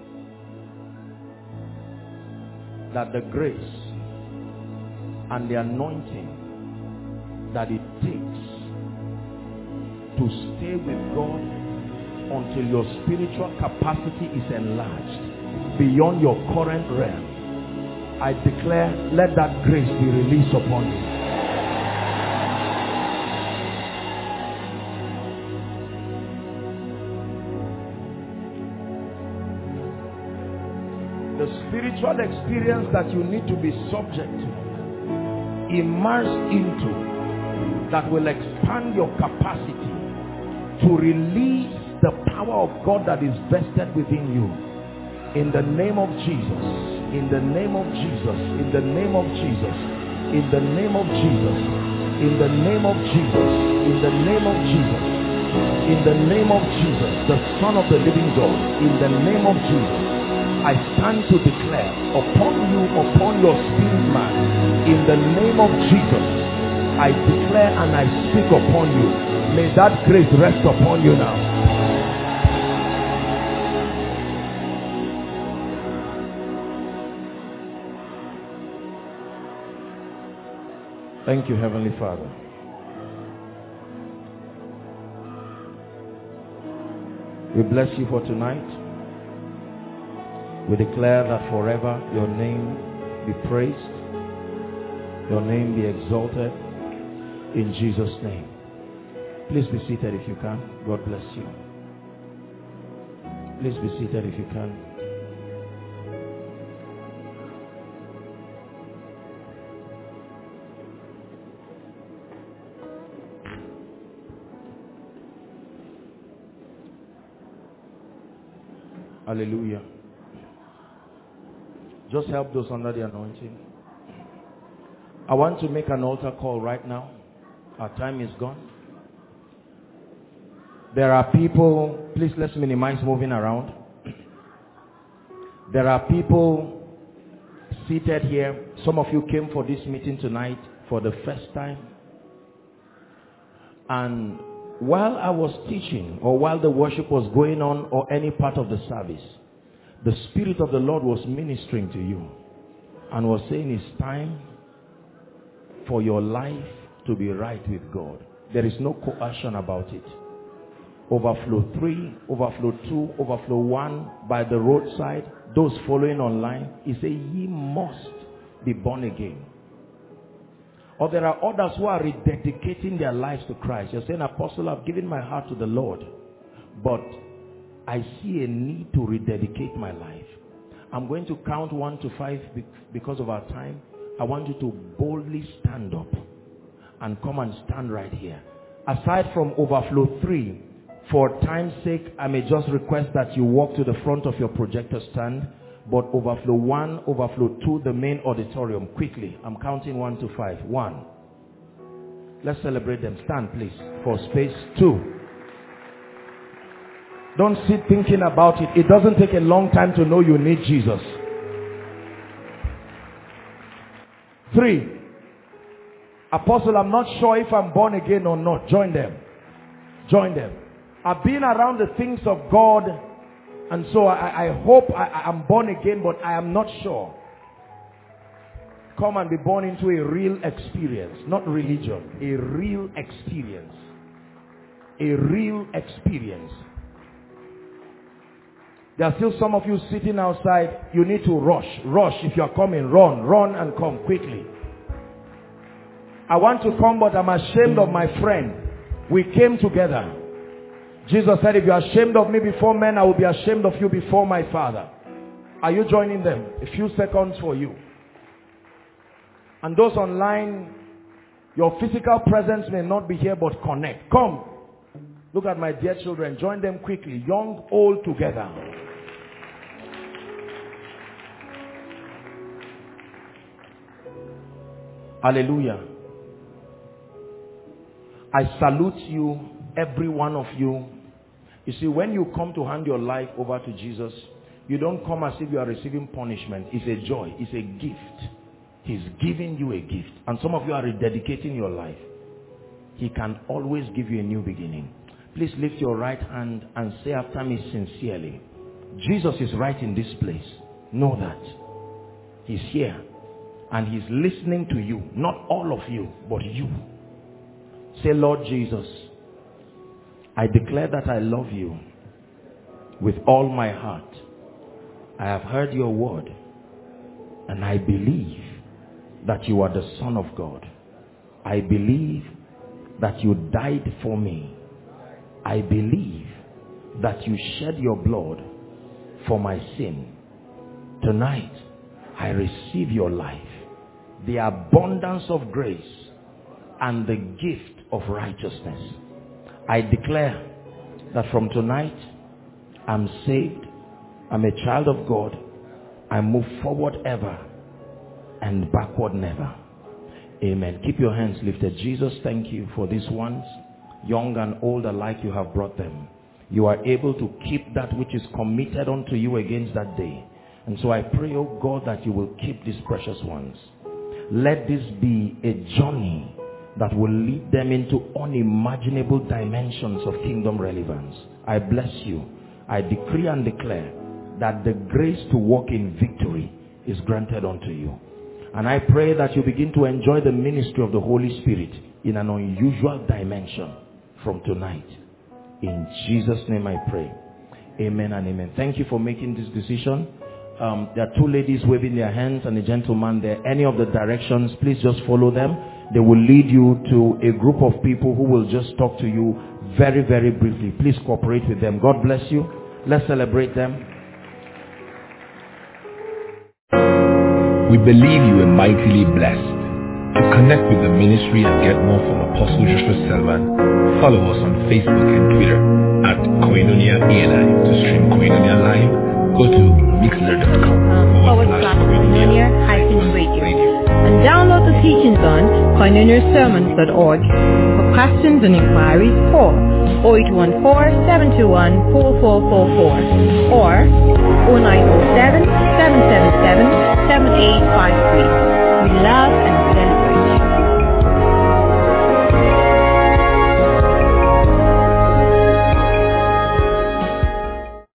that the grace and the anointing that it takes to stay with God until your spiritual capacity is enlarged beyond your current realm, I declare, let that grace be released upon you. The spiritual experience that you need to be subject to, immersed into, that will expand your capacity to release the power of God that is vested within you. In the name of Jesus, in the name of Jesus, in the name of Jesus, in the name of Jesus, in the name of Jesus, in the name of Jesus, in the name of Jesus, the Son of the living God, in the name of Jesus, I stand to declare upon you, upon your spirit man, in the name of Jesus, I declare and I speak upon you. May that grace rest upon you now. Thank you, Heavenly Father. We bless you for tonight. We declare that forever your name be praised, your name be exalted in Jesus' name. Please be seated if you can. God bless you. Please be seated if you can. Hallelujah. Just help those under the anointing. I want to make an altar call right now. Our time is gone. There are people, please let's minimize moving around. There are people seated here. Some of you came for this meeting tonight for the first time. And while I was teaching, or while the worship was going on, or any part of the service, the Spirit of the Lord was ministering to you and was saying it's time for your life to be right with God. There is no coercion about it. Overflow three, overflow two, overflow one by the roadside. Those following online, he said, ye must be born again. Or there are others who are rededicating their lives to Christ. You're saying, Apostle, I've given my heart to the Lord, but I see a need to rededicate my life. I'm going to count one to five because of our time. I want you to boldly stand up and come and stand right here. Aside from overflow three, for time's sake, I may just request that you walk to the front of your projector stand. But overflow one, overflow two, the main auditorium, quickly. I'm counting one to five. One. Let's celebrate them. Stand, please, for space. Two. Don't sit thinking about it. It doesn't take a long time to know you need Jesus. Three. Apostle, I'm not sure if I'm born again or not. Join them. Join them. I've been around the things of God, and so I, I hope I, I'm born again, but I am not sure. Come and be born into a real experience. Not religion. A real experience. A real experience. There are still some of you sitting outside. You need to rush. Rush. If you are coming, run. Run and come quickly. I want to come, but I'm ashamed of my friend. We came together. Jesus said, if you are ashamed of me before men, I will be ashamed of you before my Father. Are you joining them? A few seconds for you. And those online, your physical presence may not be here, but connect. Come. Look at my dear children. Join them quickly. Young, old, together. Hallelujah. I salute you, every one of you. You see, when you come to hand your life over to Jesus, you don't come as if you are receiving punishment. It's a joy. It's a gift. He's giving you a gift. And some of you are rededicating your life. He can always give you a new beginning. Please lift your right hand and say after me sincerely, Jesus is right in this place. Know that. He's here. And he's listening to you. Not all of you, but you. Say, Lord Jesus, I declare that I love you with all my heart. I have heard your word, and I believe that you are the Son of God. I believe that you died for me. I believe that you shed your blood for my sin. Tonight, I receive your life, the abundance of grace, and the gift of righteousness. I declare that from tonight, I'm saved, I'm a child of God, I move forward ever and backward never. Amen. Keep your hands lifted. Jesus, thank you for these ones, young and old alike. You have brought them. You are able to keep that which is committed unto you against that day. And so I pray, oh God, that you will keep these precious ones. Let this be a journey that will lead them into unimaginable dimensions of kingdom relevance. I bless you. I decree and declare that the grace to walk in victory is granted unto you. And I pray that you begin to enjoy the ministry of the Holy Spirit in an unusual dimension from tonight. In Jesus' name I pray. Amen and amen. Thank you for making this decision. Um, there are two ladies waving their hands and a gentleman there. Any of the directions, please just follow them. They will lead you to a group of people who will just talk to you very, very briefly. Please cooperate with them. God bless you. Let's celebrate them. We believe you are mightily blessed. To connect with the ministry and get more from Apostle Joshua Selman, follow us on Facebook and Twitter at Koinonia A N I. To stream Koinonia live, go to mixler dot com forward slash Koinonia hyphen radio. And download the teachings on koinonia sermons dot org. For questions and inquiries, call oh eight one four, seven two one, four four four four or oh nine oh seven, seven seven seven, seven eight